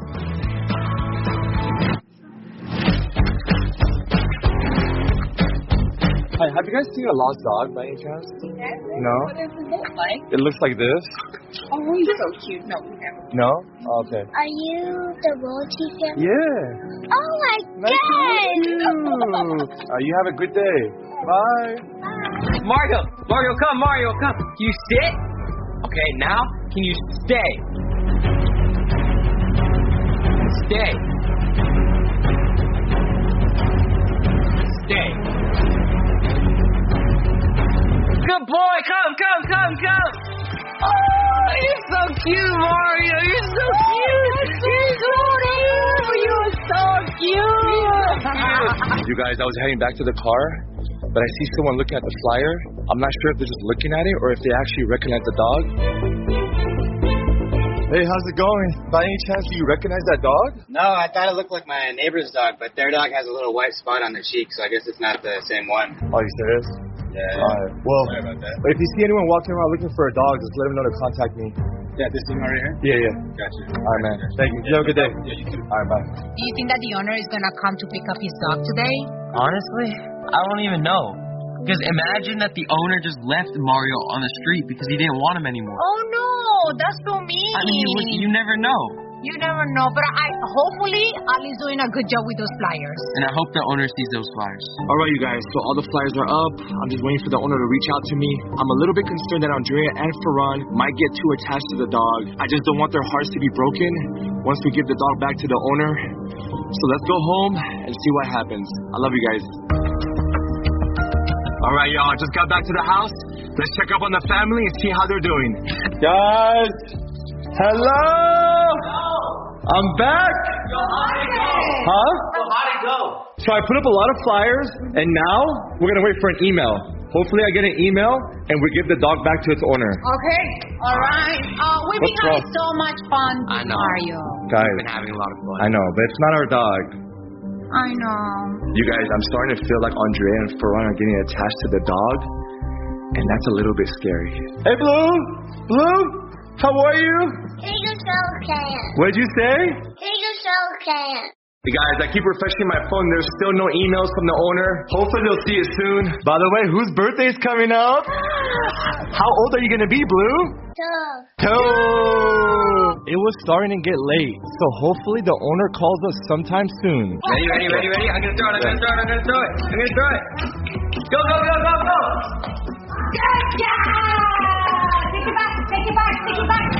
Hi, have you guys seen a lost dog by any chance? Yes. No? What does it look like? It looks like this. Oh, he's so cute. No, we haven't. No? Oh, okay. Are you the royalty family? Yeah. Oh my Nice to god! meet you. Uh, you have a good day. Bye. Mario, Mario, come, Mario, come. Can you sit? Okay, now, can you stay? Stay. Stay. Good boy, come, come, come, come. Oh, you're so cute, Mario. You're so cute. You're so cute. You're so cute. You guys, I was heading back to the car, but I see someone looking at the flyer. I'm not sure if they're just looking at it or if they actually recognize the dog. Hey, how's it going? By any chance, do you recognize that dog? No, I thought it looked like my neighbor's dog, but their dog has a little white spot on their cheek, so I guess it's not the same one. Oh, you serious? Yeah. All right. Well, sorry about that. if you see anyone walking around looking for a dog, just let them know to contact me. Yeah, this one right here? Yeah, yeah. Gotcha. All right, man. Thank you. You have a good day. Yeah, you too. All right, bye. Do you think that the owner is gonna come to pick up his dog today? Honestly, I don't even know. Because imagine that the owner just left Mario on the street because he didn't want him anymore. Oh no, that's so mean. I mean, you, would- you never know. You never know, but I hopefully Ali's doing a good job with those flyers. And I hope the owner sees those flyers. All right, you guys. So all the flyers are up. I'm just waiting for the owner to reach out to me. I'm a little bit concerned that Andrea and Ferran might get too attached to the dog. I just don't want their hearts to be broken once we give the dog back to the owner. So let's go home and see what happens. I love you guys. All right, y'all. I just got back to the house. Let's check up on the family and see how they're doing. Guys, hello. I'm back. Yo, how'd it go? Huh? Yo, how'd it go? So I put up a lot of flyers, and now we're gonna wait for an email. Hopefully, I get an email, and we give the dog back to its owner. Okay, all right. Uh, we've been What's having wrong? so much fun I with know. Mario. Guys, We've been having a lot of fun. I know, but it's not our dog. I know. You guys, I'm starting to feel like Andrea and Ferran are getting attached to the dog, and that's a little bit scary. Hey, Blue! Blue! How are you? Take a show can. What'd you say? Take a show can. Hey guys, I keep refreshing my phone. There's still no emails from the owner. Hopefully they'll see it soon. By the way, whose birthday is coming up? How old are you gonna be, Blue? Two. Two. It was starting to get late, so hopefully the owner calls us sometime soon. Ready, ready, ready, ready? I'm gonna throw it, I'm gonna throw it, I'm gonna throw it. I'm gonna throw it. Go, go, go, go, go! Yeah, yeah! Take it back, take it back, take it back.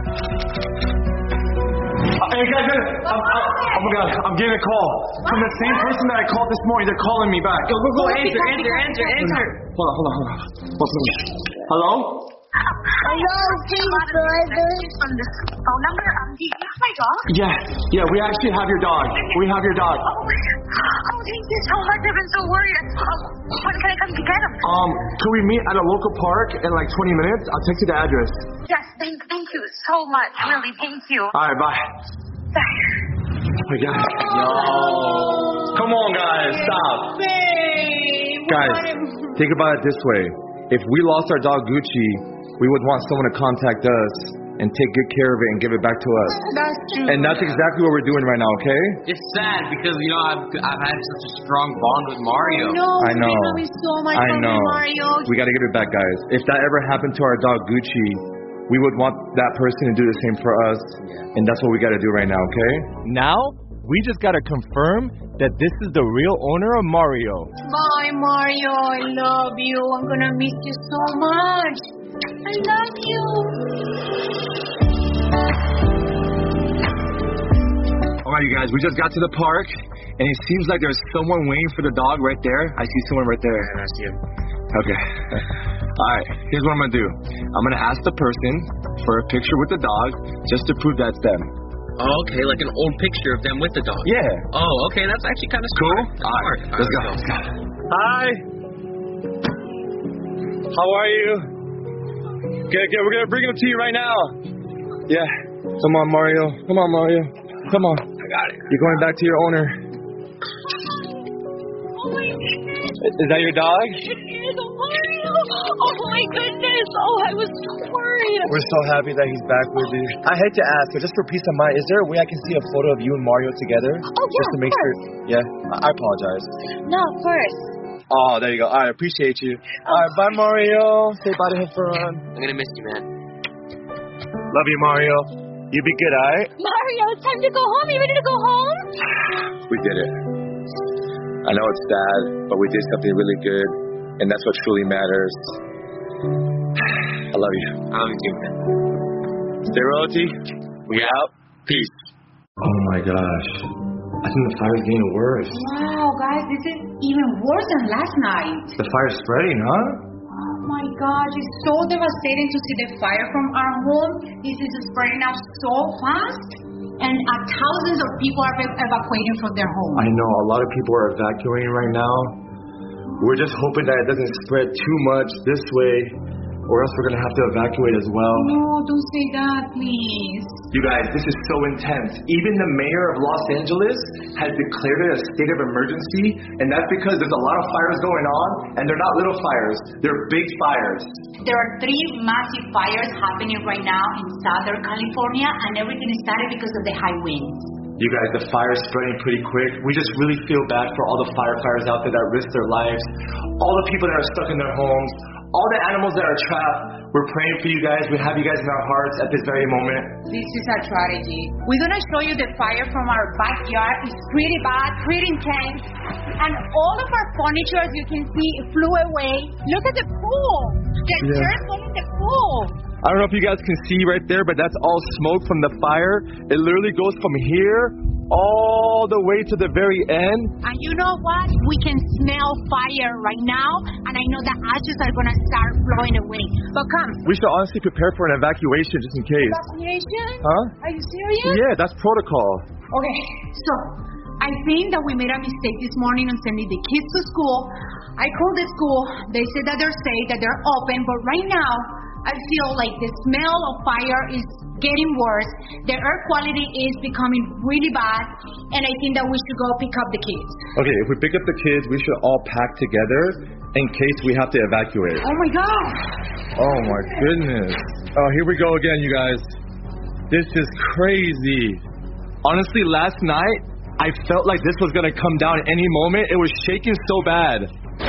Hey guys, I'm, I'm, oh my god, I'm getting a call from the same person that I called this morning. They're calling me back. Go, go, go, Answer, answer, answer, answer. Hold on, hold on, hold on. What's up? Hello? Oh Hello, please, brother. From this phone number, um, do you have my dog? Yeah, yeah, we actually have your dog. We have your dog. Oh, oh, thank you so much. I've been so worried. Oh, when can I come to get him? Um, can we meet at a local park in like twenty minutes? I'll text you the address. Yes, thank, thank you so much. Really, thank you. All right, bye. Bye. Oh my God. Yo. Come on, guys, stop. Babe, Guys, think about it this way. If we lost our dog Gucci, we would want someone to contact us and take good care of it and give it back to us. That's true. And that's exactly what we're doing right now, okay? It's sad because, you know, I've, I've had such a strong bond with Mario. No, I know. You love me so much I for me, know. Mario. We got to give it back, guys. If that ever happened to our dog Gucci, we would want that person to do the same for us. Yeah. And that's what we got to do right now, okay? Now, we just got to confirm that this is the real owner of Mario. Bye, Mario. I love you. I'm going to miss you so much. I love you. All right, you guys, we just got to the park, and it seems like there's someone waiting for the dog right there. I see someone right there. And I see him. Okay. All right, here's what I'm going to do. I'm going to ask the person for a picture with the dog just to prove that's them. Oh, okay, like an old picture of them with the dog. Yeah. Oh, okay, that's actually kind of cool. That's All right, smart. let's go. Let's go. Hi. How are you? Okay, okay, we're going to bring him to you right now. Yeah. Come on, Mario. Come on, Mario. Come on. I got it. You're going back to your owner. Oh, my goodness. Is that your dog? It is Mario. Oh, my goodness. Oh, I was so worried. We're so happy that he's back with you. I hate to ask, but just for peace of mind, is there a way I can see a photo of you and Mario together? Oh, yeah, just to make sure. Yeah, I apologize. No, of course. Oh, there you go. All right, appreciate you. All right, bye, Mario. Say bye to him for um. I'm gonna miss you, man. Love you, Mario. You be good, all right? Mario, it's time to go home. You ready to go home? We did it. I know it's sad, but we did something really good, and that's what truly matters. I love you. I love you too, man. Stay royalty. We out. Peace. Oh my gosh. I think the fire's getting worse. Wow, guys, this is even worse than last night. The fire's spreading, huh? Oh my gosh, it's so devastating to see the fire from our home. This is spreading out so fast, and uh, thousands of people are ev- evacuating from their homes. I know, a lot of people are evacuating right now. We're just hoping that it doesn't spread too much this way, or else we're going to have to evacuate as well. No, don't say that, please. You guys, this is so intense. Even the mayor of Los Angeles has declared it a state of emergency, and that's because there's a lot of fires going on, and they're not little fires. They're big fires. There are three massive fires happening right now in Southern California, and everything started because of the high winds. You guys, the fire's spreading pretty quick. We just really feel bad for all the firefighters out there that risk their lives, all the people that are stuck in their homes, all the animals that are trapped. We're praying for you guys. We have you guys in our hearts at this very moment. This is our tragedy. We're going to show you the fire from our backyard. It's pretty bad, pretty intense. And all of our furniture, as you can see, flew away. Look at the pool. The Yeah. chairs went in the pool. I don't know if you guys can see right there, but that's all smoke from the fire. It literally goes from here all the way to the very end. And you know what? We can smell fire right now, and I know the ashes are going to start blowing away. But come. We should honestly prepare for an evacuation just in case. Evacuation? Huh? Are you serious? Yeah, that's protocol. Okay, so I think that we made a mistake this morning on sending the kids to school. I called the school. They said that they're safe, that they're open, but right now I feel like the smell of fire is getting worse. The air quality is becoming really bad, and I think that we should go pick up the kids. Okay, if we pick up the kids, we should all pack together in case we have to evacuate. Oh my God! Oh my goodness. Oh, here we go again, you guys. This is crazy. Honestly, last night, I felt like this was going to come down any moment. It was shaking so bad.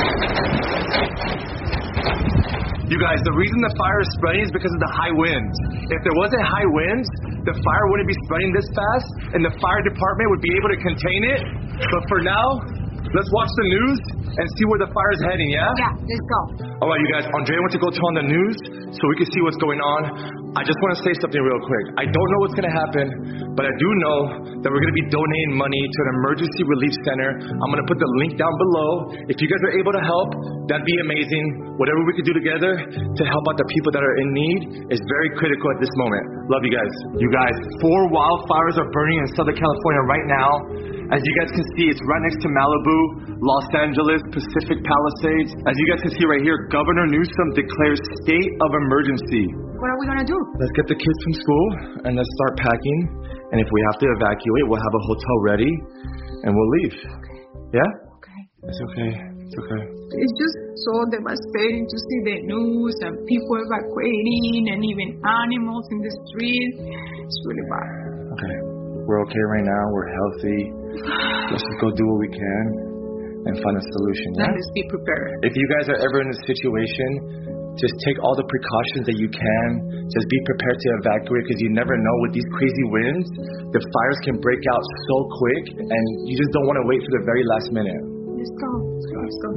You guys, the reason the fire is spreading is because of the high winds. If there wasn't high winds, the fire wouldn't be spreading this fast, and the fire department would be able to contain it. But for now, let's watch the news and see where the fire is heading, yeah? Yeah, let's go. All right, you guys, Andrea went to go turn on the news so we can see what's going on. I just want to say something real quick. I don't know what's going to happen, but I do know that we're going to be donating money to an emergency relief center. I'm going to put the link down below. If you guys are able to help, that'd be amazing. Whatever we can do together to help out the people that are in need is very critical at this moment. Love you guys. You guys, four wildfires are burning in Southern California right now. As you guys can see, it's right next to Malibu, Los Angeles, Pacific Palisades. As you guys can see right here, Governor Newsom declares state of emergency. What are we gonna do? Let's get the kids from school and let's start packing. And if we have to evacuate, we'll have a hotel ready and we'll leave. Okay. Yeah? Okay. It's okay. It's okay. It's just so devastating to see the news and people evacuating and even animals in the street. It's really bad. Okay. We're okay right now. We're healthy. Let's just go do what we can and find a solution. Yeah? And let's be prepared. If you guys are ever in a situation, just take all the precautions that you can. Just be prepared to evacuate because you never know with these crazy winds, the fires can break out so quick and you just don't want to wait for the very last minute. Let's go. Let's go.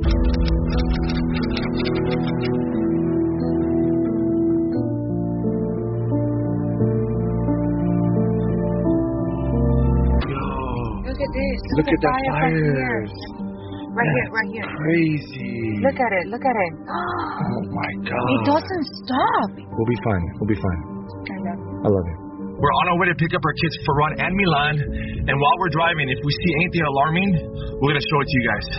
Look at this. Look, Look at the fire fires. Right here, right here. Crazy. Look at it, look at it. Oh my God. It doesn't stop. We'll be fine. We'll be fine. I love you. I love you. We're on our way to pick up our kids, Ferran and Milan. And while we're driving, if we see anything alarming, we're going to show it to you guys.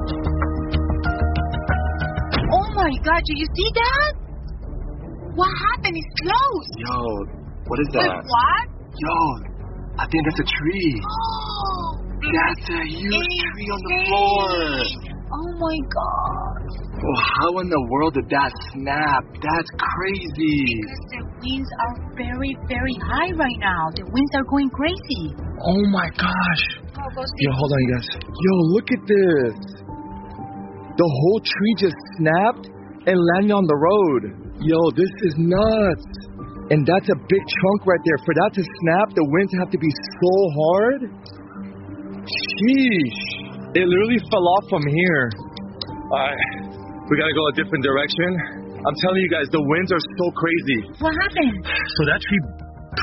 Oh my God, do you see that? What happened? It's closed. Yo, what is that? Wait, what? Yo, I think that's a tree. That's a huge tree on the floor. Oh my God. Well, how in the world did that snap? That's crazy. Because the winds are very, very high right now. The winds are going crazy. Oh my gosh. Oh, go see. Yo, hold on, you guys. Yo, look at this. The whole tree just snapped and landed on the road. Yo, this is nuts. And that's a big chunk right there. For that to snap, the winds have to be so hard. Sheesh. It literally fell off from here. Alright. We gotta go a different direction. I'm telling you guys, the winds are so crazy. What happened? So that tree